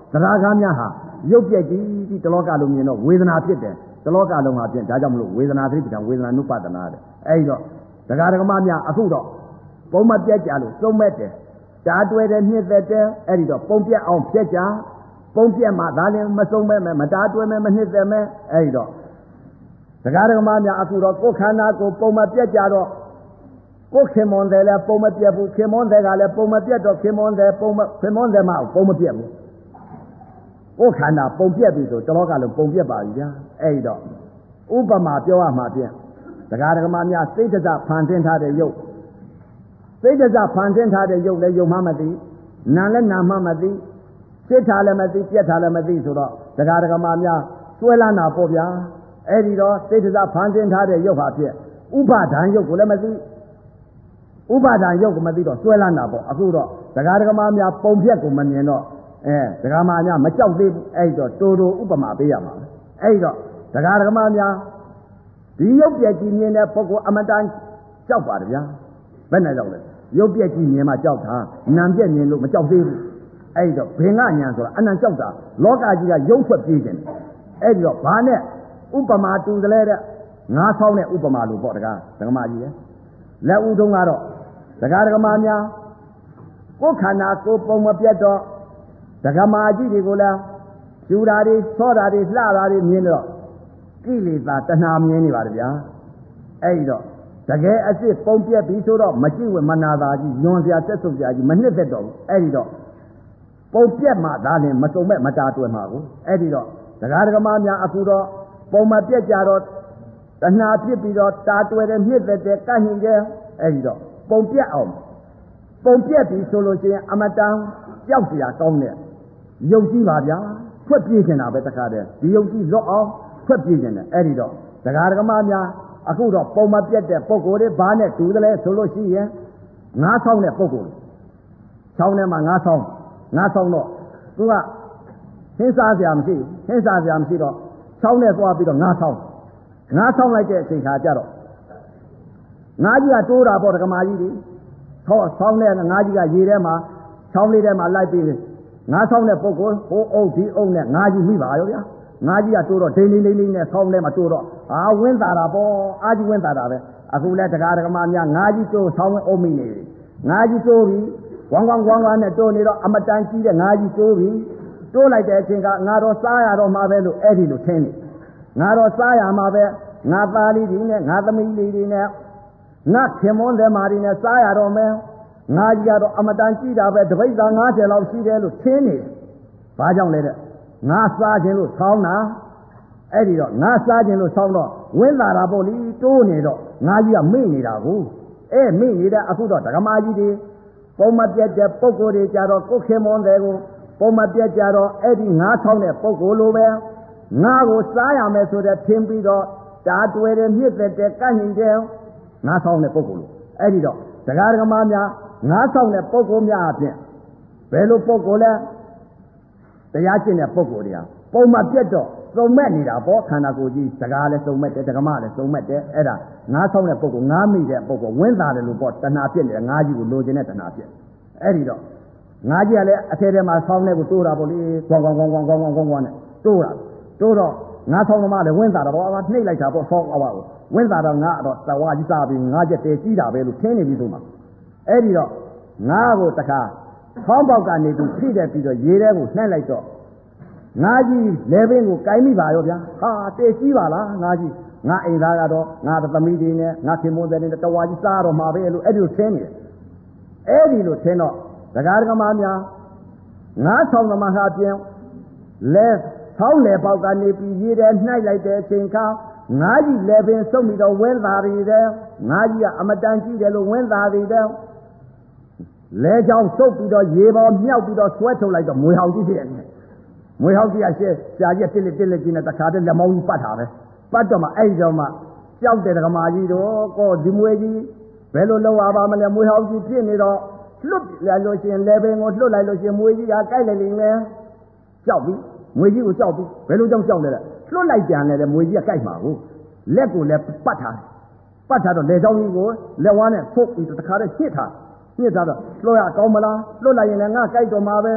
သရဂါများဟာရုပ်ပြက်ကြီးတလောကလုံးမြင်တော့ဝေဒနာဖြစ်တယ်တလောကလုံးဟာဖြင့်ဒါကြောင့်မလို့ဝေဒနာသတိပဋ္ဌာန်ဝေဒနာနုပဒနာတဲ့အဲဒီတော့တရားဓမ္မများအခုတော့ပုံမပြတ်ကြလို့သုံးမဲ့တယ်တားတွဲတဲ့နှစ်သက်တဲ့အဲဒီတော့ပုံပြတ်အောင်ဖြတ်ကြပုံပြတ်မှဒါလည်းမဆုံးမဲ့မတားတွဲမဲ့မနှစ်သက်မဲ့အဲဒီတော့တရားဓမ္မများအခုတော့ကိုယ်ခန္ဓာကိုပုံမပြတ်ကြတော့ကိုယ်ခင်မွန်တယ်လည်းပုံမပြတ်ဘူးခင်မွန်တယ်ကလည်းပုံမပြတ်တော့ခင်မွန်တယ်ခင်မွန်တယ်မှပုံမပြတ်ဘူးကိုယ်ခန္ဓာပုံပြတ်ပြီဆိုတလောကလုံးပုံပြတ်ပါပြီဗျာအဲဒီတော့ဥပမာပြောရမှာဖြင့်တရားဓမ္မများစိတ်တစဖန်ဆင်းထားတဲ့ယုတ်စိတ်တစဖန်ဆင်းထားတဲ့ယုတ်လည်းယုတ်မှမသိနာလည်းနာမှမသိစိတ်ထားလည်းမသိပြက်ထားလည်းမသိဆိုတော့တရားဓမ္မများစွဲလန်းတာပေါ့ဗျာအဲ့ဒီတော့စိတ်တစဖန်ဆင်းထားတဲ့ယုတ်ဟာဖြင့်ဥပါဒံယုတ်ကိုလည်းမသိဥပါဒံယုတ်ကိုမသိတော့စွဲလန်းတာပေါ့အခုတော့တရားဓမ္မများပုံပြက်ကိုမမြင်တော့တရားဓမ္မများမကြောက်သေးဘူးအဲ့တော့တူတူဥပမာပေးရမှာအဲ့တော့တရားဓမ္မများဒီရုပ်ပြက်ကြီးမြင်တဲ့ပုဂ္ဂိုလ်အမတန်ကြောက်ပါတယ်ဗျာဘယ်နဲ့ကြောက်လဲရုပ်ပြက်ကြီးမြင်မှကြောက်တာနာမ်ပြက်မြင်လို့မကြောက်သေးဘူးအဲ့တော့ဘင်္ဂညာဆိုတာအနံကြောက်တာလောကကြီးကရုပ်ထွက်ပြေးခြင်းအဲ့ဒီတော့ဘာနဲ့ဥပမာတူတယ်တဲ့ငါးဆောင်းတဲ့ဥပမာလို့ပေါ့တရားဓမ္မကြီးရဲ့လက်ဦးတုံးကတော့တရားဓမ္မများကိုယ်ခန္ဓာကိုယ်ပုံမပြတ်တော့ဓမ္မကြီးတွေကိုလည်းယူတာတွေဆောတာတွေလှတာတွေမြင်တော့ကိလေသာတဏှာမြင်နေပါတယ်ဗျာအဲ့ဒီတော့တကယ်အစ်စ်ပုံပြက်ပြီးဆိုတော့မကြည့်ဝမနာသာကြီးညွန်စရာဆက်ဆုပ်စရာကြီးမနှစ်သက်တော့ဘူးအဲ့ဒီတော့ပုံပြက်မှဒါလည်းမစုံမဲ့မတာတွယ်မှာကိုအဲ့ဒီတော့တရားဓမ္မများအခုတော့ပုံမပြက်ကြတော့တဏှာဖြစ်ပြီးတော့တာတွယ်တဲ့နှစ်သက်တဲ့ကန့်ညင်တဲ့အဲ့ဒီတော့ပုံပြက်အောင်ပုံပြက်ပြီးဆိုလို့ရှိရင်အမတန်ကြောက်စရာကောင်းတဲ့ယုံကြည်ပါဗျာဖွက်ပြေးနေတာပဲတခါတည်းဒီယုံကြည်လွတ်အောင်ဖွက်ပြေးနေတယ်အဲ့ဒီတော့တရားဓမ္မများအခုတော့ပုံမပြတ်တဲ့ပုံကိုယ်တွေဘာနဲ့တူတယ်လဲဆိုလို့ရှိရင်ငါးဆောင်တဲ့ပုံကိုယ်ချောင်းထဲမှာငါးဆောင်တော့သူကဟင်းစားစရာမရှိတော့ချောင်းနဲ့သွားပြီးတော့ငါးဆောင်လိုက်တဲ့အချိန်ခါကျတော့ငါးကြီးကတိုးတာပေါ့ဓမ္မကြီးတွေဆောင်းတဲ့ငါးကြီးကရေထဲမှာချောင်းလေးထဲမှာလိုက်ပြီးငါးဆောင်တဲ့ပုံကိုယ်ဟိုအုပ်ဒီအုပ်နဲ့ငါးကြီးမိပါရောဗျာငါးကြီးကတိုးတော့ဒိန်နဲ့ဆောင်းထဲမှာတိုးတော့ဝင်းတာတာပေါ့အာကြီးဝင်းတာတာပဲအခုလဲတရားဓမ္မများငါးကြီးတိုးဆောင်းဝင်းအုပ်မိနေပြီငါးကြီးတိုးပြီးဝမ်းနဲ့တိုးနေတော့အမတန်ကြီးတဲ့ငါးကြီးတိုးပြီးတိုးလိုက်တဲ့အချိန်ကငါတော့စားရတော့မှာပဲလို့အဲ့ဒီလိုထင်နေငါတော့စားရမှာပဲငါသားလေးတွေနဲ့ငါသမီးလေးတွေနဲ့ငါခင်မွန်းတဲ့မာတွေနဲ့စားရတော့မယ်ငါကြီးကတော့အမတန်ကြီးတာပဲတပိတ်သား90လောက်ရှိတယ်လို့ထင်နေဘာကြောင့်လဲတဲ့ငါစားခြင်းလို့ဆောင်းတာအဲ့ဒီတော့ငါစားခြင်းလို့ဆောင်းတော့ဝင်းလာတာပေါ့လေတိုးနေတော့ငါကြီးကမိနေတာကိုမိနေတဲ့အခုတော့ဓမ္မကြီးတွေပုံမပြတ်တဲ့ပုဂ္ဂိုလ်တွေကြတော့ကိုခင်မွန်တယ်ကိုပုံမပြတ်ကြတော့အဲ့ဒီငါဆောင်းတဲ့ပုဂ္ဂိုလ်လိုပဲငါကိုစားရမယ်ဆိုတဲ့ထင်ပြီးတော့တားတွယ်တဲ့မြစ်တဲ့ကန့်ညင်တဲ့ငါဆောင်းတဲ့ပုဂ္ဂိုလ်လိုအဲ့ဒီတော့တရားဓမ္မများငါဆောင်းတဲ့ပုဂ္ဂိုလ်များအပြင်ဘယ်လိုပုဂ္ဂိုလ်လဲတရားကျင့်တဲ့ပုဂ္ဂိုလ်တွေဟာပုံမပြတ်တော့စုံမဲ့နေတာပေါ့ခန္ဓာကိုယ်ကြီးစကားလည်းစုံမဲ့တယ်ဓမ္မလည်းစုံမဲ့တယ်အဲ့ဒါငါးဆောင်တဲ့ပုဂ္ဂိုလ်ငါးမိတဲ့ပုဂ္ဂိုလ်ဝင်းသားတယ်လို့ပေါ့တဏှာပြစ်နေတဲ့ငါးကြီးကိုလိုချင်တဲ့တဏှာပြစ်အဲ့ဒီတော့ငါးကြီးကလည်းအထဲထဲမှာဆောင်းတဲ့ကိုတိုးတာပေါ့လေကွန်နဲ့တိုးတော့ငါးဆောင်သမားလည်းဝင်းသားတော့နှိမ့်လိုက်တာပေါ့ဆောင်းအဝါကိုဝင်းသားတော့ငါတော့တဝါကြီးစားပြီးငါးချက်တဲကြီးတာပဲလို့ထင်းနေပြီဆိုမှအဲ့ဒီတော့ငါးကိုတခါခေါင်းပေါက်ကနေပြီးဖိတဲ့ပြီးတော့ရေထဲကိုနှိုက်လိုက်တော့ငါကြီးလေပင်ကိုကိုင်းမိပါရောဗျာဟာတဲကြီးပါလားငါကြီးငါအိမ်သားကတော့ငါသမီးတွေနဲ့ငါခင်မွန်းတဲ့တဝါကြီးစားတော့မှာပဲလို့အဲ့ဒီလိုထင်းနေတယ်အဲ့ဒီလိုထင်းတော့တရားဓမ္မများငါဆောင်သမားဟာပြင်လဲဆောင်းလေပေါက်ကနေပြီးရေထဲနှိုက်လိုက်တဲ့အချိန်ခါငါကြီးလေပင်စုပ်ပြီးတော့ဝင်းသားတွေတဲ့ငါကြီးကအမတန်ကြီးတယ်လို့ဝင်းသားတွေတဲ့လဲချောင်းစုပ်ပြီးတော့ရေပေါ်မြောက်ပြီးတော့ဆွဲထုတ်လိုက်တော့မွေဟောင်ကြီးဖြစ်နေမွေဟောင်ကြီးကရှားကြီးတစ်လက်ကြီးနဲ့တခါတည်းလက်မောင်းကြီးပတ်တာပဲပတ်တော့မှအဲ့ဒီတော့မှကြောက်တဲ့ဓမ္မကြီးတော့ကိုဒီမွေကြီးဘယ်လိုလုပ်ရပါမလဲမွေဟောင်ကြီးဖြစ်နေတော့လွတ်လိုက်လို့ရှိရင်လေပင်ကိုလွတ်လိုက်လို့ရှိရင်မွေကြီးကကြိုက်လိုက်လိမ့်မယ်ကြောက်ပြီမွေကြီးကိုကြောက်ပြီဘယ်လိုကြောင့်ကြောက်လဲလွတ်လိုက်ပြန်လဲမွေကြီးကကြိုက်မှာကိုလက်ကိုလည်းပတ်ထားတော့လေချောင်းကြီးကိုလက်ဝါးနဲ့ဖုတ်ပြီးတခါတည်းညှစ်ထားတော့လွတ်ရကောင်းမလားလွတ်လိုက်ရင်လည်းငါကြိုက်တော့မှာပဲ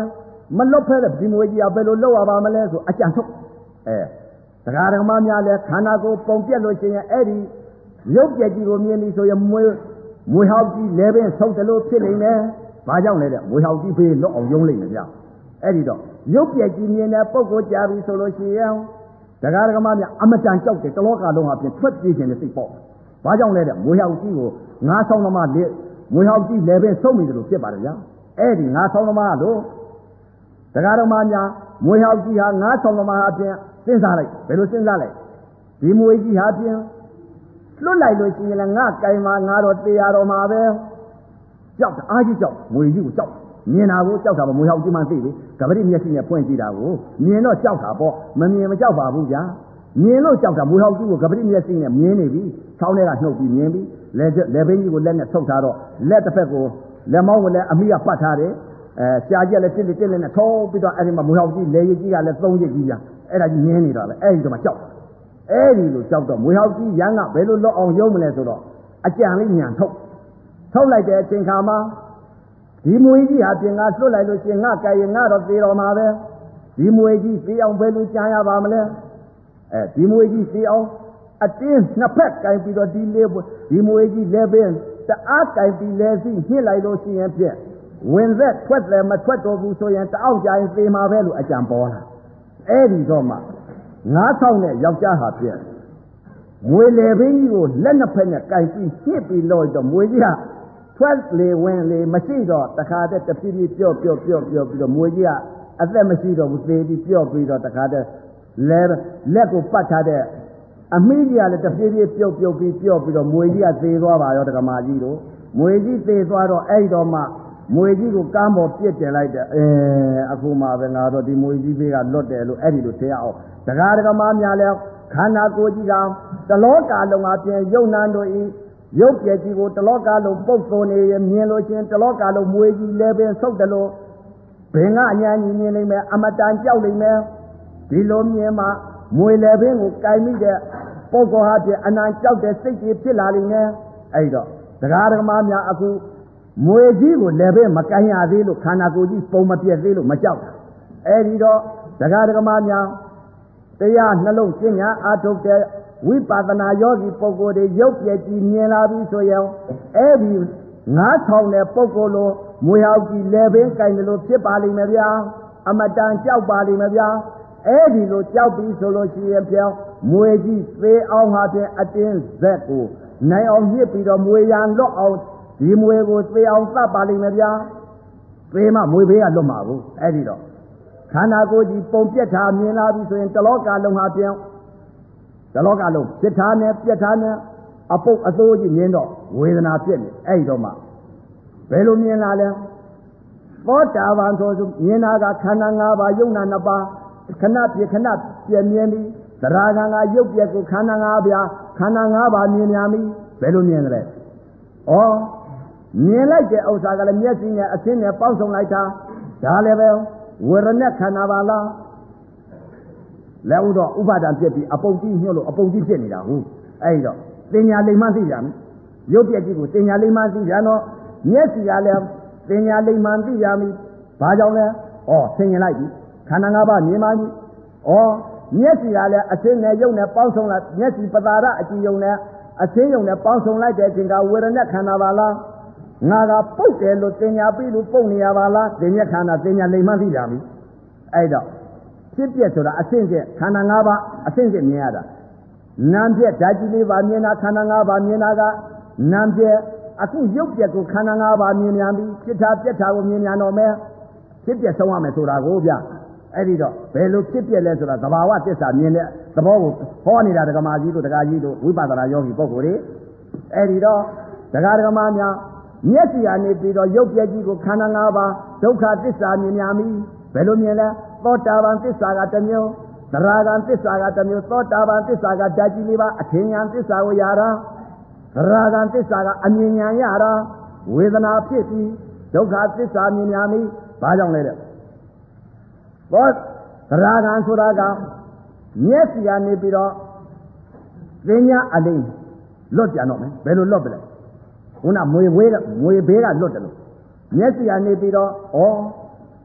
မလွတ်ဖဲတဲ့ဒီမွေကြီးကဘယ်လိုလုပ်ရပါမလဲဆိုအကြံထုတ်တရားဓမ္မများလဲခန္ဓာကိုယ်ပုံပြက်လို့ရှိရင်အဲ့ဒီရုပ်ပြက်ကြီးကိုမြင်ပြီဆိုရင်မွေဟောက်ကြီးလဲပင်ဆုပ်တယ်လို့ဖြစ်နေတယ်ဘာကြောင့်လဲတဲ့မွေဟောက်ကြီးဖေးလွတ်အောင်ယုံလိုက်မယ်ဗျအဲ့ဒီတော့ရုပ်ပြက်ကြီးမြင်တဲ့ပုံကိုကြားပြီဆိုလို့ရှိရင်တရားဓမ္မများအမတန်ကြောက်တယ်တလောကလုံးအပြင်ထွက်ပြေးခြင်းနဲ့စိတ်ပေါ့ဘာကြောင့်လဲတဲ့မွေဟောက်ကြီးကိုငါးဆောင်သမားလေမွေဟောက်ကြီးလဲပင်ဆုပ်နေတယ်လို့ဖြစ်ပါတယ်ဗျအဲ့ဒီငါးဆောင်သမားလို့တရားဓမ္မများမွေဟောက်ကြီးဟာငါးဆောင်သမားအပြင်စဉ်းစားလိုက်ဘယ်လိုစဉ်းစားလိုက်ဒီမွေကြီးဟာပြင်လွတ်လိုက်လို့ရှိရင်လည်းငါကင်မှာငါတော့တရားတော်မှာပဲကြောက်တာအားကြီးကြောက်မွေကြီးကိုကြောက်မြင်တာကိုကြောက်တာမမွေဟောက်ကြီးမှသိပြီကပတိမျက်စိနဲ့ဖွင့်ကြည့်တာကိုမြင်တော့ကြောက်တာပေါ့မမြင်မကြောက်ပါဘူးဗျာမြင်လို့ကြောက်တာမွေဟောက်ကြီးကိုကပတိမျက်စိနဲ့မြင်နေပြီချောင်းထဲကနှုတ်ပြီးမြင်ပြီလက်ဘင်းကြီးကိုလက်နဲ့ဆုပ်ထားတော့လက်တစ်ဖက်ကိုလက်မောင်းကိုလည်းအမိကပတ်ထားတယ်ရှားကြက်လည်းတစ်လက်နဲ့ထုံးပြီးတော့အဲ့ဒီမှာမွေဟောက်ကြီးလေရည်ကြီးကလည်း3ရက်ကြီးဗျာအဲ့ဒါကြီးမြင်နေတော့လေအဲ့ဒီတော့မှကြောက်အဲ့ဒီလိုကြောက်တော့မွေဟောက်ကြီးရန်ကဘယ်လိုလွတ်အောင်ယုံမလဲဆိုတော့အကြံလေးညံထုတ်လိုက်တဲ့အချိန်ခါမှာဒီမွေကြီးဟာပြင်ကလွတ်လိုက်လို့ရှင်ငါကဲရင်ငါတော့သေတော်မှာပဲဒီမွေကြီးသေအောင်ဘယ်လိုကြံရပါမလဲဒီမွေကြီးသေအောင်အတင်းနှစ်ဖက်ကင်ပြီးတော့ဒီမွေကြီးလဲပင်တအားကင်ပြီးလဲစီညှစ်လိုက်လို့ရှိရင်ဖြင့်ဝင်သက်ထွက်တယ်မထွက်တော့ဘူးဆိုရင်တအောက်ကြရင်သေမှာပဲလို့အကြံပေါ်လာအဲ့ဒီတော့မှငါးဆောင်နဲ့ယောက်ျားဟာဖြင့်မွေလေပင်ကြီးကိုလက်နှစ်ဖက်နဲ့ကင်ပြီးညှစ်ပြီးလို့တော့မွေကြီးကထွက်လေဝင်လေမရှိတော့တခါတည်းတဖြည်းဖြည်းပြော့ပြီးတော့မွေကြီးကအသက်မရှိတော့ဘူးသေပြီးပြော့ပြီးတော့တခါတည်းလက်ကိုပတ်ထားတဲ့အမိကြီးကလည်းတဖြည်းဖြည်းပြုတ်ပြီးပြော့ပြီးတော့မွေကြီးကသေသွားပါရောတက္ကမကြီးတို့မွေကြီးသေသွားတော့အဲ့တော့မှမွေကြီးကိုကမ်းပေါ်ပြစ်တင်လိုက်တယ်အခုမှပဲငါတော့ဒီမွေကြီးဘေးကလွတ်တယ်လို့အဲ့ဒီလိုထင်အောင်တရားဓမ္မများလဲခန္ဓာကိုယ်ကြီးကတလောကလုံးအပြင်ယုံနာတို့ဤရုပ်ပြည့်ကြီးကိုတလောကလုံးပုတ်သွနေရမြင်လို့ချင်းတလောကလုံးမွေကြီးလဲပင်ဆုပ်တယ်လို့ဘင်ကအညာကြီးမြင်နေမယ်အမတန်ကြောက်နေမယ်ဒီလိုမြင်မှမွေလဲပင်ကိုကြိုင်မိတဲ့ပုဂ္ဂိုလ်ဟာပြအနံကြောက်တဲ့စိတ်ကြီးဖြစ်လာလိမ့်မယ်အဲ့တော့တရားဓမ္မများအခုမွေကြီးကိုလဲပင်မကိုင်ရသေးလို့ခန္ဓာကိုယ်ကြီးပုံမပြည့်သေးလို့မကြောက်တာအဲ့ဒီတော့တရားဓမ္မများတရားနှလုံးကျင့်ညာအာထုတ်တဲ့ဝိပဿနာယောဂီပုဂ္ဂိုလ်တွေရုပ်ပြည့်ကြီးမြင်လာပြီဆိုရင်အဲ့ဒီငါးထောင်တဲ့ပုဂ္ဂိုလ်လိုမွေဟောက်ကြီးလဲပင်ကိုင်တယ်လို့ဖြစ်ပါလိမ့်မယ်ဗျာအမတန်ကြောက်ပါလိမ့်မယ်ဗျာအဲ့ဒီလိုကြောက်ပြီးဆိုလို့ရှိရင်ပြောင်းမွေကြီးသေအောင်ဟာဖြင့်အတင်းဇက်ကိုနိုင်အောင်ညှစ်ပြီးတော့မွေရန်လွတ်အောင်ဒီမွေကိုသေအောင်သတ်ပါလိမ့်မယ်ဗျာသေမှမွေဘေးကလွတ်မှာဘူးအဲ့ဒီတော့ခန္ဓာကိုယ်ကြီးပုံပြက်ထားမြင်လာပြီဆိုရင်တလောကလုံးဟာပြောင်းတလောကလုံးပြက်ထားနဲ့ပြက်ထားနဲ့အပုတ်အသိုးကြီးမြင်တော့ဝေဒနာဖြစ်နေအဲ့ဒီတော့မှဘယ်လိုမြင်လာလဲသောတာပန်ဆိုမြင်တာကခန္ဓာ၅ပါးယုံနာ၅ပါးခဏပြည့်မြင်ပြီးသရဂံကရုပ်ပြက်ကိုခန္ဓာ၅ပါးခန္ဓာ၅ပါးမြင်များပြီဘယ်လိုမြင်ကြလဲဩမြင်လိုက်တဲ့ဥစ္စာကလည်းမျက်စိနဲ့အသင်းနဲ့ပေါင်းစုံလိုက်တာဒါလည်းပဲဝေရณะခန္ဓာပါလားလဲဥတော့ဥပါဒံဖြစ်ပြီးအပုတ်ကြီးညှို့လို့အပုတ်ကြီးဖြစ်နေတာဟုတ်အဲ့ဒီတော့တင်ညာလိမ္မာသိကြမယ်ရုပ်ပြက်ကြီးကိုတင်ညာလိမ္မာသိကြတော့မျက်စိကလည်းတင်ညာလိမ္မာသိကြပြီဘာကြောင့်လဲဩဆင်ញင်လိုက်ပြီခန္ဓာ၅ပါးမြင်ပါပြီဩမျက်စိကလည်းအသင်းနဲ့ယုံနဲ့ပေါင်းစုံလိုက်မျက်စိပတာရအကြည့်ယုံနဲ့အသင်းယုံနဲ့ပေါင်းစုံလိုက်တဲ့အချိန်ကဝေရณะခန္ဓာပါလားငါကပုတ်တယ်လို့တင်ညာပြီးလို့ပုတ်နေရပါလားတင်ညာခန္ဓာတင်ညာလိမ္မာသိကြပြီအဲ့တော့ဖြစ်ပြဆိုတာအဆင့်ချင်းခန္ဓာ၅ပါးအဆင့်ချင်းမြင်ရတာနာမ်ပြက်ဓာတ်ကြီးလေးပါမြင်တာခန္ဓာ၅ပါးမြင်တာကနာမ်ပြက်အခုရုပ်ပြက်ကိုခန္ဓာ၅ပါးမြင်မြန်ပြီးဖြစ်တာပြက်တာကိုမြင်မြန်တော့မယ်ဖြစ်ပြက်ဆုံးရမယ်ဆိုတာကိုဗျအဲ့ဒီတော့ဘယ်လိုဖြစ်ပြက်လဲဆိုတာသဘာဝသစ္စာမြင်တဲ့သဘောကိုဟောနေတာဒကမာကြီးတို့ဒကာကြီးတို့ဝိပဿနာယောဂီပုဂ္ဂိုလ်တွေအဲ့ဒီတော့ဒကာဒကမာများမျက်စိကနေပြီးတော့ရုပ်ပြက်ကြီးကိုခန္ဓာ၅ပါးဒုက္ခသစ္စာမြင်များပြီဘယ်လိုမြင်လဲသောတာပန်သစ္စာကတစ်မျိုးသရဂံသစ္စာကတစ်မျိုးသောတာပန်သစ္စာကဓာတ်ကြီးလေးပါအထင်ဉာဏ်သစ္စာကိုရတာသရဂံသစ္စာကအမြင်ဉာဏ်ရတာဝေဒနာဖြစ်ပြီးဒုက္ခသစ္စာမြင်များပြီဘာကြောင့်လဲတဲ့သောသရဂံဆိုတာကမျက်စိကနေပြီးတော့သင်ညာအလိမ်လွတ်ပြန်တော့မယ်ဘယ်လိုလွတ်ပြလဲခုနမွေဘေးကလွတ်တယ်လို့မျက်စိကနေပြီးတော့ဩ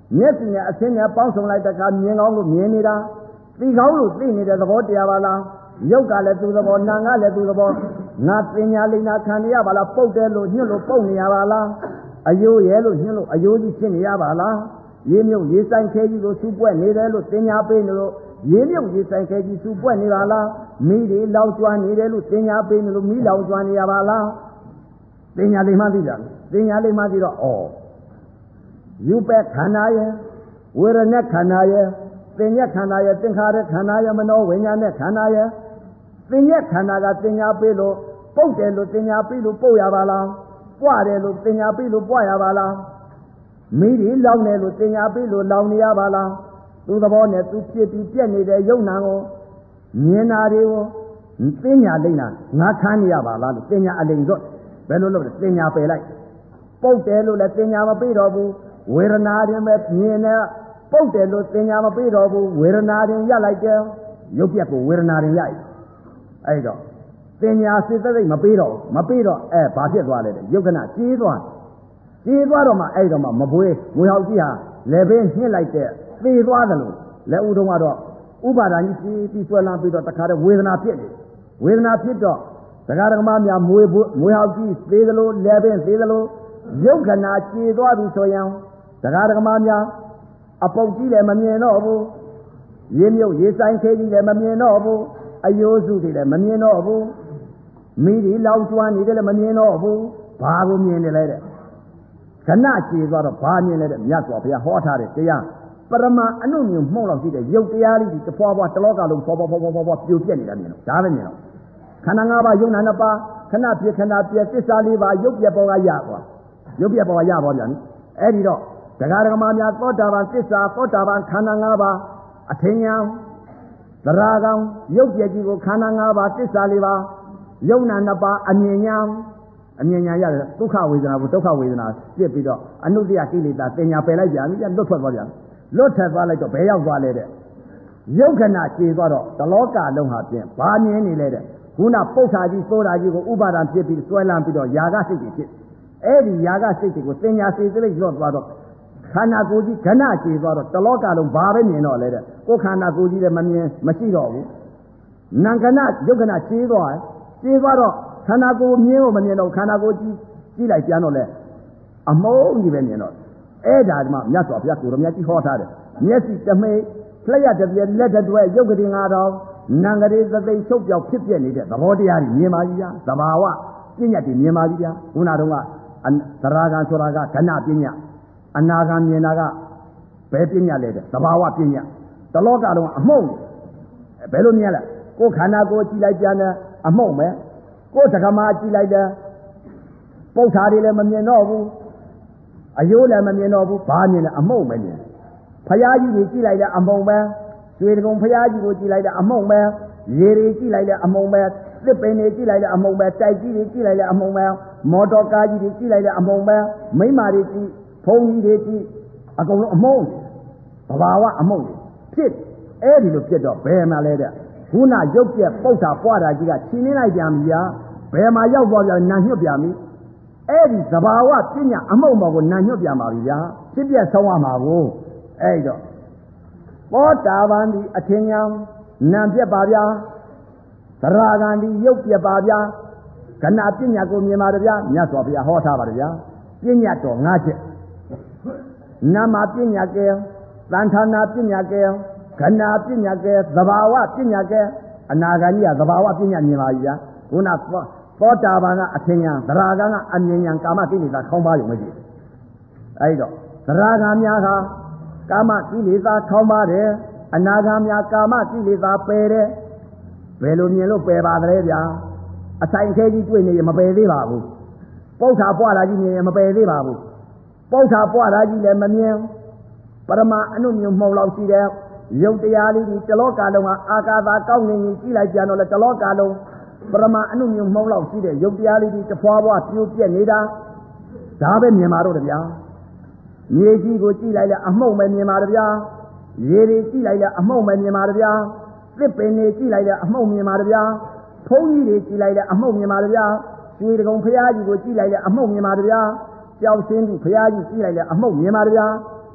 မျက်စိနဲ့အဆင်းနဲ့ပေါင်းစုံလိုက်တဲ့အခါမြင်ကောင်းလို့မြင်နေတာသိကောင်းလို့သိနေတဲ့သဘောတရားပါလားရုပ်ကလည်းသူ့သဘောနာကလည်းသူ့သဘောငါပညာလိမ္မာခံရပါလားပုတ်တယ်လို့ညှို့လို့ပုတ်နေရပါလားအယိုးရဲလို့ညှို့လို့အယိုးကြီးဖြစ်နေရပါလားရေမြုပ်ရေဆိုင်ခဲကြီးလို့စူပွက်နေတယ်လို့သင်ညာပေးနေလို့ရေမြုပ်ရေဆိုင်ခဲကြီးစူပွက်နေပါလားမိတွေလောင်ကျွမ်းနေတယ်လို့သင်ညာပေးနေလို့မိလောင်ကျွမ်းနေရပါလားသင်ညာလိမ္မာသိကြသင်ညာလိမ္မာသိတော့ယူပဲခန္ဓာရဲ့ဝေဒနာခန္ဓာရဲ့သင်ညက်ခန္ဓာရဲ့သင်္ခါရခန္ဓာရဲ့မနောဝိညာဉ်နဲ့ခန္ဓာရဲ့သင်ညက်ခန္ဓာကသင်ညာပေးလို့ပုတ်တယ်လို့သင်ညာပေးလို့ပုတ်ရပါလားပွားတယ်လို့သင်ညာပေးလို့ပွားရပါလားမိတွေလောင်တယ်လို့သင်ညာပေးလို့လောင်နေရပါလားသူသဘောနဲ့သူဖြစ်ပြီးပြက်နေတဲ့ယုံနာကိုမြင်တာတွေကိုသင်ညာလိမ့်တာငါခံနေရပါလားလို့သင်ညာအလိမ်တော့ဘယ်လိုလုပ်လဲသင်ညာပယ်လိုက်ပုတ်တယ်လို့လည်းသင်ညာမပေးတော့ဘူးဝေဒနာတွေပဲမြင်နေပုတ်တယ်လို့သင်ညာမပေးတော့ဘူးဝေဒနာတွေရလိုက်တယ်ရုပ်ပြက်ကိုဝေဒနာတွေရပြီအဲ့တော့သင်ညာစိတ်သိမပေးတော့ဘာဖြစ်သွားလဲတဲ့ယုတ်ခဏကြေးသွားတော့မှအဲ့တော့မှမပွေးငွေဟောက်ကြီးဟာလည်းပဲညှစ်လိုက်တဲ့သေသွားတယ်လို့လက်ဦးတုံးကတော့ဥပါဒာကြီးပြီးဆွဲလန်းပြီးတော့တခါတည်းဝေဒနာဖြစ်တယ်ဝေဒနာဖြစ်တော့တရားဓမ္မများမွေဟောက်ကြီးသေးသလိုလည်းပဲသေးသလိုယုတ်ခဏကြေးသွားပြီဆိုရင်တရားဓမ္မများအပုတ်ကြီးလည်းမမြင်တော့ဘူးရေမြုပ်ရေဆိုင်ခဲကြီးလည်းမမြင်တော့ဘူးအယိုးစုတွေလည်းမမြင်တော့ဘူးမိတွေလောင်ကျွမ်းနေတယ်လည်းမမြင်တော့ဘူးဘာကိုမြင်နေလဲတဲ့ခဏကြေသွားတော့ဘာမြင်လဲတဲ့မြတ်စွာဘုရားဟောထားတဲ့တရားပရမအနုမြင်မှုန့်လောက်ရှိတဲ့ရုပ်တရားလေးဒီတဖွာဖွာတလောကလုံးဖွာပြိုပြက်နေတာမြင်တော့ဒါပဲမြင်တော့ခန္ဓာ၅ပါးယုံနာနှစ်ပါးခဏပြခဏပြသစ္စာလေးပါးရုပ်ပြက်ပေါ်ကရသွားရုပ်ပြက်ပေါ်ကရသွားပြန်အဲ့ဒီတော့တရားဓမ္မများသောတာပန်သစ္စာသောတာပန်ခန္ဓာ၅ပါးအထင်ညာသရဂံရုပ်ပြက်ကြီးကိုခန္ဓာ၅ပါးသစ္စာလေးပါးယုံနာနှစ်ပါးအမြင်ညာရတယ်ဒုက္ခဝေဒနာကိုဒုက္ခဝေဒနာပြစ်ပြီးတော့အနုတ္တယကိလေသာတင်ညာပယ်လိုက်ပြန်ပြီလွတ်ထွက်သွားပြန်လွတ်ထက်သွားလိုက်တော့ဘယ်ရောက်သွားလဲတဲ့ယုတ်ခဏကျေသွားတော့တလောကလုံးဟာပြင်ဘာမြင်နေလဲတဲ့ခုနပု္ပ္ပာကြီးသောတာကြီးကိုဥပါဒံဖြစ်ပြီးဆွဲလန်းပြီးတော့ຢာကစိတ်တွေဖြစ်အဲ့ဒီຢာကစိတ်တွေကိုတင်ညာစိတ်ကလေးလွတ်သွားတော့ခန္ဓာကိုယ်ကြီးခဏကျေသွားတော့တလောကလုံးဘာပဲမြင်တော့လဲတဲ့ကိုယ်ခန္ဓာကိုယ်ကြီးလည်းမမြင်မရှိတော့ဘူးနံခဏယုတ်ခဏကျေသွားတော့ခန္ဓာကိုယ်မြင်လို့မမြင်တော့ခန္ဓာကိုယ်ကြီးကြည့်လိုက်ပြန်တော့လေအမုန်းကြီးပဲမြင်တော့အဲ့ဒါမှမြတ်စွာဘုရားကိုယ်တော်မြတ်ကြီးဟောထားတယ်မျက်စိတမိတ်လျှက်တပြက်လက်တတွဲရုပ်ကတိ9000နံကလေးသသိချုပ်ပြောက်ဖြစ်ပြနေတဲ့သဘောတရားကြီးမြင်ပါကြီးဗျာသဘာဝပညာတွေမြင်ပါကြီးဗျာခုနတုန်းကသရဂံဆိုတာကခဏပညာအနာဂံမြင်တာကဘယ်ပညာလဲတဲ့သဘာဝပညာတလောကလုံးအမှုန့်ဘယ်လိုမြင်လဲကိုယ်ခန္ဓာကိုယ်ကြည့်လိုက်ပြန်တယ်အမှုန့်ပဲကိုယ်တက္ကမကြည့်လိုက်တယ်ပု္ပ္ပာတွေလည်းမမြင်တော့ဘူးအယိုးလည်းမမြင်တော့ဘူးဘာမြင်လဲအမှုန့်ပဲမြင်ဖရာကြီးတွေကြည့်လိုက်တဲ့အမှုန့်ပဲရွှေတကုံဖရာကြီးကိုကြည့်လိုက်တဲ့အမှုန့်ပဲရေတွေကြည့်လိုက်တဲ့အမှုန့်ပဲသစ်ပင်တွေကြည့်လိုက်တဲ့အမှုန့်ပဲတိုက်ကြီးတွေကြည့်လိုက်တဲ့အမှုန့်ပဲမော်တော်ကားကြီးတွေကြည့်လိုက်တဲ့အမှုန့်ပဲမိမတွေကြည့်ဖုန်းကြီးတွေကြည့်အကုန်လုံးအမှုန့်သဘာဝအမှုန့်ဖြစ်အဲ့ဒီလိုဖြစ်တော့ဘယ်မှာလဲတဲ့ခုနရုပ်ပြက်ပု္ပ္ပာပွားတာကြီးကခြင်နေလိုက်ပြန်ပြီဗျာဘယ်မှာရောက်သွားပြန်နာညွတ်ပြန်ပြီအဲ့ဒီသဘာဝပညာအမှုန့်ပေါ်ကိုနာညွတ်ပြန်ပါပြီဗျာဖြစ်ပြဆုံးရမှာကိုအဲ့တော့သောတာပန်ဒီအထင်ညာနာပြက်ပါဗျာသရဂံဒီရုပ်ပြက်ပါဗျာခဏပညာကိုမြင်ပါတယ်ဗျာမြတ်စွာဘုရားဟောထားပါတယ်ဗျာပညာတော်၅ချက်နာမပညာကဲသံဌာနာပညာကဲခဏပညာကဲသဘာဝပညာကဲအနာဂါကြီးကသဘာဝပညာမြင်ပါပြီဗျာခုနသောတာပန်ကအထင်ညာသရဂံကအမြင်ညာကာမကိလေသာခေါင်းပါရုံမရှိအဲ့တော့သရဂံများဟာကာမကိလေသာခေါင်းပါတယ်အနာဂါများကာမကိလေသာပယ်တယ်ဘယ်လိုမြင်လို့ပယ်ပါသလဲဗျာအဆိုင်ခဲကြီးတွေ့နေရင်မပယ်သေးပါဘူးပု္ပ္ပာပွားတာကြီးမြင်ရင်မပယ်သေးပါဘူးပု္ပ္ပာပွားတာကြီးလည်းမမြင်ပရမအနုမြုံမှုန့်လောက်ရှိတယ်ရုပ်တရားလေးဒီတလောကလုံးဟာအာကာသကောင်းနေရင်ကြည့်လိုက်ပြန်တော့လေတလောကလုံးပရမအနုမြုံမှုန့်လောက်ရှိတဲ့ရုပ်တရားလေးဒီတဖွာဖွာပြိုပြက်နေတာဒါပဲမြင်ပါတော့ဗျာမြေကြီးကိုကြည့်လိုက်လဲအမှုန့်ပဲမြင်ပါဗျာရေတွေကြည့်လိုက်လဲအမှုန့်ပဲမြင်ပါဗျာသစ်ပင်တွေကြည့်လိုက်လဲအမှုန့်မြင်ပါဗျာဖုန်းကြီးတွေကြည့်လိုက်လဲအမှုန့်မြင်ပါဗျာရွှေတကုံဖရာကြီးကိုကြည့်လိုက်လဲအမှုန့်မြင်ပါဗျာကြောက်စင်းသူဖရာကြီးကြည့်လိုက်လဲအမှုန့်မြင်ပါဗျာတ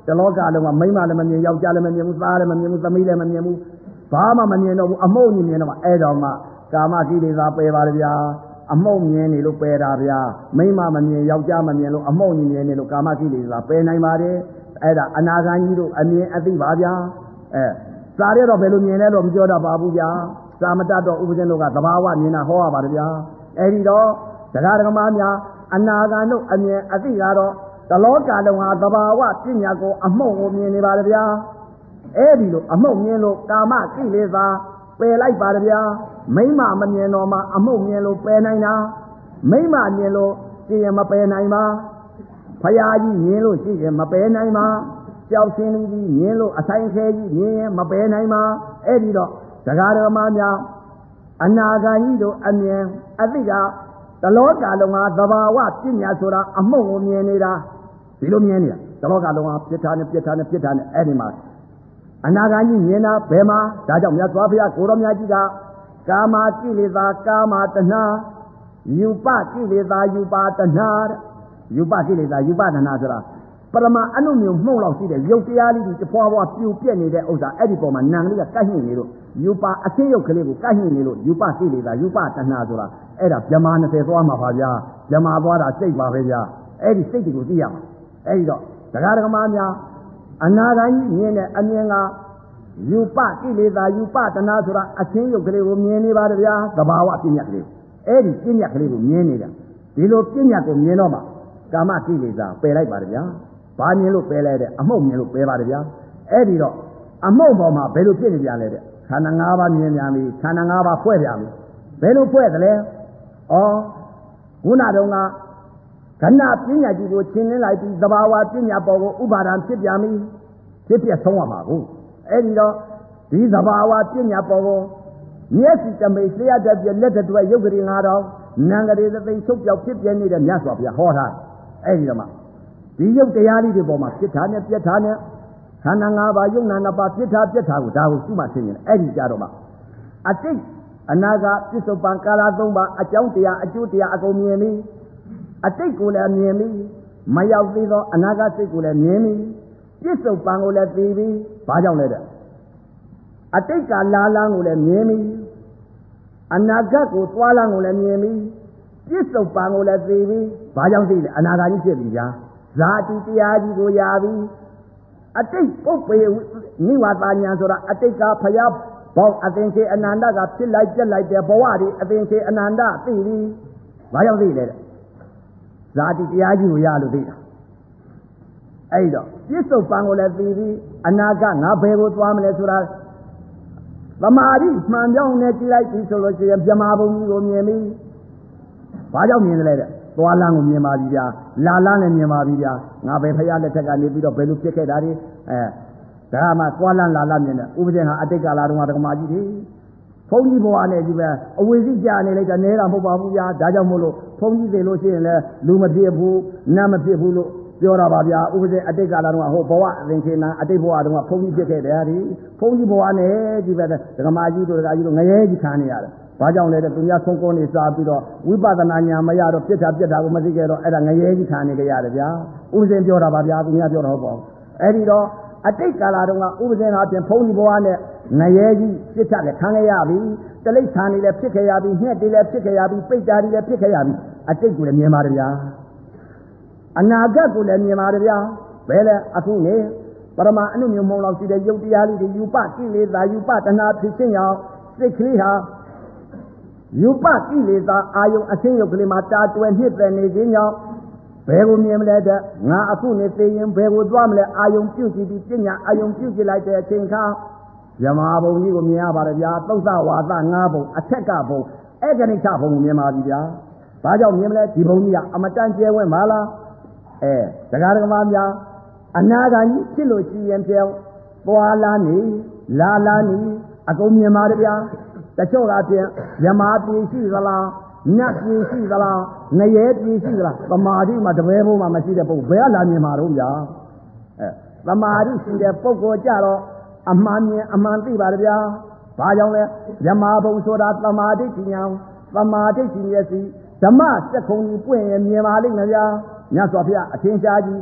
တလောကလုံးကမိန်းမလည်းမမြင်ယောက်ျားလည်းမမြင်ဘူးသားလည်းမမြင်ဘူးသမီးလည်းမမြင်ဘူးဘာမှမမြင်တော့ဘူးအမှုန့်ကြီးမြင်တော့မှအဲ့တော့မှကာမကိလေသာပယ်ပါတယ်ဗျာအမှုန့်မြင်နေလို့ပယ်တာဗျာမိန်းမမမြင်ယောက်ျားမမြင်လို့အမှုန့်ကြီးမြင်နေလို့ကာမကိလေသာပယ်နိုင်ပါတယ်အဲ့ဒါအနာဂတ်ကြီးတို့အမြင်အသိပါဗျာစာရဲတော့ဘယ်လိုမြင်လဲတော့မပြောတတ်ပါဘူးဗျာစာမတတ်တော့ဥပဇင်းတို့ကသဘာဝမြင်တာဟောရပါတယ်ဗျာအဲ့ဒီတော့တရားဓမ္မများအနာဂတ်တို့အမြင်အသိကတော့တလောကလုံးဟာသဘာဝပညာကိုအမှုန့်ကိုမြင်နေပါတယ်ဗျာအဲ့ဒီလိုအမှုန့်မြင်လို့ကာမကိလေသာပယ်လိုက်ပါတယ်ဗျာမိမမမြင်တော့မှအမှုန့်မြင်လို့ပယ်နိုင်တာမိမမြင်လို့ရှိရင်မပယ်နိုင်ပါဖရာကြီးမြင်လို့ရှိရင်မပယ်နိုင်ပါကြောက်ရှင်လူကြီးမြင်လို့အဆိုင်ခဲကြီးမြင်ရင်မပယ်နိုင်ပါအဲ့ဒီတော့တရားဓမ္မများအနာဂတ်ကြီးတို့အမြင်အသိကတလောကလုံးဟာသဘာဝပညာဆိုတာအမှုန့်ကိုမြင်နေတာဒီလိုမြင်နေတာတလောကလုံးဟာပြစ်ထားနဲ့ပြစ်ထားနဲ့ပြစ်ထားနဲ့အဲ့ဒီမှာအနာဂတ်ကြီးမြင်တာဘယ်မှာဒါကြောင့်မြတ်စွာဘုရားကိုတော်မြတ်ကြီးကကာမကိလေသာကာမတဏှာယူပကိလေသာယူပတဏှာယူပကိလေသာယူပတဏှာဆိုတာပရမအနုမျိုးမှုန့်လောက်ရှိတဲ့ရုပ်တရားလေးတွေတဖွာဖွာပြူပြက်နေတဲ့ဥစ္စာအဲ့ဒီပေါ်မှာနံကလေးကကတ်ညှိနေလို့ယူပအသိရုပ်ကလေးကိုကတ်ညှိနေလို့ယူပကိလေသာယူပတဏှာဆိုတာအဲ့ဒါဗြဟ္မာ20သွားမှာပါဗျာဗြဟ္မာသွားတာစိတ်ပါပဲဗျာအဲ့ဒီစိတ်တွေကိုသိရမှာအဲ့ဒီတော့တရားဓမ္မများအနာဂတ်ကြီးမြင်တဲ့အမြင်ကယူပကိလေသာယူပတဏှာဆိုတာအသိရုပ်ကလေးကိုမြင်နေပါတယ်ဗျာသဘာဝပညာကလေးအဲ့ဒီပညာကလေးကိုမြင်နေတာဒီလိုပညာကိုမြင်တော့မှကာမကိလေသာပယ်လိုက်ပါတယ်ဗျာဘာမြင်လို့ပယ်လိုက်တဲ့အမှုန့်မြင်လို့ပယ်ပါတယ်ဗျာအဲ့ဒီတော့အမှုန့်ပေါ်မှာဘယ်လိုဖြစ်နေကြလဲတဲ့ခန္ဓာ၅ပါးမြင်ပြန်ပြီခန္ဓာ၅ပါးဖွဲ့ပြန်ပြီဘယ်လိုဖွဲ့သလဲဩခုနတုန်းကခဏပညာကြီးကိုရှင်းလင်းလိုက်ပြီးသဘာဝပညာပေါ်ကိုဥပါဒံဖြစ်ပြန်ပြီဖြစ်ပြဆုံးရမှာကိုအဲ့ဒီတော့ဒီသဘာဝပညာပေါ်ကိုမျက်စိတမိတ်လျှက်တဲ့ပြလက်တဲ့ရုပ်ကလေး9000နံကလေးသိချုပ်ပြောက်ဖြစ်ပြနေတဲ့မြတ်စွာဘုရားဟောထားအဲ့ဒီတော့မှဒီရုပ်တရားလေးတွေပေါ်မှာဖြစ်တာနဲ့ပြက်တာနဲ့ခန္ဓာ၅ပါးယုံနာ၅ပါးဖြစ်တာပြက်တာကိုဒါကိုရှုမှသိနေတယ်အဲ့ဒီကြတော့မှအတိတ်အနာဂတ်ပြစ္ဆုတ်ပံကာလ၃ပါးအကြောင်းတရားအကျိုးတရားအကုန်မြင်ပြီအတိတ်ကိုလည်းမြင်ပြီမရောက်သေးသောအနာဂတ်စိတ်ကိုလည်းမြင်ပြီပြစ္ဆုတ်ပံကိုလည်းသိပြီဘာကြောင့်လဲတဲ့အတိတ်ကလာလန်းကိုလည်းမြင်ပြီအနာဂတ်ကိုသွားလန်းကိုလည်းမြင်ပြီပြစ္ဆုတ်ပံကိုလည်းသိပြီဘာကြောင့်သိလဲအနာဂတ်ကြီးဖြစ်ပြီဗျာဇာတိတရားကြီးကိုရပြီအတိတ်ပုပ္ပေနိဝါဒညာဆိုတာအတိတ်ကဖယားဘောအသင်္ချေအနန္တကဖြစ်လိုက်ပြက်လိုက်တဲ့ဘဝတွေအသင်္ချေအနန္တသိပြီဘာကြောင့်သိလဲတဲ့ဇာတိတရားကြီးကိုရလို့သိတာအဲ့တော့ပြစ္ဆုတ်ပံကိုလည်းသိပြီအနာဂတ်ငါဘယ်ကိုသွားမလဲဆိုတာသမာဓိမှန်ပြောင်းနေကြည့်လိုက်ပြီဆိုလို့ရှိရင်ဗြဟ္မာဘုံကြီးကိုမြင်ပြီဘာကြောင့်မြင်လဲတဲ့သွားလန်းကိုမြင်ပါပြီဗျာလာလန်းလည်းမြင်ပါပြီဗျာငါပဲဖရာလက်ထက်ကနေပြီးတော့ဘယ်လိုဖြစ်ခဲ့တာဒီဒါမှသွားလန်းလာလန်းမြင်တယ်ဥပဒေဟာအတိတ်ကာလတုန်းကဓမ္မကြီးတွေဘုန်းကြီးဘဝနဲ့ကြီးပဲအဝိဇ္ဇကြာနေလိုက်တာနေတာမဟုတ်ပါဘူးဗျာဒါကြောင့်မို့လို့ဘုန်းကြီးသိလို့ရှိရင်လည်းလူမဖြစ်ဘူးနတ်မဖြစ်ဘူးလို့ပြောတာပါဗျာဥပဒေအတိတ်ကာလတုန်းကဟိုဘဝအသင်္ခေနအတိတ်ဘဝတုန်းကဘုန်းကြီးဖြစ်ခဲ့တယ်ဒီဘုန်းကြီးဘဝနဲ့ကြီးပဲဓမ္မကြီးတို့ဓမ္မကြီးတို့ငရဲကြီးခံနေရတယ်ဘာကြောင့်လဲတဲ့သူများဆုံးကုန်းနေစားပြီးတော့ဝိပဿနာဉာဏ်မရတော့ပြစ်တာကိုမသိခဲ့တော့အဲ့ဒါငရဲကြီးခံနေကြရတယ်ဗျာဥပဇင်ပြောတာပါဗျာသူများပြောတာဟုတ်ပါဘူးအဲ့ဒီတော့အတိတ်ကာလတုန်းကဥပဇင်ဟာပြင်ဘုန်းကြီးဘဝနဲ့ငရဲကြီးပြစ်တာလည်းခံခဲ့ရပြီတလိษံနေလည်းဖြစ်ခဲ့ရပြီညှက်တွေလည်းဖြစ်ခဲ့ရပြီပိတ်တာတွေလည်းဖြစ်ခဲ့ရပြီအတိတ်ကိုလည်းမြင်ပါတယ်ဗျာအနာဂတ်ကိုလည်းမြင်ပါတယ်ဗျာဘယ်လဲအခုနေပရမအနုမြုံမုံလောက်ရှိတဲ့ယုတ်တရားလေးတွေယူပကိလေသာယူပတဏှာဖြစ်ခြင်းကြောင့်စိတ်ကလေးဟာယူပကိလေသာအာယုံအချင်းယုတ်ကလေးမှာတာတွယ်နှစ်သက်နေခြင်းကြောင့်ဘယ်ကိုမြင်မလဲတဲ့ငါအခုနေသိရင်ဘယ်ကိုသွားမလဲအာယုံပြုတ်ကြည့်ပြီးပညာအာယုံပြုတ်ကြည့်လိုက်တဲ့အချိန်ခါယမဘုံကြီးကိုမြင်ရပါတယ်ဗျာသုတ်သဝါသ၅ဘုံအထက်ကဘုံဧကနိဋ္ဌဘုံကိုမြင်ပါပြီဗျာဘာကြောင့်မြင်မလဲဒီဘုံကြီးကအမတန်ကျဲဝဲပါလားတရားဓမ္မများအနာဂတ်ကြီးဖြစ်လို့ရှိရင်ပြောင်းသွားလာနေလာလာနေအကုန်မြင်ပါတယ်ဗျာတချို့ကဖြင့်ယမပြည်ရှိသလားနတ်ပြည်ရှိသလားငရဲပြည်ရှိသလားသမာဓိမှာတပည့်ဘုံမှာမရှိတဲ့ပုဂ္ဂိုလ်ဘယ်ကလာမြင်မှာတော့ဗျာသမာဓိရှိတဲ့ပုဂ္ဂိုလ်ကြတော့အမှန်မြင်အမှန်သိပါတယ်ဗျာဘာကြောင့်လဲယမဘုံဆိုတာသမာဓိဉာဏ်သမာဓိရှိမျက်စိဓမ္မစက်ခုံကြီးပွင့်ရင်မြင်ပါလိမ့်မယ်ဗျာမြတ်စွာဘုရားအထင်ရှားကြီး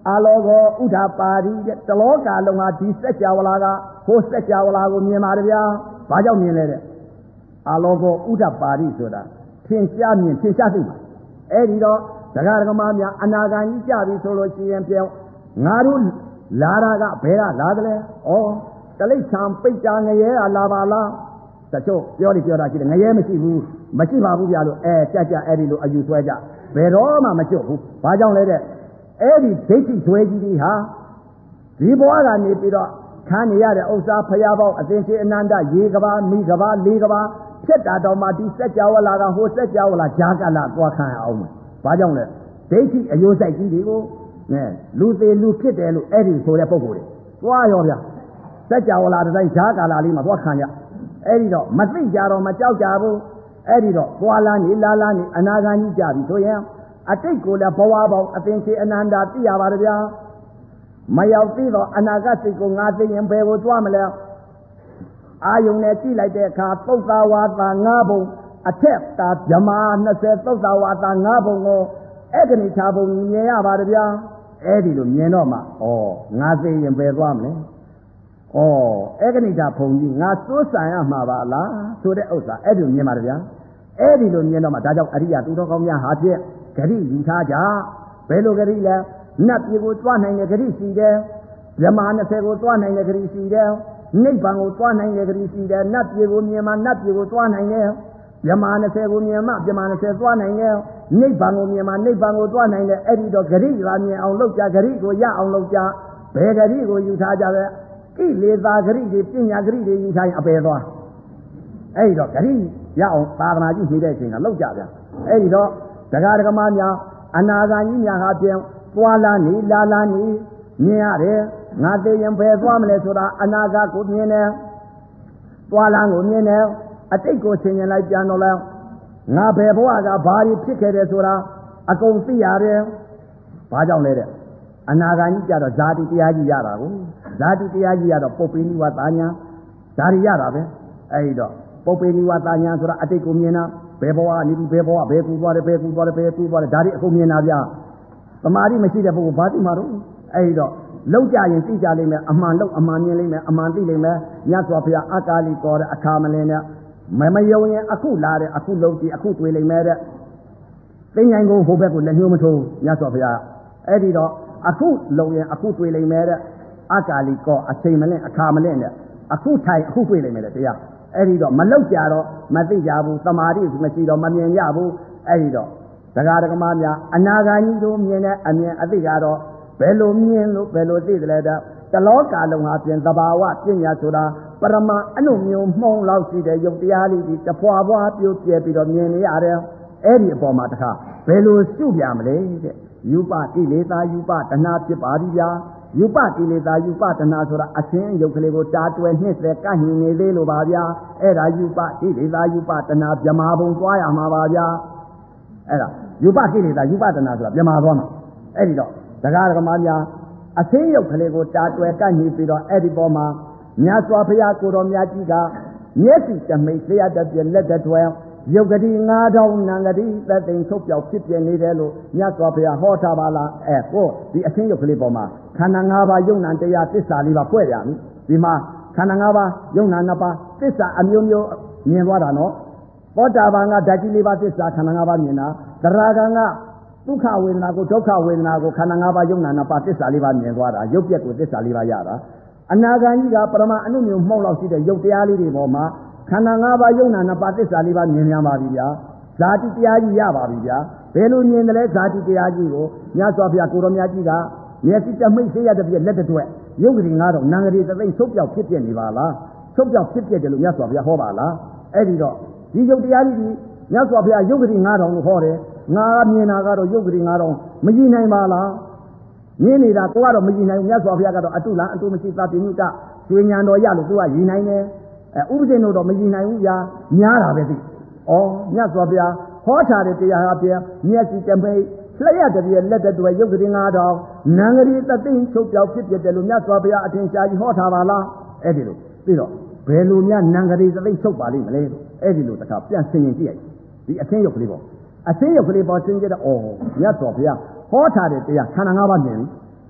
အာလောကောဥဒ္ဓပါရီတဲ့တလောကလုံးဟာဒီစัจ java လာကဟိုစัจ java လာကိုမြင်ပါတယ်ဗျာဘာကြောင့်မြင်လဲတဲ့အာလောကောဥဒ္ဓပါရီဆိုတာထင်ရှားမြင်ထင်ရှားသိမှာအဲ့ဒီတော့ဒကာဒကမများအနာဂတ်ကြီးကြပြီဆိုလို့ရှိရင်ပြောငါတို့လာတာကဘယ်ကလာတယ်လဲဩတလိษံပိတ်တာငရဲကလာပါလားတချို့ပြောတာရှိတယ်ငရဲမရှိဘူးမရှိပါဘူးဗျာလို့ကြအဲ့ဒီလိုအယူဆွဲကြဘယ်တော့မှမကျွတ်ဘူးဘာကြောင့်လဲတဲ့အဲ့ဒီဒိဋ္ဌိဆွဲကြီးဒီဟာဒီဘဝကနေပြီးတော့ခံနေရတဲ့ဥစ္စာဖရာပေါင်းအသင်္ချေအနန္တရေကဘာမိကဘာလေးကဘာဖြစ်တာတော့မှဒီစัจ java လာကဟိုစัจ java လာဂျာကလာသွားခံအောင်ဘာကြောင့်လဲဒိဋ္ဌိအယိုးဆိုင်ကြီးတွေကိုလူသေးလူဖြစ်တယ်လို့အဲ့ဒီဆိုတဲ့ပုံကိုယ်တွေသွားရောဗျစัจ java လာတဲ့တိုင်းဂျာကလာလေးမှာသွားခံရအဲ့ဒီတော့မသိကြတော့မကြောက်ကြဘူးအဲ့ဒီတော့သွားလာနေလာနေအနာဂတ်ကြီးကြပြီဆိုရင်အတိတ်ကိုလည်းဘဝပေါင်းအသင်္ချေအနန္တသိရပါတယ်ဗျာမရောက်သေးတော့အနာဂတ်စိတ်ကိုငါသိရင်ဘယ်ကိုသွားမလဲအာယုန်နဲ့ကြည့်လိုက်တဲ့အခါသုတ်သာဝါသာ၅ဘုံအထက်သာဗြမာ20သုတ်သာဝါသာ၅ဘုံကိုအဲ့ဒီခြားဘုံမြင်ရပါတယ်ဗျာအဲ့ဒီလိုမြင်တော့မှငါသိရင်ဘယ်သွားမလဲအဲ့ဒီခြားဘုံကြီးငါစိုးစံရမှာပါလားဆိုတဲ့ဥစ္စာအဲ့ဒီမြင်ပါတယ်ဗျာအဲ့ဒီလိုမြင်တော့မှဒါကြောင့်အရိယာသူတော်ကောင်းများဟာဖြင့်ဂရိယူထားကြဘယ်လိုဂရိလဲနတ်ပြည်ကိုသွားနိုင်တဲ့ဂရိရှိတယ်ဗြမာ20ကိုသွားနိုင်တဲ့ဂရိရှိတယ်နိဗ္ဗာန်ကိုသွားနိုင်တဲ့ဂရိရှိတယ်နတ်ပြည်ကိုမြင်မှနတ်ပြည်ကိုသွားနိုင်တယ်ဗြမာ20ကိုမြင်မှဗြမာ20သွားနိုင်တယ်နိဗ္ဗာန်ကိုမြင်မှနိဗ္ဗာန်ကိုသွားနိုင်တယ်အဲ့ဒီတော့ဂရိကမြင်အောင်လုပ်ကြဂရိကိုရအောင်လုပ်ကြဘယ်ဂရိကိုယူထားကြပဲကိလေသာဂရိတွေပညာဂရိတွေယူထားရင်အပယ်သွားအဲ့ဒီတော့ဂရိရအောင်သာသနာကြီးရှိတဲ့အချိန်ကလုပ်ကြဗျအဲ့ဒီတော့ဒကာဒကမများအနာဂတ်ကြီးများဟာပြန်သွားလာနေလာနေမြင်ရတယ်ငါသိရင်ဘယ်သွားမလဲဆိုတာအနာဂတ်ကိုမြင်တယ်သွားလာကိုမြင်တယ်အတိတ်ကိုဆင်ញင်လိုက်ပြန်တော့လဲငါဘယ်ဘဝကဘာတွေဖြစ်ခဲ့တယ်ဆိုတာအကုန်သိရတယ်ဘာကြောင့်လဲတဲ့အနာဂတ်ကြီးကြတော့ဇာတိတရားကြီးရတာကိုဇာတိတရားကြီးရတော့ပုပ္ပိနိဝါတာညာဒါတွေရတာပဲအဲဒီတော့ပုပ္ပိနိဝါတာညာဆိုတာအတိတ်ကိုမြင်တာဘယ်ဘဝနေပြီးဘယ်ဘဝဘယ်ကူသွားတယ်ဘယ်ကူသွားတယ်ဘယ်ကူသွားတယ်ဒါတွေအကုန်မြင်တာဗျာသမာဓိမရှိတဲ့ပုဂ္ဂိုလ်ဘာသိမှာတော့အဲဒီတော့လောက်ကြရင်သိကြလိမ့်မယ်အမှန်လို့အမှန်မြင်လိမ့်မယ်အမှန်သိလိမ့်မယ်မြတ်စွာဘုရားအကာလီကောတဲ့အခါမလင်းနဲ့မယုံရင်အခုလာတဲ့အခုလုံးကြည့်အခုတွေ့လိမ့်မယ်တဲ့သိဉ္ဇိုင်းကိုဟိုဘက်ကိုလက်ညှိုးမထိုးမြတ်စွာဘုရားအဲ့ဒီတော့အခုလုံးရင်အခုတွေ့လိမ့်မယ်တဲ့အကာလီကောအချိန်မလင်းအခါမလင်းနဲ့အခုထိုင်အခုတွေ့လိမ့်မယ်တဲ့တရားအဲ့ဒီတော့မလောက်ကြတော့မသိကြဘူးသမာဓိမရှိတော့မမြင်ကြဘူးအဲ့ဒီတော့ဒကာဒကမများအနာဂတ်ကြီးတို့မြင်တဲ့အမြင်အသိကတော့ဘယ်လိုမြင်လို့ဘယ်လိုသိတယ်လဲတလောကလုံးဟာပြင်သဘာဝပညာဆိုတာပရမအနုမျိုးမှုံလောက်ရှိတဲ့ယုတ်တရားလေးဒီတဖွာဖွာပြုတ်ပြဲပြီးတော့မြင်နေရတယ်အဲ့ဒီအပေါ်မှာတခါဘယ်လိုရှုပြမလဲတဲ့ယူပကိလေသာယူပတဏှာဖြစ်ပါပြီဗျာယူပကိလေသာယူပတဏှာဆိုတာအခြင်းယုတ်ကလေးကိုတာတွယ်နှစ်သက်ကန့်ညင်နေသေးလို့ပါဗျာအဲ့ဒါယူပကိလေသာယူပတဏှာဗြမာဘုံသွားရမှာပါဗျာအဲ့ဒါယူပကိလေသာယူပတဏှာဆိုတာဗြမာသွားမှာအဲ့ဒီတော့ဒကာဒကမများအခြင်းယုတ်ကလေးကိုတာတွယ်ကန့်ညင်ပြီးတော့အဲ့ဒီပေါ်မှာမြတ်စွာဘုရားကိုတော်မြတ်ကြီးကမျက်စိတမိတ်လျှက်တစ်ပြက်လက်တစ်တွယ်ယုတ်ကတိ9000နံကတိသက်သိမ်းထုတ်ပြောက်ဖြစ်ပြနေတယ်လို့မြတ်စွာဘုရားဟောထားပါလားကိုဒီအခြင်းယုတ်ကလေးပေါ်မှာခန္ဓာ၅ပါးယုံနာတရားသစ္စာ၄ပါးဖွဲ့ရမယ်ဒီမှာခန္ဓာ၅ပါးယုံနာ၅ပါးသစ္စာအမျိုးမျိုးမြင်သွားတာနော်သောတာပန်ကဓာတ်ကြီး၄ပါးသစ္စာခန္ဓာ၅ပါးမြင်တာသရဂံကဒုက္ခဝေဒနာကိုဒုက္ခဝေဒနာကိုခန္ဓာ၅ပါးယုံနာ၅ပါးသစ္စာ၄ပါးမြင်သွားတာရုပ်ပြက်ကိုသစ္စာ၄ပါးရတာအနာဂတ်ကြီးကပရမအနုမျိုးမှုံလောက်ရှိတဲ့ရုပ်တရားလေးတွေပေါ်မှာခန္ဓာ၅ပါးယုံနာ၅ပါးသစ္စာ၄ပါးမြင်များပါပြီဗျာဇာတိတရားကြီးရပါပြီဗျာဘယ်လိုမြင်တယ်လဲဇာတိတရားကြီးကိုမြတ်စွာဘုရားကိုတော်မြတ်ကြီးကမျက်စိတမိတ်ဆေးရတဲ့ပြည့်လက်တွဲယုတ်ကလေး9000နံကလေးသသိန်းဆုပ်ပြောက်ဖြစ်ပြနေပါလားဆုပ်ပြောက်ဖြစ်ပြတယ်လို့မြတ်စွာဘုရားဟောပါလားအဲ့ဒီတော့ဒီယုတ်တရားကြီးဒီမြတ်စွာဘုရားယုတ်ကလေး9000လို့ဟောတယ်ငါမြင်တာကတော့ယုတ်ကလေး9000မကြည့်နိုင်ပါလားမြင်နေတာကိုကတော့မကြည့်နိုင်ဘူးမြတ်စွာဘုရားကတော့အတုလားအတုမရှိသတိမြုတကျွေးညံတော်ရလို့သူကရည်နိုင်တယ်ဥပဒေတို့တော့မကြည့်နိုင်ဘူးဗျာများတာပဲသိမြတ်စွာဘုရားဟောထားတဲ့တရားဟာပြန်မျက်စိတမိတ်လျှက်တည်းလက်တည်းရုပ်ကလေး9000နံကလေးသသိန်းချုပ်ပြောက်ဖြစ်တယ်လို့မြတ်စွာဘုရားအထင်ရှားကြီးဟောထားပါလားအဲ့ဒီလိုပြီးတော့ဘယ်လိုများနံကလေးသသိန်းချုပ်ပါလိမ့်မလဲအဲ့ဒီလိုတခါပြန်ဆင်ရင်ကြည့်ရဒီအသင်းရုပ်ကလေးပေါ့အသင်းရုပ်ကလေးပေါ်ဆင်ကြတော့မြတ်စွာဘုရားဟောထားတဲ့တရားခန္ဓာ၅ပါးမြင်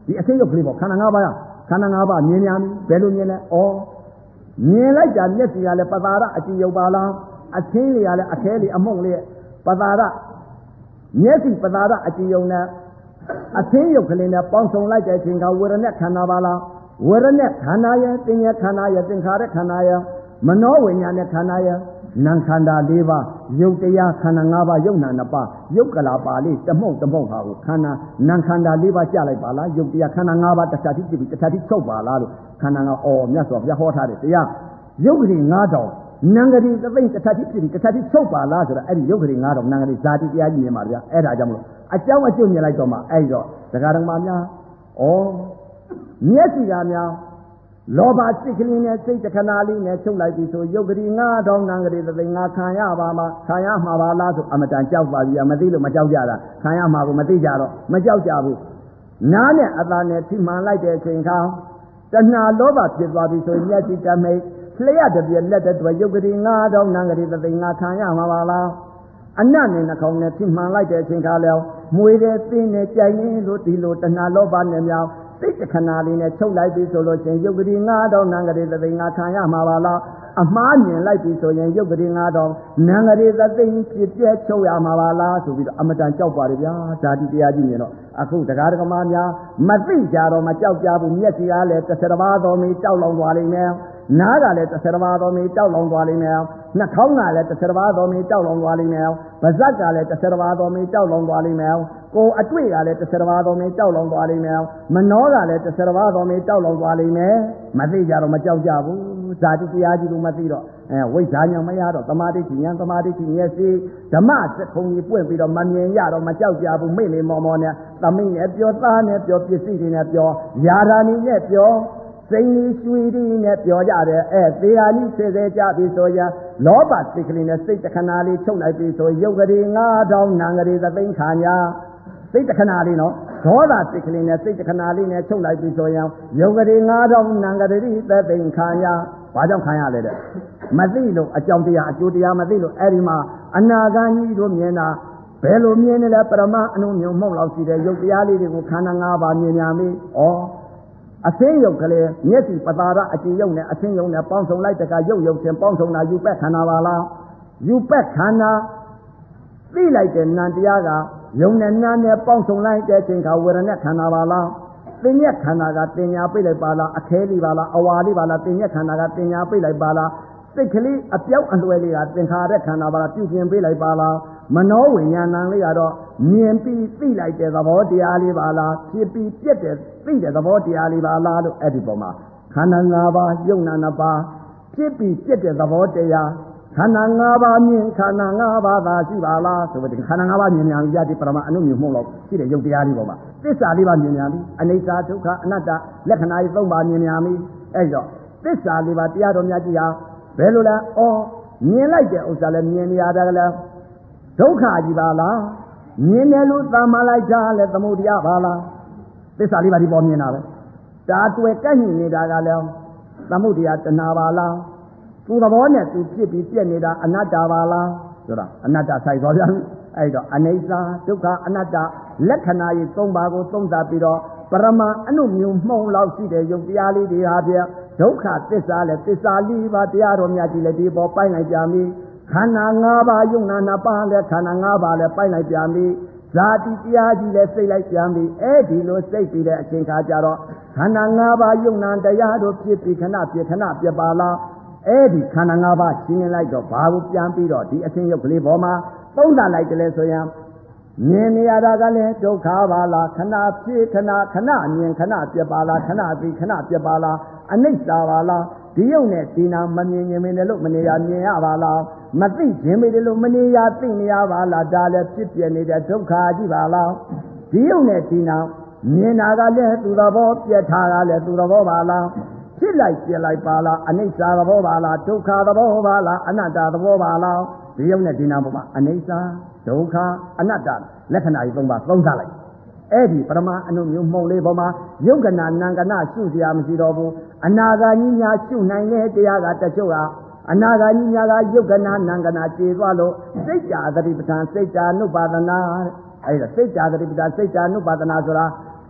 ဒီအသိရုပ်ကလေးပေါ့ခန္ဓာ၅ပါးခန္ဓာ၅ပါးမြင်များပြီဘယ်လိုမြင်လဲဩမြင်လိုက်တာမျက်စိကလည်းပတာရအကြည့်ရုပ်ပါလားအချင်းလေးကလည်းအခဲလေးအမုံလေးပတာရမျက်စိပတာရအကြည့်ရုံနဲ့အချင်းရုပ်ကလေးနဲ့ပေါင်းစုံလိုက်တဲ့အချိန်ကဝေဒနာခန္ဓာပါလားဝေဒနာခန္ဓာရဲ့သင်္ညခန္ဓာရဲ့သင်္ခါရခန္ဓာရဲ့မနောဝိညာဉ်နဲ့ခန္ဓာရဲ့နာခန္ဓာ၄ပါးယုတ်တရားခန္ဓာ၅ပါးယုတ်နာ၂ပါးယုတ်ကလာပါလေးတမှုန့်တမှုန့်ဟာကိုခန္ဓာနာခန္ဓာ၄ပါးကြားလိုက်ပါလားယုတ်တရားခန္ဓာ၅ပါးတစ်ခြားတိဖြစ်ပြီးတစ်ခြားတိချုပ်ပါလားလို့ခန္ဓာကမြတ်စွာဘုရားဟောထားတဲ့တရားယုတ်ကလေး9000နံကလေးသသိမ့်တစ်ခြားတိဖြစ်ပြီးတစ်ခြားတိချုပ်ပါလားဆိုတော့အဲ့ဒီယုတ်ကလေး9000နံကလေးဇာတိတရားကြီးမြင်ပါဗျာအဲ့ဒါကြောင့်မလို့အကြောင်းအကျိုးမြင်လိုက်တော့မှအဲ့တော့ဒကာဒကမာများမျက်စိကများလောဘစိတ်ကလေးနဲ့စိတ်တခဏလေးနဲ့ချုပ်လိုက်ပြီဆိုယုတ်ကလေး9000နံကလေးသသိမ့်ငါခံရပါမှာခံရမှာပါလားဆိုအမတန်ကြောက်ပါပြီမသိလို့မကြောက်ကြတာခံရမှာကိုမသိကြတော့မကြောက်ကြဘူးနားနဲ့အသာနဲ့ထိမှန်လိုက်တဲ့အချိန်ခါတဏှာလောဘဖြစ်သွားပြီဆိုမျက်စိတမိတ်လျှက်တပြက်လက်တည်းယုတ်ကလေး9000နံကလေးသသိမ့်ငါခံရမှာပါလားအနတ်နဲ့နှာခေါင်းနဲ့ထိမှန်လိုက်တဲ့အချိန်ခါလဲမွေတဲ့သင်းနဲ့ကြိုင်နေလို့ဒီလိုတဏှာလောဘနဲ့မြောင်စိတ်တခဏလေးနဲ့ချုပ်လိုက်ပြီဆိုလို့ချင်းယုတ်ကလေး9000နံကလေးသသိမ့်ငါခံရမှာပါလားအမှားမြင်လိုက်ပြီဆိုရင်ယုတ်ကလေး9000နံကလေးသသိမ့်ဖြစ်ပြဲချုပ်ရမှာပါလားဆိုပြီးတော့အမတန်ကြောက်ပါတယ်ဗျာဓာတိတရားကြီးမြင်တော့အခုတရားဓမ္မများမသိကြတော့မကြောက်ကြဘူးမျက်စိကလည်း30ပါးတော်မီတောက်လောင်သွားလိမ့်မယ်နားကလည်း30ပါးတော်မီတောက်လောင်သွားလိမ့်မယ်နှာခေါင်းကလည်း30ပါးတော်မီတောက်လောင်သွားလိမ့်မယ်ပါးစပ်ကလည်း30ပါးတော်မီတောက်လောင်သွားလိမ့်မယ်ကိုယ်အတွေ့ကလည်း30ပါးတော်မီတောက်လောင်သွားလိမ့်မယ်မနှောကလည်း30ပါးတော်မီတောက်လောင်သွားလိမ့်မယ်မသိကြတော့မကြောက်ကြဘူးဇာတိတရားကြီးလို့မသိတော့ဝိဇ္ဇာဉာဏ်မရတော့သမာဓိဉာဏ်သမာဓိမျက်စိဓမ္မစက်ခုံကြီးပွင့်ပြီးတော့မမြင်ရတော့မကြောက်ကြဘူးမိတ်လေမော်မော်နဲ့သမီးနဲ့ပြောသားနဲ့ပြောပစ္စည်းတွေနဲ့ပြောယာရာနီနဲ့ပြောစိန်ကြီးရွှေကြီးနဲ့ပြောကြတယ်သေဟာနီဆဲဆဲကြပြီဆိုရင်လောဘစိတ်ကလေးနဲ့စိတ်တခဏလေးချုပ်လိုက်ပြီဆိုယုတ်ကလေး9000နံကလေးသသိမ့်ခါညာစိတ်တခဏလေးနော်ဒေါသစိတ်ကလေးနဲ့စိတ်တခဏလေးနဲ့ချုပ်လိုက်ပြီဆိုရင်ယုတ်ကလေး9000နံကလေးသသိမ့်ခါညာဘာကြောင့်ခံရလဲတဲ့မသိလို့အကြောင်းတရားအကျိုးတရားမသိလို့အဲ့ဒီမှာအနာဂါကြီးတို့မြင်တာဘယ်လိုမြင်နေလဲပရမအနုမြုံမှုန့်လောက်ရှိတဲ့ယုတ်တရားလေးတွေကိုခန္ဓာ၅ပါးမြင်များပြီအသိယုတ်ကလေးမျက်စိပတာရအကြည့်ယုတ်နဲ့အသိယုတ်နဲ့ပေါင်းစုံလိုက်တကယုတ်ချင်းပေါင်းစုံတာယူပက်ခန္ဓာပါလားယူပက်ခန္ဓာသိလိုက်တဲ့နံတရားကယုံနဲ့နာနဲ့ပေါင်းစုံလိုက်တဲ့အချိန်ကဝေဒနာခန္ဓာပါလားသင်္ညက်ခန္ဓာကတင်ညာပိတ်လိုက်ပါလားအခဲလေးပါလားအဝါလေးပါလားသင်္ညက်ခန္ဓာကတင်ညာပိတ်လိုက်ပါလားစိတ်ကလေးအပြောက်အလွယ်လေးကသင်္ခါရခန္ဓာပါလားပြုပြင်ပေးလိုက်ပါလားမနောဝိညာဏလေးကတော့မြင်ပြီးသိလိုက်တဲ့သဘောတရားလေးပါလားဖြစ်ပြီးပြည့်တဲ့သိတဲ့သဘောတရားလေးပါလားလို့အဲ့ဒီပုံမှာခန္ဓာ၅ပါးယုံနာ၅ပါးဖြစ်ပြီးပြည့်တဲ့သဘောတရားခန္ဓာ၅ပါးမြင်ခန္ဓာ၅ပါးသာရှိပါလားဆိုပြီးခန္ဓာ၅ပါးမြင်များပြီဒီပရမအနုမြုံမှုန့်လို့ရှိတဲ့ယုတ်တရားလေးပေါ်မှာသစ္စာလေးပါမြင်များပြီအနိစ္စဒုက္ခအနတ္တလက္ခဏာကြီး၃ပါးမြင်များပြီအဲ့တော့သစ္စာလေးပါတရားတော်များကြီးဟာဘယ်လိုလဲမြင်လိုက်တဲ့ဥစ္စာလည်းမြင်နေရတာကလည်းဒုက္ခကြီးပါလားမြင်တယ်လို့သာမလိုက်ကြလဲသမုဒိယပါလားသစ္စာလေးပါဒီပေါ်မြင်တာပဲဒါတွေ့ကဲ့ညင်နေတာကလည်းသမုဒိယတဏှာပါလားသူသဘောနဲ့သူဖြစ်ပြီးပြက်နေတာအနတ္တပါလားဆိုတာအနတ္တဆိုင်သွားပြန်အဲ့တော့အနိစ္စဒုက္ခအနတ္တလက္ခဏာကြီး၃ပါးကိုသုံးသပ်ပြီးတော့ပရမအနုမြုံမှုန့်လောက်ရှိတဲ့ယုတ်တရားလေးတွေဟာပြဒုက္ခသစ္စာလည်းသစ္စာ၄ပါးတရားတော်များကြီးလည်းဒီပေါ်ပိုင်းလိုက်ကြပြီခန္ဓာ၅ပါးယုံနာ၅ပါးလည်းခန္ဓာ၅ပါးလည်းပိုင်းလိုက်ကြပြီဇာတိတရားကြီးလည်းစိတ်လိုက်ပြန်ပြီအဲ့ဒီလိုစိတ်ပြီးတဲ့အချိန်ခါကျတော့ခန္ဓာ၅ပါးယုံနာတရားတို့ဖြစ်ပြီးခဏဖြစ်ခဏပြပါလားအဲ့ဒီခန္ဓာ၅ပါးရှင်းလိုက်တော့ဘာကိုပြန်ပြီးတော့ဒီအချင်းရုပ်ကလေးပေါ်မှာသုံးသပ်လိုက်တယ်လဲဆိုရင်မြင်နေရတာကလည်းဒုက္ခပါလားခဏဖြစ်ခဏမြင်ခဏပြပါလားခဏပြီးခဏပြပါလားအနိစ္စပါလားဒီယုံနဲ့ဒီနာမမြင်ရင်မင်းလည်းမနေရမြင်ရပါလားမသိခြင်းမေတယ်လို့မနေရသိနေရပါလားဒါလည်းဖြစ်ပြနေတဲ့ဒုက္ခကြီးပါလားဒီယုံနဲ့ဒီနာမြင်တာကလည်းသူသဘောပြက်ထားတာလည်းသူသဘောပါလားဖြစ်လိုက်ပြက်လိုက်ပါလားအနိစ္စသဘောပါလားဒုက္ခသဘောပါလားအနတ္တသဘောပါလားဒီယုံနဲ့ဒီနာပေါ်မှာအနိစ္စဒုက္ခအနတ္တလက္ခဏာကြီး၃ပါးသုံးသပ်လိုက်အဲ့ဒီပရမအနုမြုံမှုန့်လေးပေါ်မှာယုတ်ကနာနံကနာရှုစရာမရှိတော့ဘူးအနာဂါကြီးများရှုနိုင်တဲ့တရားကတချို့ဟာအနာဂါကြီးများကယုတ်ကနာနံကနာကျေသွားလို့စိတ်ကြသတိပဋ္ဌာန်စိတ်ကြနုပါဒနာအဲ့ဒါစိတ်ကြသတိပဋ္ဌာန်စိတ်ကြနုပါဒနာဆိုတာ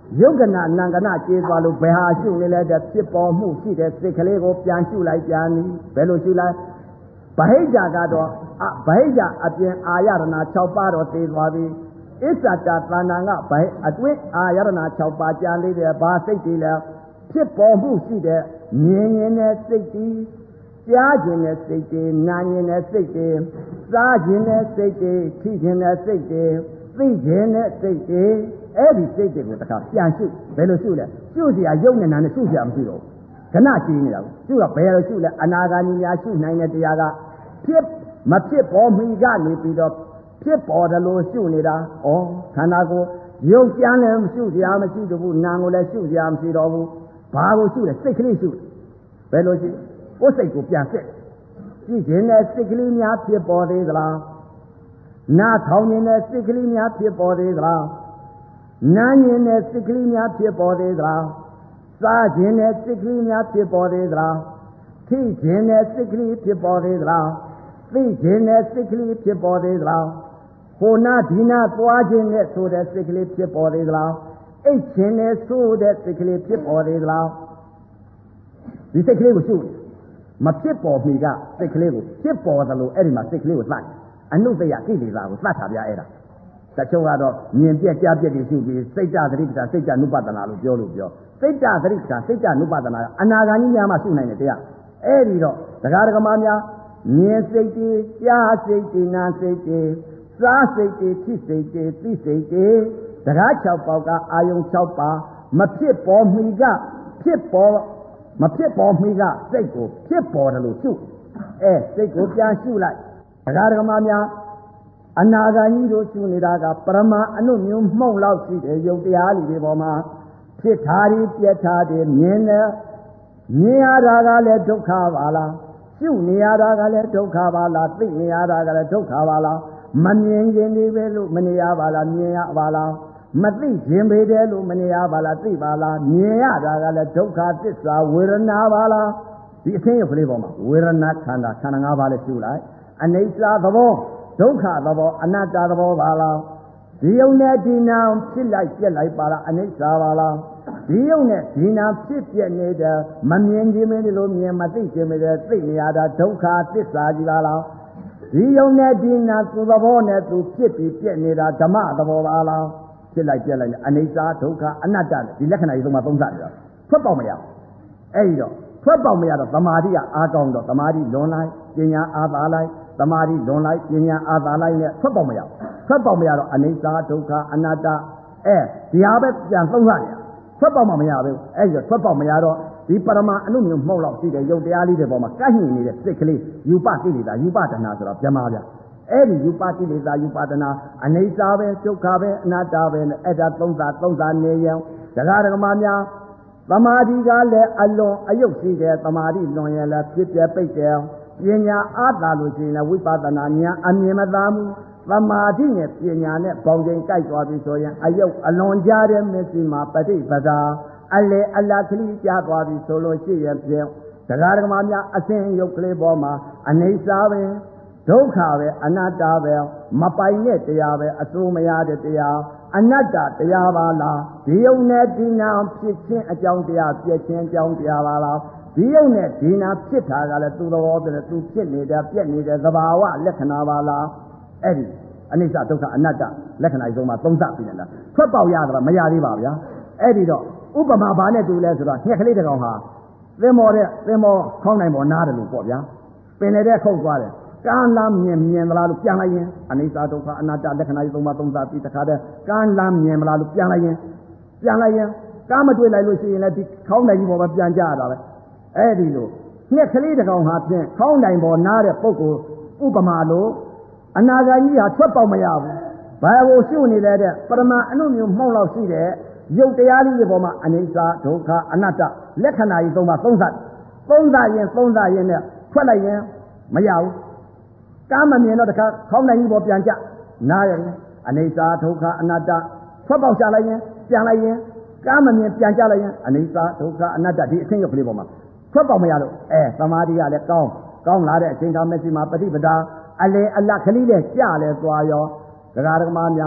ယုတ်ကနာနံကနာကျေးသွားလို့ဘယ်ဟာရှုနေလဲတဲ့ဖြစ်ပေါ်မှုရှိတဲ့စိတ်ကလေးကိုပြန်ရှုလိုက်ပြန်ပြီဘယ်လိုရှုလိုက်ဗဟိတကတော့ဗဟိတအပြင်အာရဏ6ပါးတော့သိသွားပြီအစ္ဆတသဏ္ဍာန်ကဗဟိအတွင်းအာရဏ6ပါးကြံလေးတဲ့ဘာစိတ်တွေလဲဖြစ်ပေါ်မှုရှိတဲ့မြင်ရင်တဲ့စိတ်တွေကြားခြင်းတဲ့စိတ်တွေနားခြင်းတဲ့စိတ်တွေစားခြင်းတဲ့စိတ်တွေထိခြင်းတဲ့စိတ်တွေသိခြင်းတဲ့စိတ်တွေအဲ့ဒီစိတ်တွေကိုတခါပြန်ရှုဘယ်လိုရှုလဲရှုเสียရုပ်နဲ့နာနဲ့ရှုเสียမရှိတော့ခဏကြည့်နေတာရှုတော့ဘယ်လိုရှုလဲအနာဂါနီများရှုနိုင်တဲ့တရားကဖြစ်မဖြစ်ပေါ်မိကနေပြီးတော့ဖြစ်ပေါ်တယ်လို့ရှုနေတာဩခန္ဓာကိုယ်ရုပ်ကြမ်းလည်းရှုเสียမရှိတော့ဘူးနာကိုလည်းရှုเสียမရှိတော့ဘူးဘာကိုရှုလဲစိတ်ကလေးရှုဘယ်လိုရှုကိုယ်စိတ်ကိုပြန်စစ်ကြည့်ခြင်းနဲ့စိတ်ကလေးများဖြစ်ပေါ်သေးသလားနားထောင်နေတဲ့စိတ်ကလေးများဖြစ်ပေါ်သေးသလားနားရင်တဲ့စိတ်ကလေးများဖြစ်ပေါ်သေးသလားစားခြင်းတဲ့စိတ်ကလေးများဖြစ်ပေါ်သေးသလားထိခြင်းတဲ့စိတ်ကလေးဖြစ်ပေါ်သေးသလားသိခြင်းတဲ့စိတ်ကလေးဖြစ်ပေါ်သေးသလားဟိုနာဒီနာသွားခြင်းနဲ့ဆိုတဲ့စိတ်ကလေးဖြစ်ပေါ်သေးသလားအိတ်ခြင်းနဲ့ဆိုတဲ့စိတ်ကလေးဖြစ်ပေါ်သေးသလားဒီစိတ်ကလေးကိုရှုမဖြစ်ပေါ်မီကစိတ်ကလေးကိုဖြစ်ပေါ်တယ်လို့အဲ့ဒီမှာစိတ်ကလေးကိုသတ်အနုတ္တယကိလေသာကိုသတ်တာပြအဲ့ဒါတချို့ကတော့မြင်ပြက်ကြားပြက်တွေရှုပြီးစိတ်တသတိပ္ပာစိတ်တနုပဒနာလို့ပြောစိတ်တသတိပ္ပာစိတ်တနုပဒနာအနာဂါကြီးများမှရှုနိုင်တယ်တရားအဲ့ဒီတော့တရားဓမ္မများမြင်စိတ်တွေကြားစိတ်တွေနာစိတ်တွေစားစိတ်တွေဖြစ်စိတ်တွေသိစိတ်တွေတရား6ပေါက်ကအာယုံ6ပါမဖြစ်ပေါ်မီကဖြစ်ပေါ်မဖြစ်ပေါ်မီကစိတ်ကိုဖြစ်ပေါ်တယ်လို့ရှုစိတ်ကိုပြန်ရှုလိုက်တရားဓမ္မများအနာဂါကြီးတို့ရှုနေတာကပရမအနုမျိုးမှုန့်လောက်ရှိတဲ့ယုတ်တရားတွေပေါ်မှာဖြစ်ထားပြီးပြက်ထားတယ်မြင်တယ်မြင်ရတာကလည်းဒုက္ခပါလားရှုနေရတာကလည်းဒုက္ခပါလားသိနေရတာကလည်းဒုက္ခပါလားမမြင်ခြင်းတွေပဲလို့မနေရပါလားမြင်ရပါလားမသိခြင်းပဲတယ်လို့မနေရပါလားသိပါလားမြင်ရတာကလည်းဒုက္ခသစ္စာဝေဒနာပါလားဒီအသိရုပ်ကလေးပေါ်မှာဝေဒနာခန္ဓာ၅ပါးလည်းရှုလိုက်အနိစ္စသဘောဒုက္ခသဘောအနတ္တသဘောပါလားဒီယုံနဲ့ဒီနာဖြစ်လိုက်ပြက်လိုက်ပါလားအနိစ္စပါလားဒီယုံနဲ့ဒီနာဖြစ်ပြက်နေတဲ့မမြင်ခြင်းမင်းလို့မြင်မသိခြင်းမင်းသိနေရတာဒုက္ခသစ္စာကြီးပါလားဒီယုံနဲ့ဒီနာသူသဘောနဲ့သူဖြစ်ပြီးပြက်နေတာဓမ္မသဘောပါလားဖြစ်လိုက်ပြက်လိုက်အနိစ္စဒုက္ခအနတ္တဒီလက္ခဏာကြီးသုံးပါသုံးစားတယ်ထွက်ပေါက်မရအဲ့ဒီတော့ထွက်ပေါက်မရတော့သမာဓိကအားကောင်းတော့သမာဓိလွန်လိုက်ပညာအားသာလိုက်သမာဓိလွန်လိုက်ပညာအာသာလိုက်နဲ့ထွက်ပေါက်မရတော့အနိစ္စဒုက္ခအနတ္တဒီဟာပဲပြန်သုံးရရထွက်ပေါက်မှမရဘူးအဲ့ဒီထွက်ပေါက်မရတော့ဒီပရမအနုမျိုးမှုန့်လောက်ရှိတဲ့ယုတ်တရားလေးတွေပေါ်မှာကန့်ညင်နေတဲ့စိတ်ကလေးယူပကိလေသာယူပတဏဆိုတော့ပြမပြအဲ့ဒီယူပကိလေသာယူပတဏအနိစ္စပဲဒုက္ခပဲအနတ္တပဲနဲ့အဲ့ဒါသုံးစားနေရင်တရားဓမ္မများသမာဓိကလည်းအလွန်အယုတ်ရှိတယ်သမာဓိလွန်ရင်လည်းဖြစ်ပြပိတ်တယ်ပညာအားသာလို့ရှိရင်ဝိပဿနာဉာဏ်အမြင်မသာမှုသမာဓိနဲ့ပညာနဲ့ပေါင်းချိန်ကြိုက်သွားပြီဆိုရင်အယုတ်အလွန်ကြားတဲ့မျက်စိမှာပฏิပဒါအလေအလတ်ကလေးကြားသွားပြီဆိုလို့ရှိရင်ဖြင့်တရားဓမ္မများအစဉ်ယုတ်ကလေးပေါ်မှာအနိစ္စပဲဒုက္ခပဲအနတ္တပဲမပိုင်တဲ့တရားပဲအစိုးမရတဲ့တရားအနတ္တတရားပါလားဒီယုံနဲ့ဒီနာဖြစ်ခြင်းအကြောင်းတရားပြည့်ခြင်းအကြောင်းတရားပါလားဒီယုံနဲ့ဒီနာဖြစ်တာကလည်းသူ့သဘောတည်းသူဖြစ်နေတဲ့ပြက်နေတဲ့သဘာဝလက္ခဏာပါလားအဲ့ဒီအနိစ္စဒုက္ခအနတ္တလက္ခဏာကြီးဆုံးမှာသုံးသပ်ပြီးနေတာထွက်ပေါက်ရတာမရသေးပါဗျာအဲ့ဒီတော့ဥပမာဘာနဲ့တူလဲဆိုတော့ငှက်ကလေးတစ်ကောင်ဟာသင်္ဘောခေါင်းနိုင်ပေါ်နားတယ်လို့ပေါ့ဗျာပင်လေတဲ့ခုတ်သွားတယ်ကံလမ်းမြင်မလားလို့ပြန်လိုက်ရင်အနိစ္စဒုက္ခအနတ္တလက္ခဏာကြီးသုံးပါသုံးသပ်ပြီးတခါတည်းကံလမ်းမြင်မလားလို့ပြန်လိုက်ရင်ကားမတွေ့လိုက်လို့ရှိရင်လည်းဒီခေါင်းနိုင်ကြီးပေါ်မှာပြန်ကြရတာပဲအဲ့ဒီလိုငှက်ကလေးတစ်ကောင်ဟာဖြင့်ခေါင်းနိုင်ပေါ်နားတဲ့ပုဂ္ဂိုလ်ဥပမာလို့အနာဂါကြီးဟာထွက်ပေါက်မရဘူးဘာကိုရှုနေလဲတဲ့ပရမအနုမျိုးမှုန့်လောက်ရှိတဲ့ရုပ်တရားလေးတွေပေါ်မှာအနိစ္စဒုက္ခအနတ္တလက္ခဏာကြီးသုံးပါသုံးစားရင်နဲ့ထွက်လိုက်ရင်မရဘူးကားမမြင်တော့တခါခေါင်းနိုင်ကြီးပေါ်ပြန်ကြနားရတယ်အနိစ္စဒုက္ခအနတ္တထွက်ပေါက်ချလိုက်ရင်ပြန်လိုက်ရင်ကားမမြင်ပြန်ကြလိုက်ရင်အနိစ္စဒုက္ခအနတ္တဒီအဆင့်ရုပ်ကလေးပေါ်မှာထွက်ပေါက်မရလို့သမာဓိကလည်းကောင်းလာတဲ့အချိန်ခါမျက်စိမှာပฏิပဒါအလေအလတ်ကလေးနဲ့ကြလဲသွားရောဒကာဒကမများ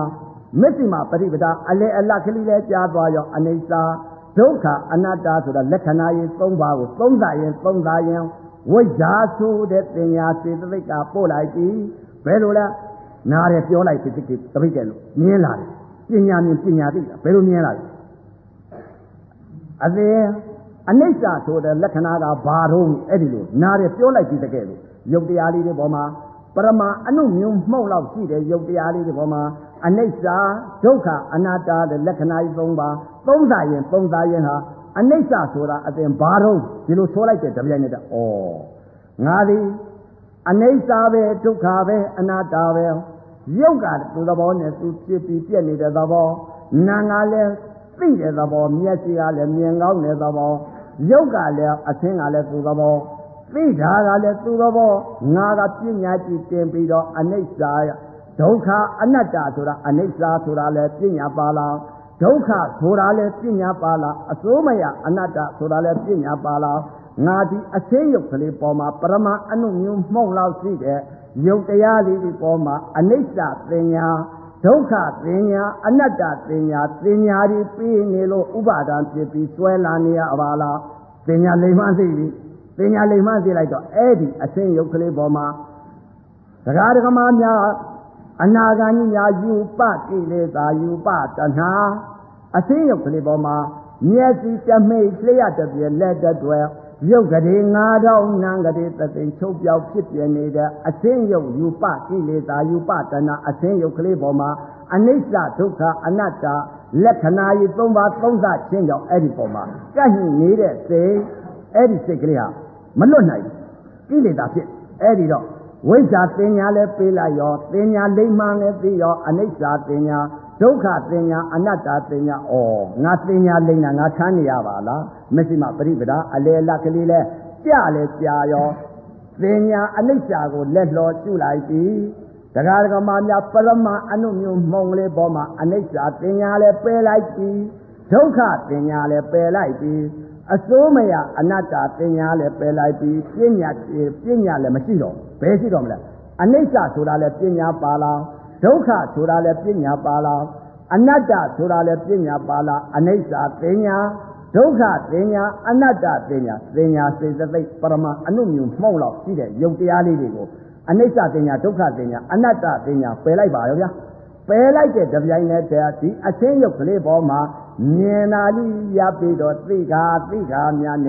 Messima Paribada, Ale Alakali, Jabwa, Anesa, Doka, Anata to the Lekanayi, Somba, Somzayan, Wajasu, that thing, Yassika, Polai, Perula, Nare, Fiola, Rigal, Niela, Pinya, Peruniela. As there, Anesa to the Lekanaga, Barum, Edilu, Nare, Fiola, Pizzagel, Yogi Ali de Boma, Parama, Anum, Mola, Yogi Ali de Boma, Anesa, Doka, Anata, the Lekanai Zomba, Somzayan, Anesa Sura, as in Baro, you know, so like the oh. Nadi, Anesa, Dokave, Anata, Yoga to the bonnet to Chippy, Piani, the ball, Nangale, Feed the ball, Miasia, Miangao, the ball, Yoga, a thing I left to the ball. Vida le tuvo naga piña tempido anesa doka anata sura anesa sura le piña pala doka sura le piña pala asomaya anata sura le piña pala ngadi aseyo kle poma parama anu mong lao si de yog taya li di poma anesa piña doka piña anata piña piña ri pi ni lo upadan pi swela ni abala piña le man si Penya Lima like Eddie, a saying Yokle Boma. The Radagamania, Anagania, you pat, you pat, and ha. A saying Yokle Boma, Niasi can make clear to be a letter dwell. Yogadi, Nada, Nangadi, that they choke your ship, a saying you pat, you pat, and a saying Yokle Boma, Anesa, Toka, Anata, Lekanai, Tomba, Tomza, change of Eddie Boma. Can he need it, say, Eddie Siglia. Malonai, Pilita, Eddie, Wesa Tenya le Pila yo, Tenya Leman le Pio, Anesa Tenya, Doka Tenya, Anata Tenya, oh, Natenia Lena, Natania Vala, Messima Privida, Alela Kalile, Tiale Tiayo, Tenya, Anesa go, let Lord Chulaiti, the Gargamania, Palama, Anum, Mongle Boma, Anesa Tenya le Pelaiti, Doka Tenya le Pelaiti. Asomaya, Anata, Penya, Pelaipi, Penya, Machino, Pesidom, Anesa, Surale, Penya Pala, Doka, Surale, Penya Pala, Anata, Surale, Penya Pala, Anesa, Penya, Doka, Penya, Anata, Penya, says the late Parama, Anum, Mola, Sida, Yogi Aligo, Anesa, Penya, Doka, Penya, Anata, Penya, Pelai Baria, Pelai, the Vianet, the Asenyo Kleboma. Nienali yapido Trika, Miane,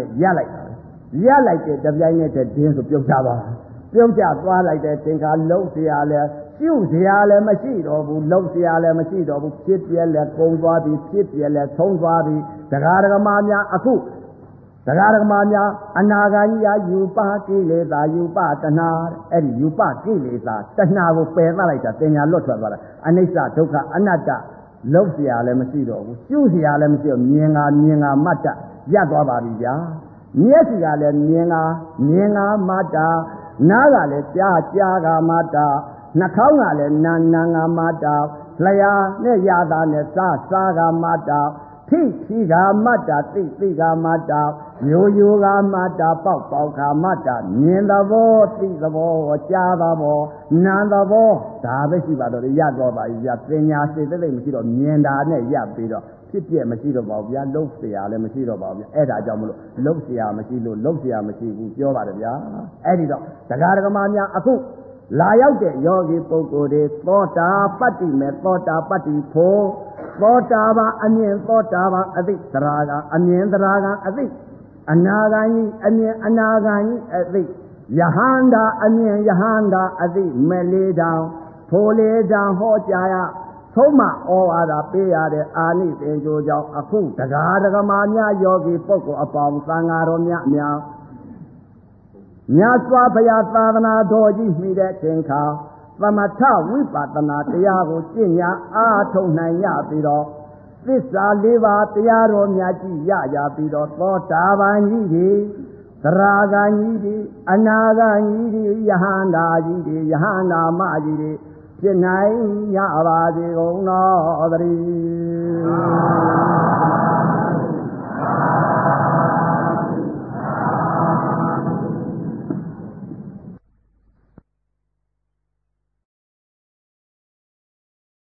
Yalike, the Vianet, Dins of Yokava. Yoka, like that, think I low Siale, Susiale, Machido, low Siale, Machido, Chipiele, Kongwabi, Chipiele, Kongwabi, the Garagamania, Aku, the Garagamania, Anagania, Yupa, Kilesa, Yupa, Tanar, and Yupa, Kilesa, Tanago, Peralita, Tena Lotava, Anesa, Toka, Anata. Losia Lemasido, Susia Lemasido, Nienga, Mata, Yagwabaria, Niesia Nienga, Mata, Naga, Jaga, Mata, Nakaunga, Nanga, Mata, Playa, Neyada, Saga, Mata, Tiga, Mata, Tiga, Mata, Yoga, Mata, Pauka, Mata, Niendavo, Tigavo, Javavo, Nandavo, Tabesiba, the Yagova, Yapenia, the Machino, Nienda, Yapido, Tippia Machino Bobia, Losia, the Machino Bobia, Eda Jamulo, Losia Machino, Yovaria, Edido, the Garagamania, Aku, lie out there, Yogi Poko, de Pota, Patti, Pota, Patti, Po. Potava, Onion, Potava, a bit, Draga, Onion, Draga, a bit, Anagani, a bit, Yahanda, Onion, Yahanda, a bit, Mele down, Pole down, Hotjaya, Soma, all other Pia, Anis, and Jojo, Aku, Tagaramania, Yogi, Poco, upon Sangaro, Nya, Nyaswa, Payatana, Doji, me that Tinka. Vamata, Wipatana, Tiago, Sinya, Ato, Naya, Pido, Visa, Liva, Tiaro, Nyaki, Yaya, Pido, Totava, Yidi, Traga, Yidi, Anaga, Yidi, Yahanda, Yidi, Yahanda, Majidi, Sinai, Yavadi, Onodri.